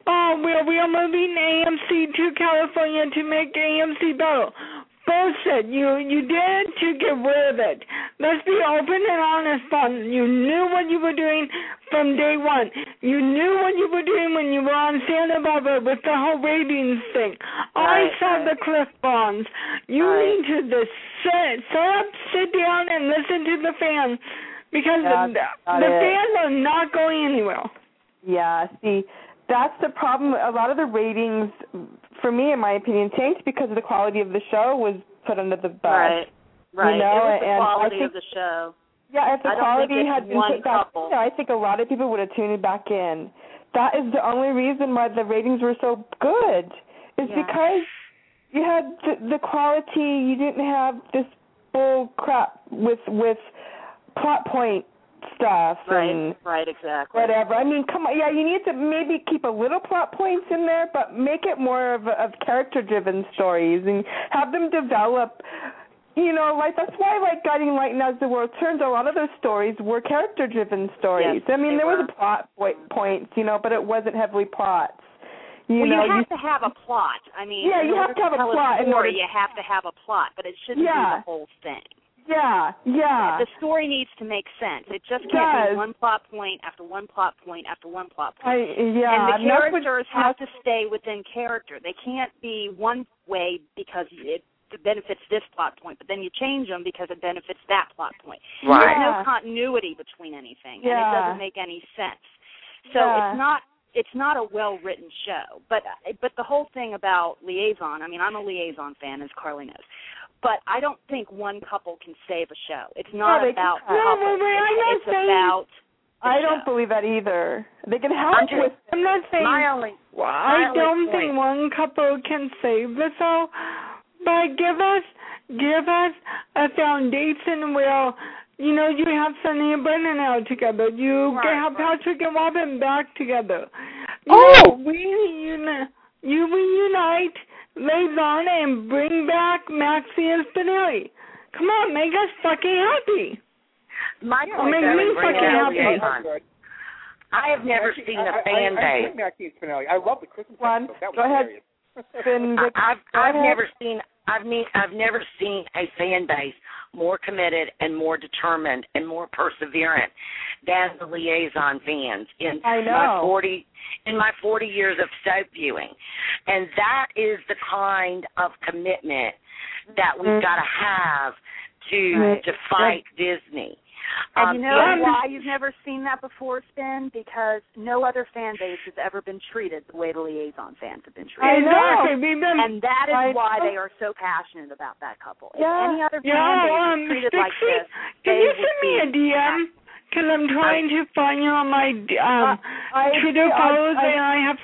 oh, well, we are moving A M C to California to make A M C better. Bullshit. You you did to get rid of it. Let's be open and honest, Fun. You knew what you were doing from day one. You knew what you were doing when you were on Santa Barbara with the whole ratings thing. Right, I saw right. the Cliff Bonds. You Right. need to just sit, sit up, sit down, and listen to the fans because Yeah, the, got the it. fans are not going anywhere. Yeah, see, that's the problem. A lot of the ratings, for me, in my opinion, changed because the quality of the show was put under the bus. Right. Right. You know, it was the and quality I think, of the show. Yeah, if the I don't quality think it's had been one put back couple. in, I think a lot of people would have tuned back in. That is the only reason why the ratings were so good, is Yeah. because you had the, the quality. You didn't have this bull crap with with plot point stuff Right. and Right. Exactly. whatever. I mean, come on. Yeah, you need to maybe keep a little plot points in there, but make it more of, of character-driven stories and have them develop. You know, like that's why, like Guiding Light and As the World Turns, a lot of those stories were character-driven stories. Yes, I mean, they there were. was a plot point, points, you know, but it wasn't heavily plots. You well, know, you have you, to have a plot. I mean, Yeah, in you order have to have a tell plot in story, order- you have to have a plot, but it shouldn't Yeah. be the whole thing. yeah, yeah. The story needs to make sense. It just It can't does. be one plot point after one plot point after one plot point. I, yeah, and the and that's what- characters have to stay within character. They can't be one way because it benefits this plot point, but then you change them because it benefits that plot point. Right. There's Yeah. no continuity between anything, and Yeah. it doesn't make any sense. So Yeah. it's not it's not a well-written show. But but the whole thing about Liaison, I mean, I'm a Liaison fan, as Carly knows. But I don't think one couple can save a show. It's not they about can't. No, couples. wait, wait, I'm not It's, it's saying- about the I don't show. believe that either. They can help I'm just- with I'm not saying My only, Well, my I only don't point- think one couple can save the show, but give us give us a foundation where, you know, you have Sunny and Brennan out together. You Right, can have right. Patrick and Robin back together. You Oh! know, we reuni- you reunite Liaison and bring back Maxie and Spinelli. Come on, make us fucking happy. my Yeah, point make though me is bringing fucking up happy. Liaison. I have never Actually, seen I, a I, fan I, I, base. I Maxine Spinelli. I love the Christmas One. episode. That was Go ahead. hilarious. Been I- Vic- I've go I've ahead. never seen I've mean I've never seen a fan base more committed and more determined and more perseverant than the Liaison fans in I know. my forty in my forty years of soap viewing, and that is the kind of commitment that we've Mm. got to have to Right. to fight Disney. And Um, you know yeah, why you've never seen that before, Spin? Because no other fan base has ever been treated the way the Liaison fans have been treated. I know. Exactly. We've been And that is I why know. they are so passionate about that couple. Yeah. If any other fan Yeah, base um, is treated like Dixie, this, can they you would send me a be D M? Because I'm trying to find you on my um, I- Twitter I- follows, I- and I have,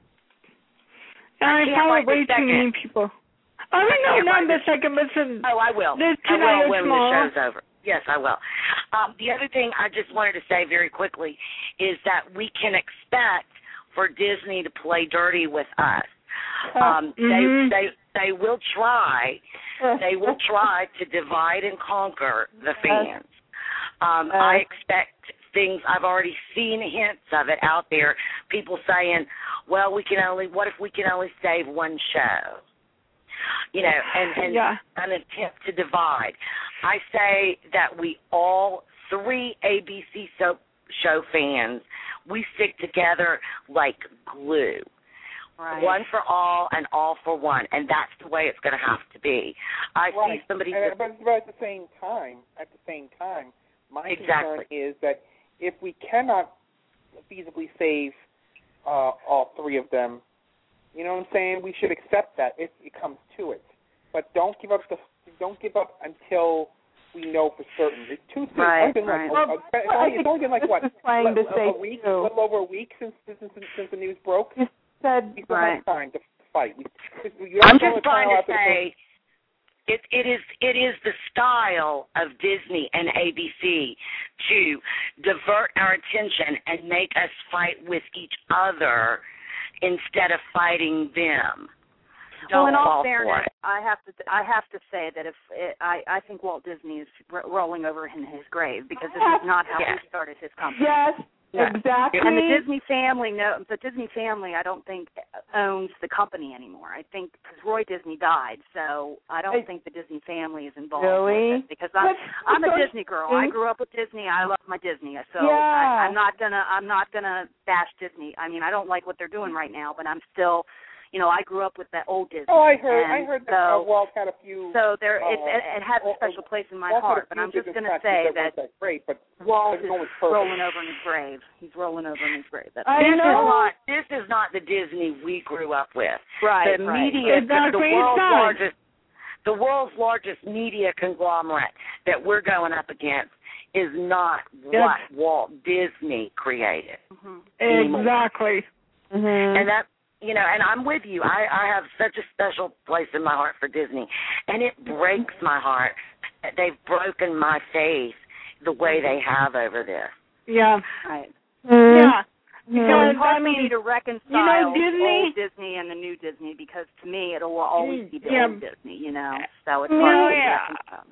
and I I, can't follow wait way a too second. many people. Oh, no, can't not wait the a- second, but the, Oh, I will. the I tonight will or when tomorrow. the show's over. Yes, I will. Um, the other thing I just wanted to say very quickly is that we can expect for Disney to play dirty with us. Um, Mhm. They they they will try. They will try to divide and conquer the fans. Um, Uh, I expect things. I've already seen hints of it out there. People saying, "Well, we can only. What if we can only save one show?" You know, and, and Yeah. an attempt to divide. I say that we all, three A B C soap show fans, we stick together like glue. Right. One for all and all for one, and that's the way it's going to have to be. I Right. see somebody. And, but, but at the same time, at the same time, my Exactly. concern is that if we cannot feasibly save uh, all three of them, you know what I'm saying? We should accept that if it comes to it, but don't give up the don't give up until we know for certain. It's too soon. Right, It's only been like, right. uh, it's only, it's only been like This what? is trying a, to a, say a week, a too. little over a week since since, since, since the news broke. You said We still Right. have time to fight. We, you don't I'm throw just the trying towel to out the- say it, it is it is the style of Disney and A B C to divert our attention and make us fight with each other instead of fighting them. Don't well, in all fall for fairness, it. I have to I have to say that if it, I I think Walt Disney is r- rolling over in his grave because this is not how Yeah. he started his company. yes, Yeah. Exactly. And the Disney family, no, the Disney family, I don't think owns the company anymore. I think because Roy Disney died, so I don't I, think the Disney family is involved really? with it. Because I'm, That's I'm a so Disney girl. I grew up with Disney. I love my Disney. So yeah. I, I'm not gonna, I'm not gonna bash Disney. I mean, I don't like what they're doing right now, but I'm still. You know, I grew up with that old Disney. Oh, I heard. I heard that so, uh, Walt had a few. So there, uh, it, it, it has a special place in my Walt heart. But I'm just going to say that, that great, but Walt is rolling over in his grave. He's rolling over in his grave. That's I this know. is Not, this is not the Disney we grew up with. Right. The right. media, Exactly. the world's Right. largest, the world's largest media conglomerate that we're going up against is not Yes. what Walt Disney created. Mm-hmm. Exactly. Mm-hmm. And that. You know, and I'm with you. I, I have such a special place in my heart for Disney. And it breaks my heart that they've broken my faith the way they have over this. Yeah. Right. Mm-hmm. Yeah. So Because it's hard I mean, for me to reconcile you know, Disney, old Disney and the new Disney because to me it'll always be the yeah. old Disney, you know. So it's No, hard to yeah. reconcile.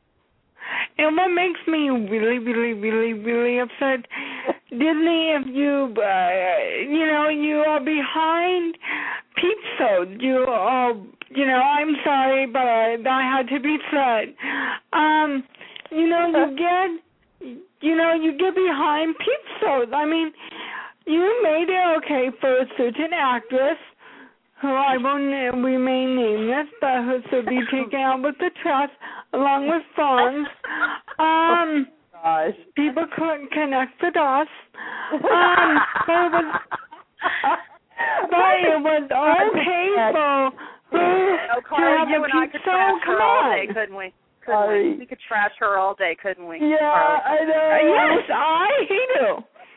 And what makes me really, really, really, really upset, Disney, if you, uh, you know, you are behind Peepsode. You are, you know, I'm sorry, but I, I had to be said. Um, you know, you get, you know, you get behind Peepsode. I mean, you made it okay for a certain actress who I will na- remain nameless, but who should be taken out with the trash along with Fonz. Um, Gosh. people couldn't connect with us. Um, but it was, but it was all painful. Oh, Carl, have you a and I could pizza? trash her Come all on. day, couldn't we? Couldn't Sorry. we? We could trash her all day, couldn't we? Yeah, Carl? I know. Uh, yes, I do.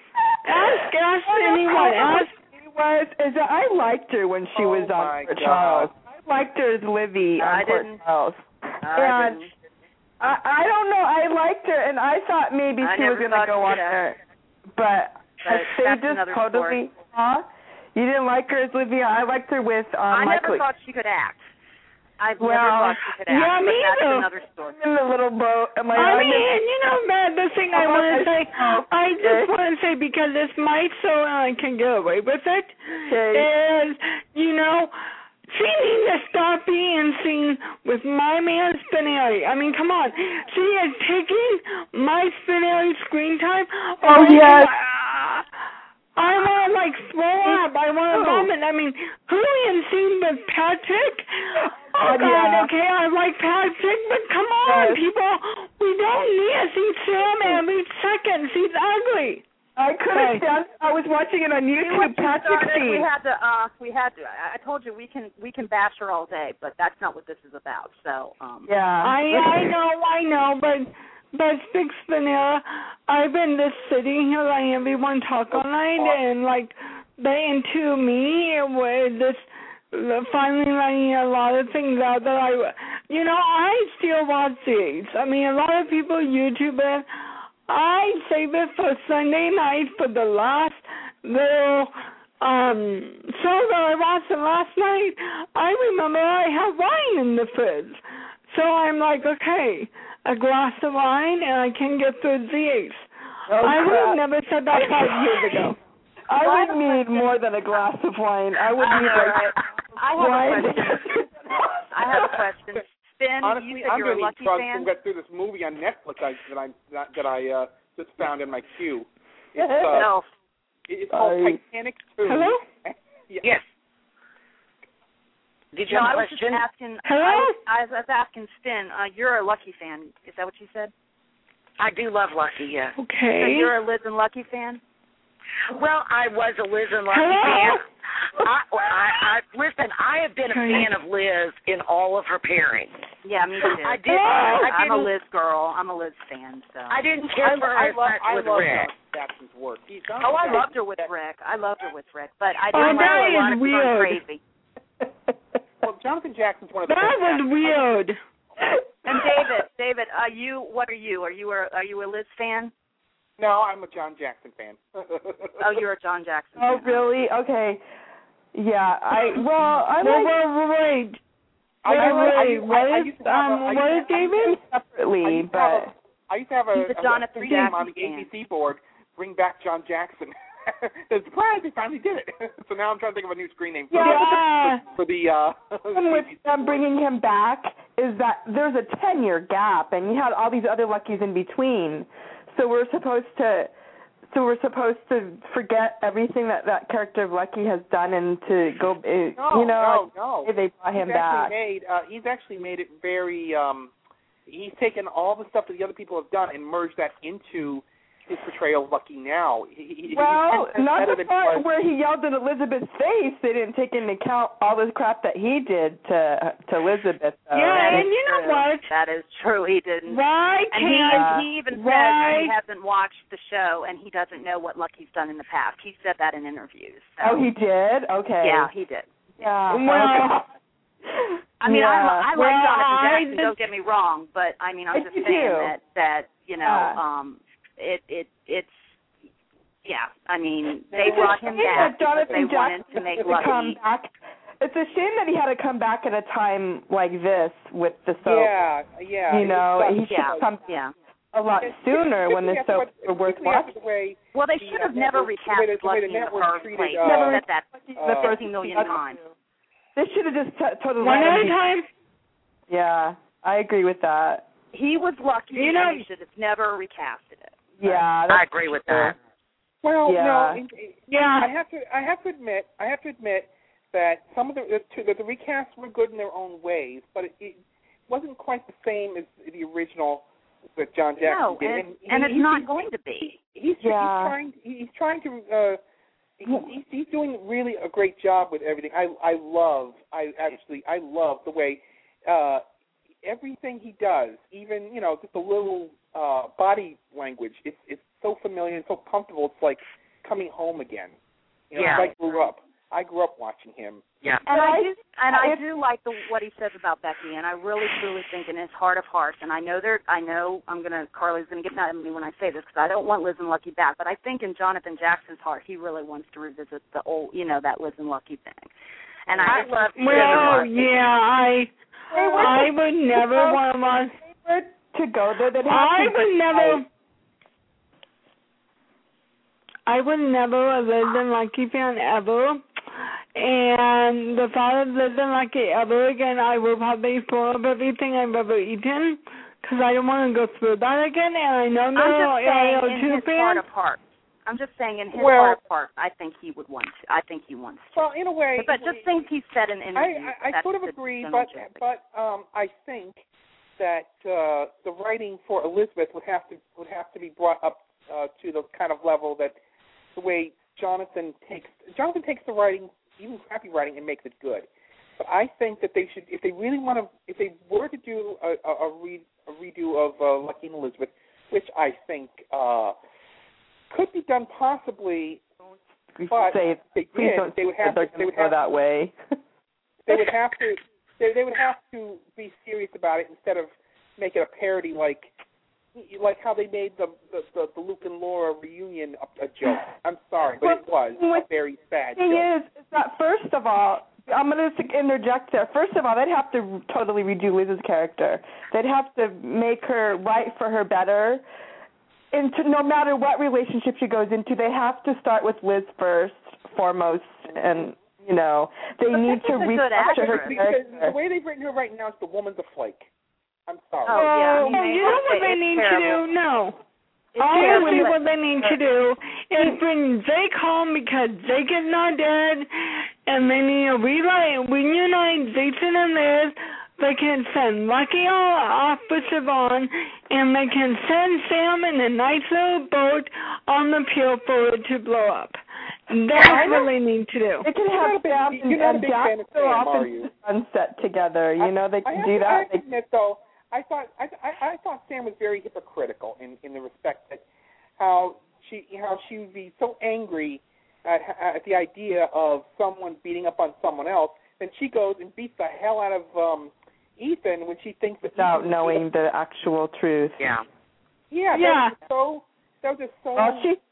Ask, ask anyone. Ask. Was is that I liked her when she Oh was on my Port God. Charles. I liked her as Livy on I Port didn't. Charles. I and didn't. I, I don't know. I liked her, and I thought maybe I she was never going to thought go she on did. there, but, But they that's just another totally. Huh? You didn't like her as Livy? I liked her with um, I Michael. never thought she could act. I've Well, never thought she could act. yeah, but me that's either. another story. in the little boat. I'm like, I I'm mean, in- you know, man, the thing I Oh, want to I- say, oh, I just okay. want to say, because this might so I can get away with it, Okay. is, you know, she needs to stop being seen with my man Spinelli. I mean, come on. She is taking my Spinelli screen time. Oh, away yes. from- ah, I want to, like, throw up. I want to Oh. vomit. I mean, Julian seen with Patrick. Oh, Oh, God, yeah. okay, I like Patrick, but come on, Yes. people. We don't need to see Sam every second. She's ugly. I couldn't Okay. stand. I was watching it on We YouTube. Patrick started, we scene. had to. Uh, we had to. I, I told you we can. We can bash her all day, but that's not what this is about. So. Um, Yeah. I I know, I know, but but Six Vanilla, I've been just sitting here letting everyone talk all night, and like they into me it was just finally letting a lot of things out that I, you know, I still watch these. I mean, a lot of people YouTube it. I save it for Sunday night for the last little um show that I watched last night. I remember I have wine in the fridge. So I'm like, okay, a glass of wine and I can get through these. Oh, I would have crap. never said that five years ago. I would need more than a glass of wine. I would need like I have wine. a question. I have a question. Spin, Honestly, you said I'm you're a going to Lucky need drugs fan. to get through this movie on Netflix I, that I that, that I uh, just found in my queue. It's, uh, No. it's called Sorry. Titanic two. Hello? Yeah. Yes. Did you No, have I a was just question? asking. Hello? I was, I was asking Spin. Uh, you're a Lucky fan. Is that what you said? I do love Lucky, yes. So Okay. you're a Liz and Lucky fan. Well, I was a Liz and Lucky Hello? fan. I, I, I, listen, I have been a Okay. fan of Liz in all of her pairings. Yeah, me too. I did. Oh, I I'm a didn't. Liz girl. I'm a Liz fan. So. I didn't care I, for her I as love, much I with love Rick. John Jackson's work. He's done Oh, I great. loved her with Rick. I loved her with Rick, but I Oh, didn't like that her a lot is of weird. crazy. Well, Jonathan Jackson's one of the That best was actors. weird. And David, David, are you? What are you? Are you a Are you a Liz fan? No, I'm a John Jackson fan. Oh, you're a John Jackson. Oh, fan. really? Okay. Yeah. I well, I Wait, like wait, wait. I, Wait, I, I, wait, used- what I, I is, used to have um, a, I what used is to- I used David? to- I separately, used to have but a, I used to have a, He's a a Jonathan stream on the Jackson A B C board bring back John Jackson. The surprise, they finally did it. So now I'm trying to think of a new screen name for Yeah. the, for the uh And with them bringing him back is that there's a ten-year gap, and you had all these other Luckies in between. So we're supposed to, so we're supposed to forget everything that that character of Lucky has done, and to go, no, you know, no, no. they brought him he's back. Actually made, uh, he's actually made it very. Um, he's taken all the stuff that the other people have done and merged that into his portrayal of Lucky now. He, well, he's not better the than part he was. where he yelled in Elizabeth's face. They didn't take into account all this crap that he did to to Elizabeth. Though. Yeah, That and is you know true. what? That is true. He didn't. Why And he, can't he even why? says he hasn't watched the show and he doesn't know what Lucky's done in the past. He said that in interviews. So. Oh, he did? Okay. Yeah, he did. Yeah. Well, I mean, yeah. I, I like Well, Jonathan I Jackson. just- Don't get me wrong, but I mean, I'm Yes, just you saying do. that that you know, Yeah. um, it it it's yeah. I mean, they It's a brought him shame back that because Jonathan they wanted Jackson to make had to come Lucky. back. It's a shame that he had to come back at a time like this with the soap. Yeah, yeah. You know, It's, uh, he should Yeah, have come yeah. a lot sooner when the soaps were worth watching. The way Well, they the, should uh, have never network- recast the way the- the way Lucky the in the network first treated, place. uh, They said that uh, fifty million times. This should have just t- totally one let at him a be- time. Yeah, I agree with that. He was lucky, You know- and they should have never recasted it. Yeah, I that's agree with true. that. Well, Yeah. no, in, in, Yeah. I have to. I have to admit. I have to admit that some of the the, the, the recasts were good in their own ways, but it, it wasn't quite the same as the original that John Jackson No, did. and, he- and it's he- not he- going to be. He's, Yeah. he's trying. He's trying to. Uh, he, he's, he's doing really a great job with everything. I I love. I actually I love the way uh, everything he does. Even you know just a little uh, body language. It's it's so familiar and so comfortable. It's like coming home again. You know, Yeah. I grew up. I grew up watching him. Yeah. And I do, and I If- do like the, what he says about Becky, and I really truly think in his heart of hearts, and I know there, I know I'm gonna, Carly's gonna get mad at me when I say this because I don't want Liz and Lucky back, but I think in Jonathan Jackson's heart, he really wants to revisit the old, you know, that Liz and Lucky thing. And I, I love Well, Liz. yeah, I Hey, what's I the- would never want to watch. favorite to go there? They'd have I to would never. I would never have lived in Lucky fan ever. And if I had lived in Lucky ever again, I would probably throw up everything I've ever eaten because I don't want to go through that again. And I know I'm no just saying A O in two his heart fans. of hearts. I'm just saying in his Well- heart of hearts, I think he would want to. I think he wants to. Well, in a way, But just things he said in I, interviews. I, I that's sort of the agree, general but gist. but um, I think that uh, the writing for Elizabeth would have to would have to be brought up uh, to the kind of level that the way Jonathan takes Jonathan takes the writing, even crappy writing, and makes it good. But I think that they should, if they really want to, if they were to do a, a, a, re, a redo of uh, Lucky and Elizabeth, which I think uh, could be done possibly. But say, if they please did, don't they would say have they're to, they going would to go have that way. they would have to they, they would have to be serious about it instead of make it a parody like like how they made the the, the, the Luke and Laura reunion a, a joke. I'm sorry, but it was a very bad The thing joke. is, is that first of all, I'm going to interject there. First of all, they'd have to totally redo Liz's character. They'd have to make her write for her better. And to, no matter what relationship she goes into, they have to start with Liz first, foremost, and you know they But need this to is a good restructure her actress. Because character. the way they've written her right now is the woman's a flake. I'm sorry. Oh, yeah. I mean, Oh, they you know have what to- they it's need terrible. to do? No. It's Honestly, terrible. what they need to do is bring Jake home because Jake is not dead, and they need to reunite, reunite Jason and Liz. They can send Lucky off with Siobhan, and they can send Sam in a nice little boat on the pier for it to blow up. That's what they need to do. They can You're not a have big- Sam you're and, not a and big Jack fan of go Sam, off are into you? the sunset together. You know, they I can have do to, that. I have to They, admit, though, I thought I, I, I thought Sam was very hypocritical in, in the respect that how she how she would be so angry at, at the idea of someone beating up on someone else, then she goes and beats the hell out of um, Ethan when she thinks that without Ethan- knowing the actual truth. Yeah. Yeah, Yeah. that was just so that was just so. Well, she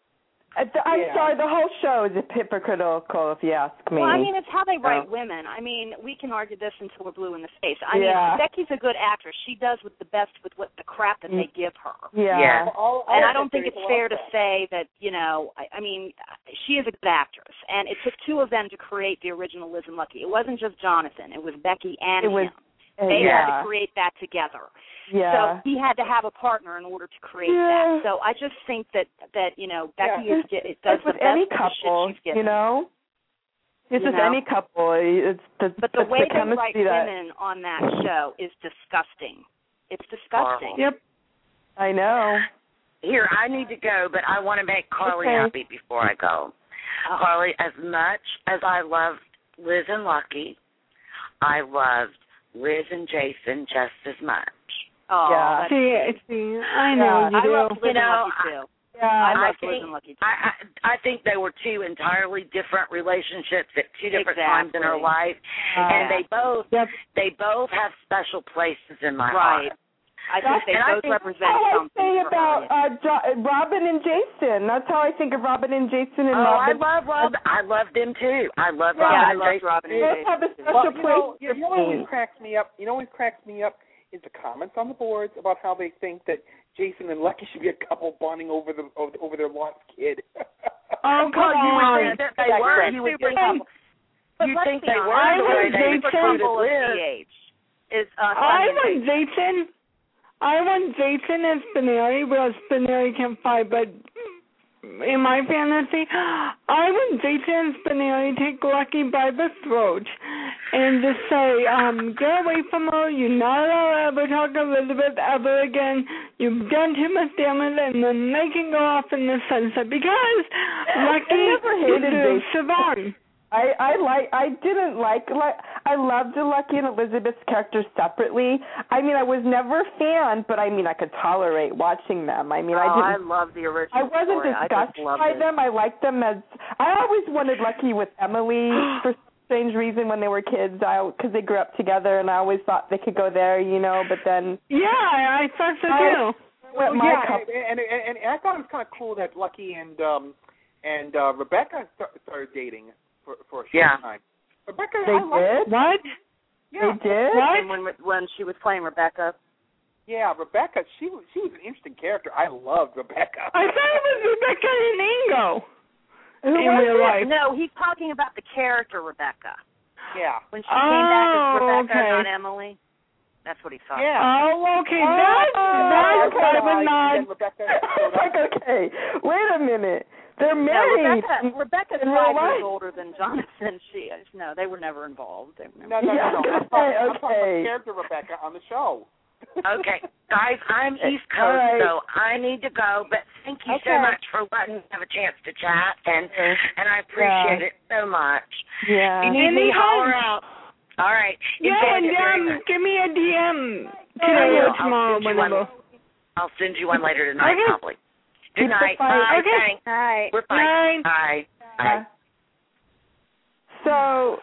Uh, th- I'm Yeah. sorry, the whole show is hypocritical, if you ask me. Well, I mean, it's how they write So- women. I mean, we can argue this until we're blue in the face. I Yeah. mean, Becky's a good actress. She does with the best with what the crap that they give her. Yeah. Yeah. All, all And I of don't it think is it's a fair to lot of say that, you know, I, I mean, she is a good actress. And it took two of them to create the original Liz and Lucky. It wasn't just Jonathan. It was Becky and It was, him. They yeah. had to create that together. Yeah. So he had to have a partner in order to create Yeah. that. So I just think that, that you know, Becky Yeah. is, it does It's with the best any of the couple, shit she's given. you know? It's You with know? any couple. It's the, But the it's way the they write chemistry that, women on that show is disgusting. It's disgusting. Horrible. Yep. I know. Here, I need to go, but I want to make Carly Okay. happy before I go. Oh. Carly, as much as I loved Liz and Lucky, I loved Liz and Jason just as much. Oh, Yeah. that's See, sweet. see, I know Yeah. you I do. love Liz You know, and Lucky too. Yeah. I I love think- Liz and Lucky too. I, I I think they were two entirely different relationships at two different times in her Exactly. life, Uh, and they both Yep. they both have special places in my Right. heart. I think they And I both think- represent That's how I something say for about her. uh, jo- Robin and Jason. That's how I think of Robin and Jason and Oh, I Robin. love Rob. I love them too. I love Yeah, Robin yeah, I and love Jason. Robin and Both Jason. have a too. special Well, you know, place you know for what always me. cracks me up? You know what always cracks me up is the comments on the boards about how they think that Jason and Lucky should be a couple bonding over the over, over their lost kid. Oh, come Well, you would on. think that they That were. cracks You would super think, couple. But you'd let's think be they honest, were I the would way they think super so. treated couple of Liz. P H is uh, I Sonny and want Jason. Jason. I want Jason and Spinelli, well, Spinelli can fight, but in my fantasy, I want Jason and Spinelli take Lucky by the throat and just say, um, get away from her. You're not allowed to ever talk to Elizabeth ever again. You've done too much damage, and then they can go off in the sunset because Lucky never hated is Jason. Siobhan. I, I like I didn't like like I loved Lucky and Elizabeth's characters separately. I mean I was never a fan, but I mean I could tolerate watching them. I mean oh, I I didn't love the original I wasn't story. I just disgusted loved by it. them. I liked them as I always wanted Lucky with Emily for some strange reason when they were kids. I because they grew up together and I always thought they could go there, you know. But then Yeah, I, I thought so I- too. Well, my yeah, cup- and, and, and, and I thought it was kind of cool that Lucky and um and uh, Rebecca st- started dating for for a short Yeah. time. Rebecca, they I like, did. What? yeah, They did. What? And when when she was playing Rebecca. yeah, Rebecca. She was she was an interesting character. I loved Rebecca. I thought it was Rebecca and Ingo Who in was real it? life. No, he's talking about the character Rebecca. yeah, When she came back as Oh, Rebecca, okay. not Emily. That's what he's talking yeah. Oh, okay. Oh, That, that okay. I would not. And Rebecca. It's like okay, wait a minute. They're No, married. Rebecca, Rebecca's in real five years life. older than Jonathan. She is. No, they were never involved. They were never No, no, Yeah, no, no. I'm okay, talking, I'm talking okay. about character Rebecca on the show. Okay, guys, I'm East Coast, All right. so I need to go. But thank you so Okay. much for letting me have a chance to chat, and and I appreciate it so much. Yeah. You need me, Anytime. holler out. All right. Yeah, Enjoyed and it very um, much. give me a D M I today will. or I'll tomorrow, send you one. whenever. I'll send you one later tonight, Okay. probably. Good Keep the night. fight. Bye. Okay. Thanks. Hi. We're fine. Night. Bye. Bye. Yeah. So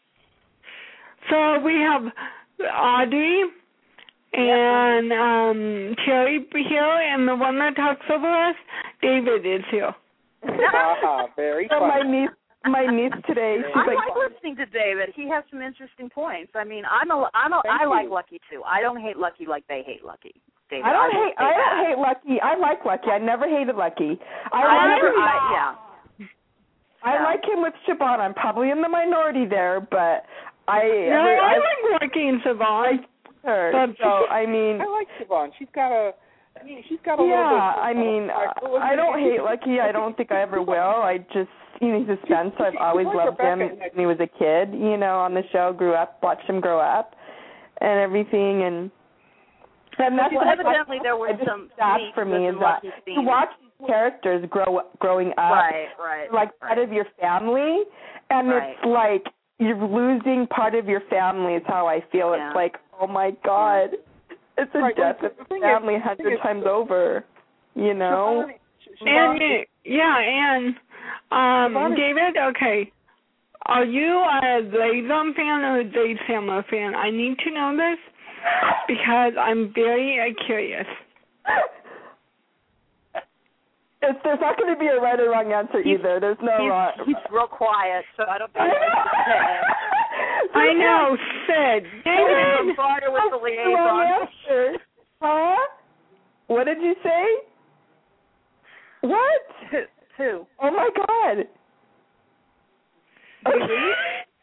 So we have Audrey and um, Terry here, and the one that talks over us, David, is here. Ah, very so my funny. niece my niece today, she's I like, like listening to David. He has some interesting points. I mean, I'm a, I'm a, Thank I like you. Lucky too. I don't hate Lucky like they hate Lucky. David, I don't will hate say I that. don't hate Lucky. I like Lucky. I never hated Lucky. I, I like never, him- I, yeah. I yeah. like him with Siobhan. I'm probably in the minority there, but I No, I, I like Lucky and Savon. her. But- So I mean, I like Siobhan. She's got a. I mean, she's got a yeah. little bit. I mean, uh, I don't hate Lucky. I don't think I ever will. I just you know, he's a Spencer. I've always like loved him Rebecca. when he was a kid. You know, on the show, grew up, watched him grow up, and everything, and. And that's Well, what evidently there were I just some sad sweet for me is Liz and that Lucky you scenes. watch these characters grow growing up, Right, right. like right. part of your family, and Right. it's like you're losing part of your family. Is how I feel. Yeah. It's like, oh my God, it's a Right, death well, of the the thing family is- a the thing hundred is- times over. You know. Siobhan, And Siobhan, yeah, and um, Savon- David, okay. Are you a Latham fan or a Jade Sandler fan? I need to know this because I'm very uh, curious. It's, there's not going to be a right or wrong answer he's, either. There's no he's, wrong. He's real quiet, so I don't think I can I know, Sid. David! Barter with the liaison. Huh? What did you say? What? Who? Oh, my God. Did he leave?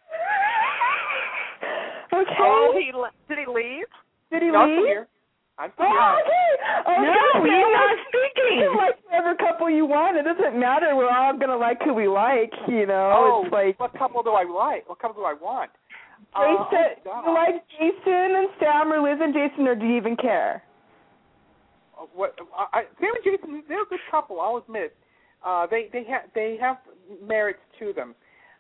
Okay. Oh, he le- did he leave? Did he No, I'm leave? still here. I'm still Oh, here. okay. Oh, No, God, he's you not You speaking. can like whatever couple you want. It doesn't matter. We're all going to like who we like, you know. Oh, it's like what couple do I like? What couple do I want? Jason, uh, oh, you like Jason and Sam or Liz and Jason, or do you even care? Uh, what? I, Sam and Jason, they're a good couple. I'll admit. Uh, they they have they have merits to them.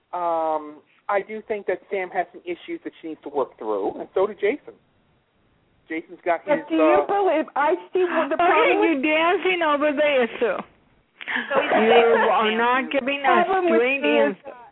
Um, I do think that Sam has some issues that she needs to work through, and so did Jason. Jason's got his. But do you uh, believe? I see what the Okay, problem. you're dancing over the issue. So he's You are not giving a problem with straight me is, answer.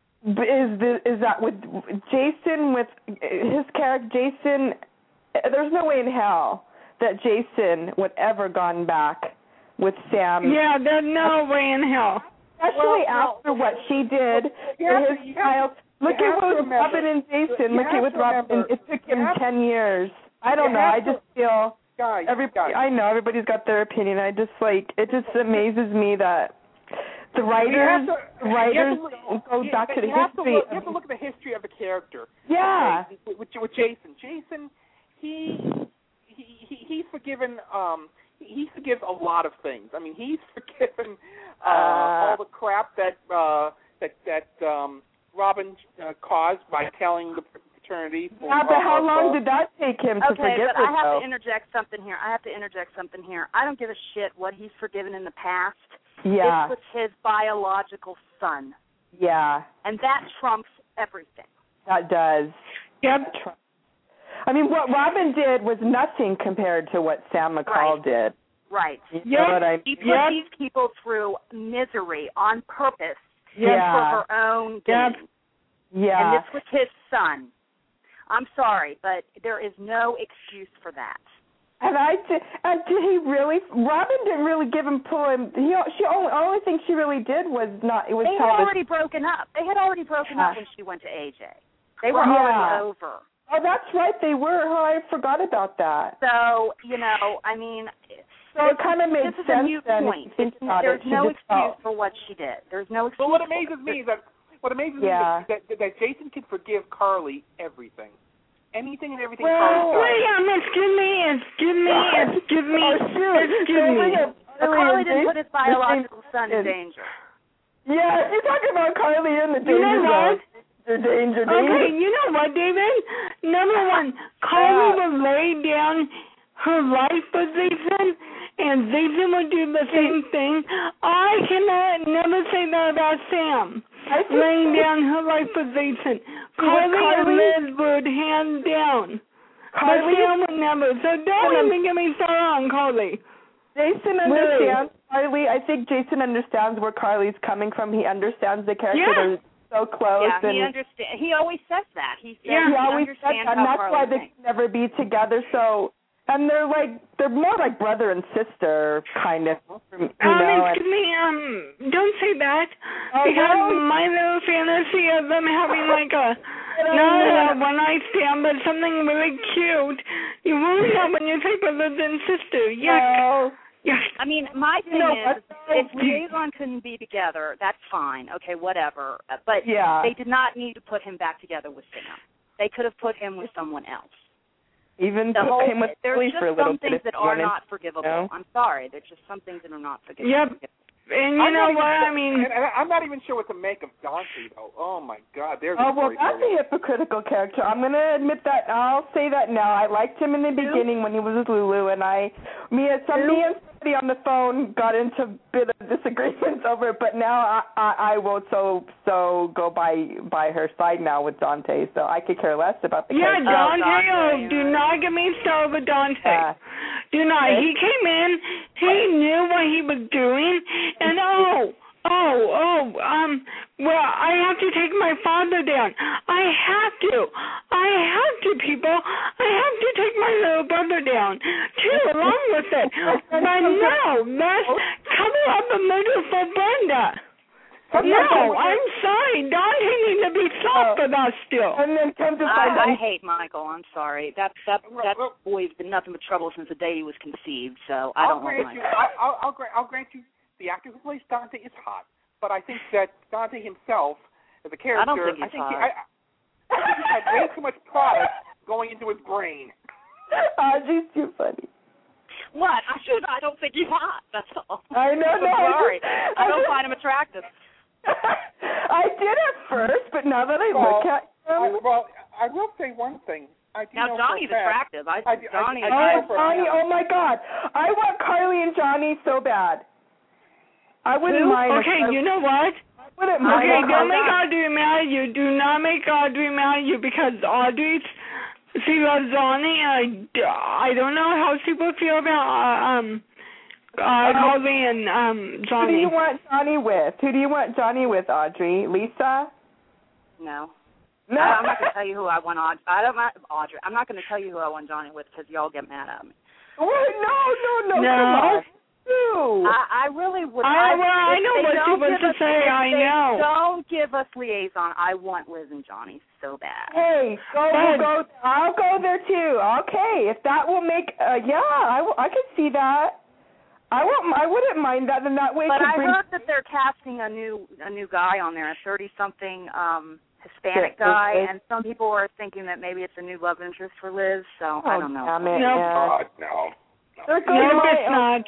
is the, is that with Jason, with his character, Jason, there's no way in hell that Jason would ever gone back with Sam. Yeah, there's no way in hell. Especially Well, after what she did you to have his to- you have child. to- Look you at have what to with remember- Robin and Jason. you Look have at with to Robin. remember- It took you him have- ten years. I don't you know. I have to- just feel guys, everybody. guys. I know everybody's got their opinion. I just like it. Just amazes me that the You writers, have to- the writers you have to look- don't go you- back to the you have to history. look- of You have to look at the history of the character. Yeah. Okay, with, with, with Jason. Jason, he, he he he's forgiven. Um, he forgives a lot of things. I mean, he's forgiven uh, Uh, all the crap that uh, that that um, Robin uh, caused by telling the fraternity. For, Yeah, but how uh, long uh, did that take him to Okay, forgive but I it, have though? to interject something here. I have to interject something here. I don't give a shit what he's forgiven in the past. Yeah, This was his biological son, yeah, and that trumps everything. that does. Yep. I mean, what Robin did was nothing compared to what Sam McCall Right. did. Right. You Yep. know what I He put Yep. these people through misery on purpose Yeah. for her own gain. Yep. Yeah. And this was his son. I'm sorry, but there is no excuse for that. And I did, and did he really? Robin didn't really give him pull him. He she only only thing she really did was not. It was They had tell the- already broken up. They had already broken up when she went to A J. They were Yeah. already over. Oh, that's right. They were. Oh, I forgot about that. So, you know, I mean, So it kind of made this is sense a mute then. If point. you think about There's it, she no just excuse felt- for what she did. There's no excuse. But what for amazes it. me is that what amazes Yeah. me is that, that, that Jason can forgive Carly everything, anything and everything. Well, Carly Wait, does. um, excuse me, excuse me, excuse me, Oh, shoot. excuse me. But Carly didn't put his biological son in in danger. Yeah, you're talking about Carly in the You danger know zone. what? The danger, danger. Okay, you know what, David? Number one, Carly Yeah. would lay down her life for Jason, and Jason would do the same thing. I cannot never say that about Sam. I think Laying down her life for Jason. Carly and Carly- Liz would hand down. Carly, But Sam would never. So don't even get me started on Carly. Jason understands Carly. I think Jason understands where Carly's coming from. He understands the character. Yeah. They're so close. Yeah, and he understand. He always says that. He says Yeah, he he always says understands that, and how that's Carly why they thinks. can never be together. So, and they're like they're more like brother and sister kind of. You Um, know, and, excuse me, um, don't say that. Oh, because no. my little fantasy of them having like a, don't not know. a one night stand, but something really cute. You won't know when you say brothers and sister. Yuck. no. Yuck. I mean, my thing know is, what, though? if liaison couldn't be together, that's fine. Okay, whatever. Uh, But Yeah. they did not need to put him back together with Sam. They could have put him with someone else. Even The put whole him with there's Billy just for a little some bit. things if that you are wanted- not forgivable. know? I'm sorry. There's just some things that are not forgivable. Yep. And you I'm know not what? even I mean, sure, and, and I'm not even sure what to make of Dante, though. Oh my God, there's Oh a well, story that's for a you. hypocritical character. I'm gonna admit that. I'll say that now. I liked him in the beginning when he was with Lulu, and I, me and some me and somebody on the phone got into a bit of disagreements over it. But now I, I, I will so so go by by her side now with Dante. So I could care less about the yeah, character. Dante, Dante, oh, yeah. do not get me started with Dante. Yeah. Do not. Okay. He came in, he knew what he was doing, and oh, oh, oh, um, well, I have to take my father down. I have to. I have to, people. I have to take my little brother down, too, along with it. But no, that's coming have a motive for Brenda. No, I'm sorry. Dante needs to be soft for that still. And then come to find I, I out. hate Michael. I'm sorry. That that that boy's been nothing but trouble since the day he was conceived. So I I'll don't want grant you. Michael. I'll, I'll, I'll, grant, I'll grant you. The actor who plays Dante is hot, but I think that Dante himself, as a character, I don't think he's I think hot. He, I, I think he had way too much product going into his brain. Audrey's too funny. What? I should. I don't think he's hot. That's all. I know. I'm No, sorry. I, just, I don't find him attractive. I did at first, but now that I well, look at I, him, well, I will say one thing. I do Now know Johnny's for a fact, attractive. I, I, Johnny. I, I, oh, know for a Johnny, fact. oh my God, I want Carly and Johnny so bad. I wouldn't Who? mind. Okay, if, you know what? I wouldn't mind. Okay, if don't I make got- Audrey mad at you. Do not make Audrey mad at you because Audrey's, she loves Johnny, and I, I don't know how people feel about uh, um uh, Carly and um Who do Johnny. you want Johnny with? Who do you want Johnny with, Audrey? Lisa? No. No. I, I'm not going to tell you who I want. Aud- I don't want Audrey. I'm not going to tell you who I want Johnny with because y'all get mad at me. Wait, no, no, no, No. come on. Ew. I, I really would. I, well, I if know they what don't she wants give to us- say. if I they know. Don't give us liaison. I want Liz and Johnny so bad. Hey, go, Good. we'll go. I'll go there too. Okay, if that will make, uh, yeah, I, w- I could see that. I won't. I wouldn't mind that. Then that way, But could I bring. heard that they're casting a new a new guy on there, a thirty-something um, Hispanic Yeah, guy, okay. and some people are thinking that maybe it's a new love interest for Liz. So Oh, I don't know. damn it, No. yeah. God, no. They're going No, to my- it's not.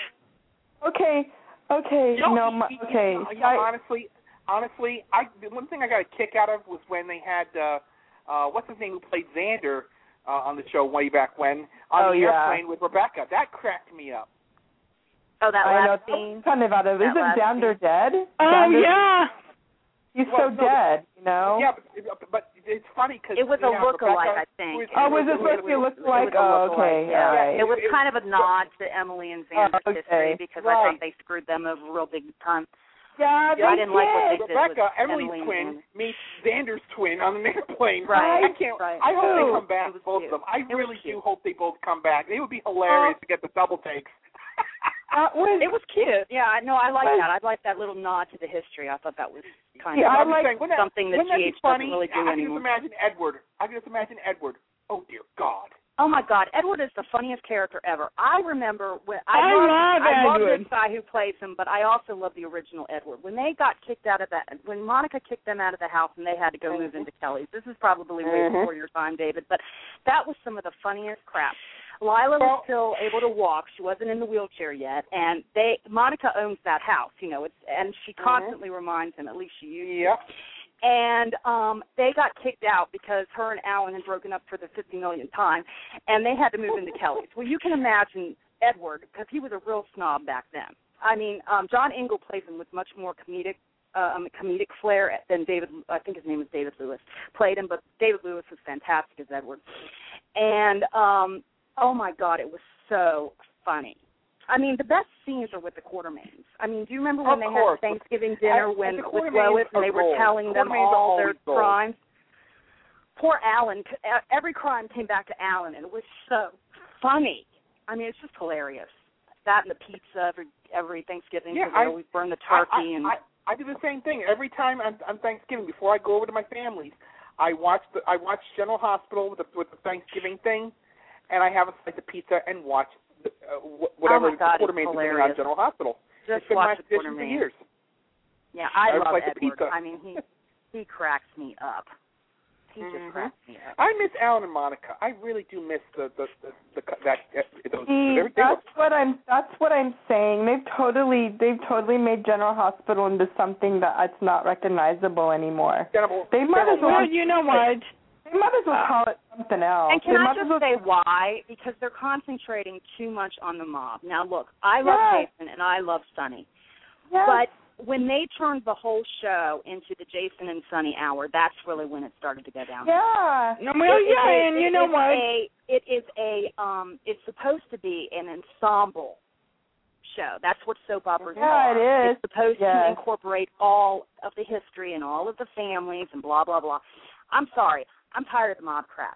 Okay, okay, You know, no, my, you- you- okay. You know, you know, I- honestly, honestly, I the one thing I got a kick out of was when they had uh, uh, what's his name who played Xander uh, on the show way back when on Oh, the yeah. airplane with Rebecca. That cracked me up. Oh, that I know. last That's scene. kind of out of. That Isn't last Xander dead? Oh, Xander, yeah. He's Well, so no, dead, you know. Yeah, but, but it's funny because It was a yeah, look-alike, Rebecca, I think. who is- Oh, was who it is- supposed to be a look It like? was a Oh, look-alike, okay, yeah. all right. It was It- kind of a nod to Emily and Xander's Oh, okay. history because I Right. think they screwed them over real big time. Yeah, they I didn't like what they did. did. Rebecca, with Emily's Emily and twin, Xander. meets Xander's twin on an airplane. Right, I can't. right. I hope they Ooh. come back, It was both cute. of them. I It was really do cute. hope they both come back. It would be hilarious to get the double takes. That was. It was cute. Yeah, I know. I like Well- that. I like that little nod to the history. I thought that was kind Yeah, of I I'm just like saying, wouldn't that, something that wouldn't that G be H doesn't funny? really do I can anymore. just imagine Edward. I can just imagine Edward. Oh dear God. Oh my God, Edward is the funniest character ever. I remember when I, I love, love I love Edward. this guy who plays him, but I also love the original Edward. When they got kicked out of that, when Monica kicked them out of the house and they had to go move into Kelly's. This is probably way Mhm. before your time, David, but that was some of the funniest crap. Lila Well- was still able to walk; she wasn't in the wheelchair yet, and they Monica owns that house, you know, it's and she constantly reminds him. At least she used to. Yep. And um, they got kicked out because her and Alan had broken up for the fifty millionth time, and they had to move into Kelly's. Well, you can imagine Edward, because he was a real snob back then. I mean, um, John Ingle plays him with much more comedic um, comedic flair than David, I think his name is David Lewis, played him, but David Lewis was fantastic as Edward. And, um, oh, my God, it was so funny. I mean, the best scenes are with the Quartermains. I mean, do you remember when Of they course. had Thanksgiving dinner I- when the with Quartermains Lois and are they were gold. telling them Quartermains are all their always gold. crimes? Poor Alan. Every crime came back to Alan, and it was so funny. I mean, it's just hilarious. That and the pizza every every Thanksgiving, Yeah, because they I- always burn the I, turkey. I, and I, I do the same thing every time on, on Thanksgiving. Before I go over to my family's, I watch the I watch General Hospital with the with the Thanksgiving thing, and I have a slice of pizza and watch the, uh, wh- whatever Oh my God, the it's Quartermains are doing hilarious. on General Hospital. just It's been watch my the tradition for Quartermains. years. Yeah, I I love like the Edward. pizza. I mean, he he cracks me up. He Mhm. just cracks me up. I miss Alan and Monica. I really do miss the the the, the, the that uh, those. See, they were- that's what I'm. That's what I'm saying. They've totally, they've totally made General Hospital into something that it's not recognizable anymore. General, They might as General well. Well, you know what? They might as well call it something else. And can they I might just as well, say why? Because they're concentrating too much on the mob. Now, look, I love Yes. Jason and I love Sonny, yes. but when they turned the whole show into the Jason and Sonny hour, that's really when it started to go down. yeah. No, well, It- yeah, it- and it you know is what? A, it is a, um, it's supposed to be an ensemble show. That's what soap operas Yeah, are. it is. It's supposed to Yes. incorporate all of the history and all of the families and blah, blah, blah. I'm sorry. I'm tired of the mob crap.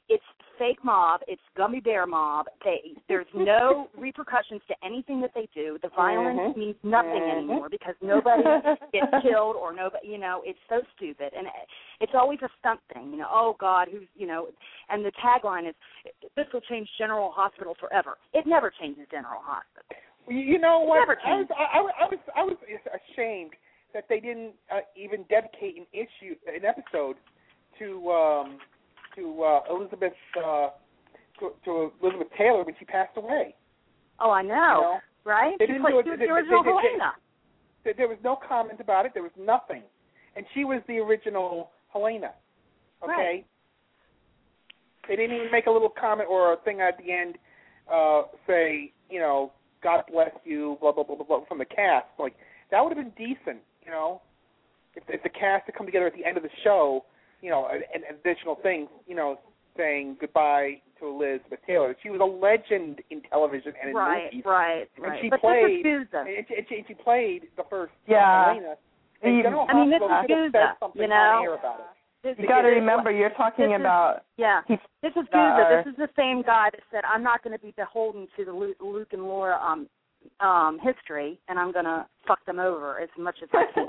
it's fake mob. It's gummy bear mob. They there's no repercussions to anything that they do. The violence mm-hmm. means nothing mm-hmm. anymore because nobody gets killed or nobody. You know, it's so stupid, and it's always a stunt thing. You know, oh God, who's you know, and the tagline is this will change General Hospital forever. It never changes General Hospital. You know what? I was, I, I was I was ashamed that they didn't uh, even dedicate an issue, an episode to um, to uh, Elizabeth uh, to, to Elizabeth Taylor when she passed away. Oh, I know, you know? Right? They she didn't played do it. She was they, the original they, they, Helena. They, there was no comment about it. There was nothing, and she was the original Helena. Okay. Right. They didn't even make a little comment or a thing at the end, uh, say, you know, God bless you, blah, blah, blah, blah, blah, from the cast. Like, that would have been decent, you know, if, if the cast had come together at the end of the show, you know, an, an additional thing, you know, saying goodbye to Elizabeth Taylor. She was a legend in television and in right, movies. Right, and right, she but played, this is and she, and, she, and she played the first yeah. Helena. And General I mean, this Hospital is should have said Sousa, something you know? on air about it. This, you got to this, remember, you're talking this about... Is, yeah, he, this is uh, Sousa. This is the same guy that said, I'm not going to be beholden to the Luke, Luke and Laura um, um, history, and I'm going to fuck them over as much as I can.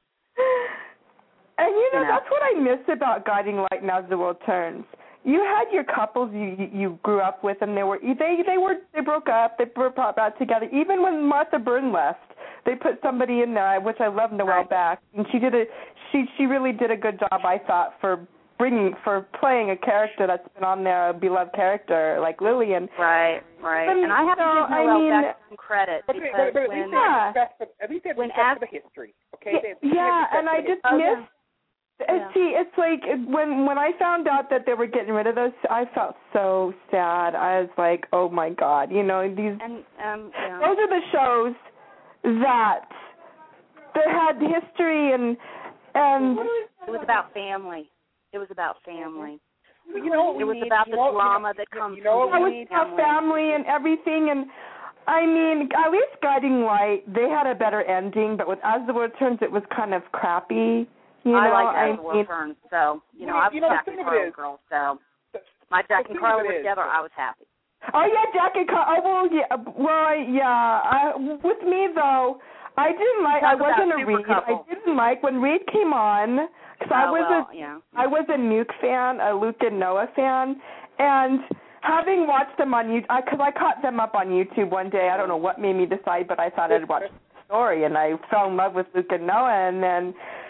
And, you know, you know, that's what I miss about Guiding Light Now As the World Turns. You had your couples you you grew up with, and they were they they were they broke up, they were brought back together. Even when Martha Byrne left, they put somebody in there, which I loved Noelle right. back, and she did a she she really did a good job, I thought, for bringing for playing a character that's been on there, a beloved character like Lillian. Right, right. And, and I have so, to give Noelle I mean, back some credit but, because but, but, but when yeah. at least they have when respect asked, for the history, okay? Yeah, they have, they yeah have and I just oh, miss. And yeah. see, it's like when when I found out that they were getting rid of those, I felt so sad. I was like, oh my God, you know, these. And um, yeah. Those are the shows that that had history and and. It was about family. It was about family. Well, you know, it was need, about you the know, drama you know, that comes you know, from it was about family and everything, and I mean, at least Guiding Light, they had a better ending, but with As the World Turns, it was kind of crappy. You know, I like I As the World Turns, so you know, well, I was you know, Jack and Carla girl, so my Jack and Carla were together, I was happy. Oh yeah, Jack and Carla. Oh well, yeah. Well, I, yeah. I, with me though, I didn't like. I wasn't a Reed. Couple. I didn't like when Reed came on because oh, I was well, a yeah. I was a Nuke fan, a Luke and Noah fan, and having watched them on YouTube, because I, I caught them up on YouTube one day. I don't know what made me decide, but I thought I'd watch the story, and I fell in love with Luke and Noah, and then.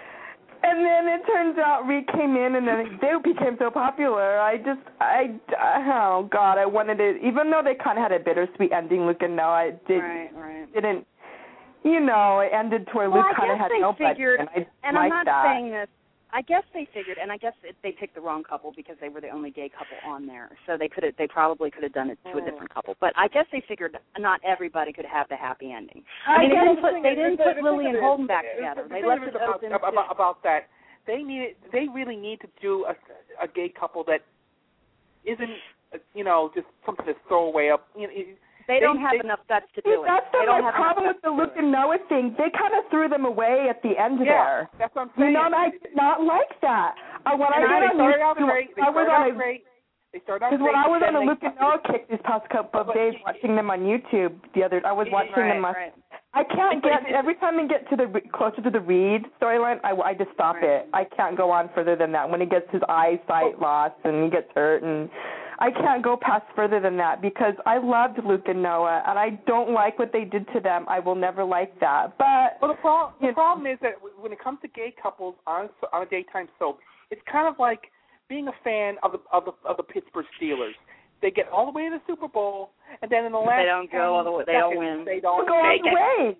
And then it turns out Reed came in, and then they became so popular. I just, I, oh God, I wanted it. Even though they kind of had a bittersweet ending, Luke and Noah, it did, right, right. didn't, you know, it ended to where well, Luke kind of had no figured, budget, and I and like I'm not that. saying this. I guess they figured, and I guess it, they picked the wrong couple because they were the only gay couple on there. So they could have, they probably could have done it to a different couple. But I guess they figured not everybody could have the happy ending. I mean, they didn't put, they didn't put Lily and Holden back together. They left it about, open about, to, about that. They need, they really need to do a, a gay couple that isn't, you know, just something to throw away up. You know, They, they don't have they, enough guts to do See, that's it. That's my problem with the Luke and Noah thing. They kind of threw them away at the end yeah, there. That's what I'm saying. You know, and I did not like that. Uh, when and I, I, on started out YouTube, great. They I was started on out a, great. They started out Because when I was on a Luke and they, Noah kick these past couple of days, watching them on YouTube the other, I was watching right, them on. Right. I can't get every time I get to the closer to the Reed storyline, I, I just stop right. it. I can't go on further than that. When he gets his eyesight lost and he gets hurt, and I can't go past further than that because I loved Luke and Noah, and I don't like what they did to them. I will never like that. But well, the, pro- the problem is that when it comes to gay couples on on a daytime soap, it's kind of like being a fan of the of the of the Pittsburgh Steelers. They get all the way to the Super Bowl, and then in the last they don't go all the way. They don't win. They don't go all the way.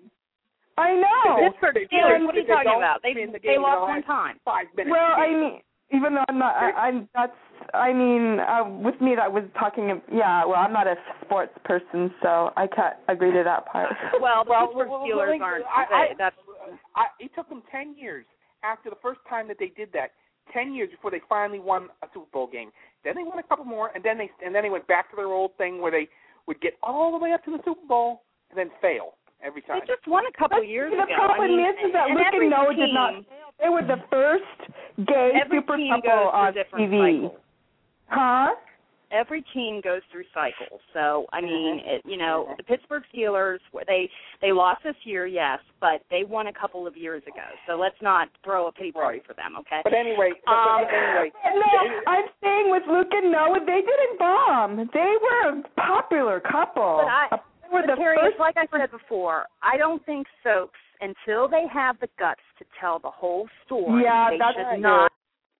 I know. Pittsburgh Steelers. What are you talking about? They they lost one time. Five minutes. Well, I mean, even though I'm not, I, I'm that's. I mean, uh, with me that was talking. Yeah, well, I'm not a sports person, so I can't agree to that part. Well, the well, Pittsburgh well, Steelers well, aren't. I, I, that's. I, it took them ten years after the first time that they did that. Ten years before they finally won a Super Bowl game. Then they won a couple more, and then they and then they went back to their old thing where they would get all the way up to the Super Bowl and then fail every time. They just won a couple That's, years the ago. The problem I mean, is, is that Luke and Noah did not. They were the first gay every super team couple goes on through T V. cycles. Huh? every team goes through cycles. So I mean, it, you know, the Pittsburgh Steelers, they they lost this year, yes, but they won a couple of years ago. So let's not throw a pity party Right. for them, okay? But anyway, but, Um, but anyway, no, I'm staying with Luke and Noah. They didn't bomb. They were a popular couple. But I, they were but the Terry, first. it's like I said before, I don't think soaps, until they have the guts to tell the whole story, Yeah, they that's should true. not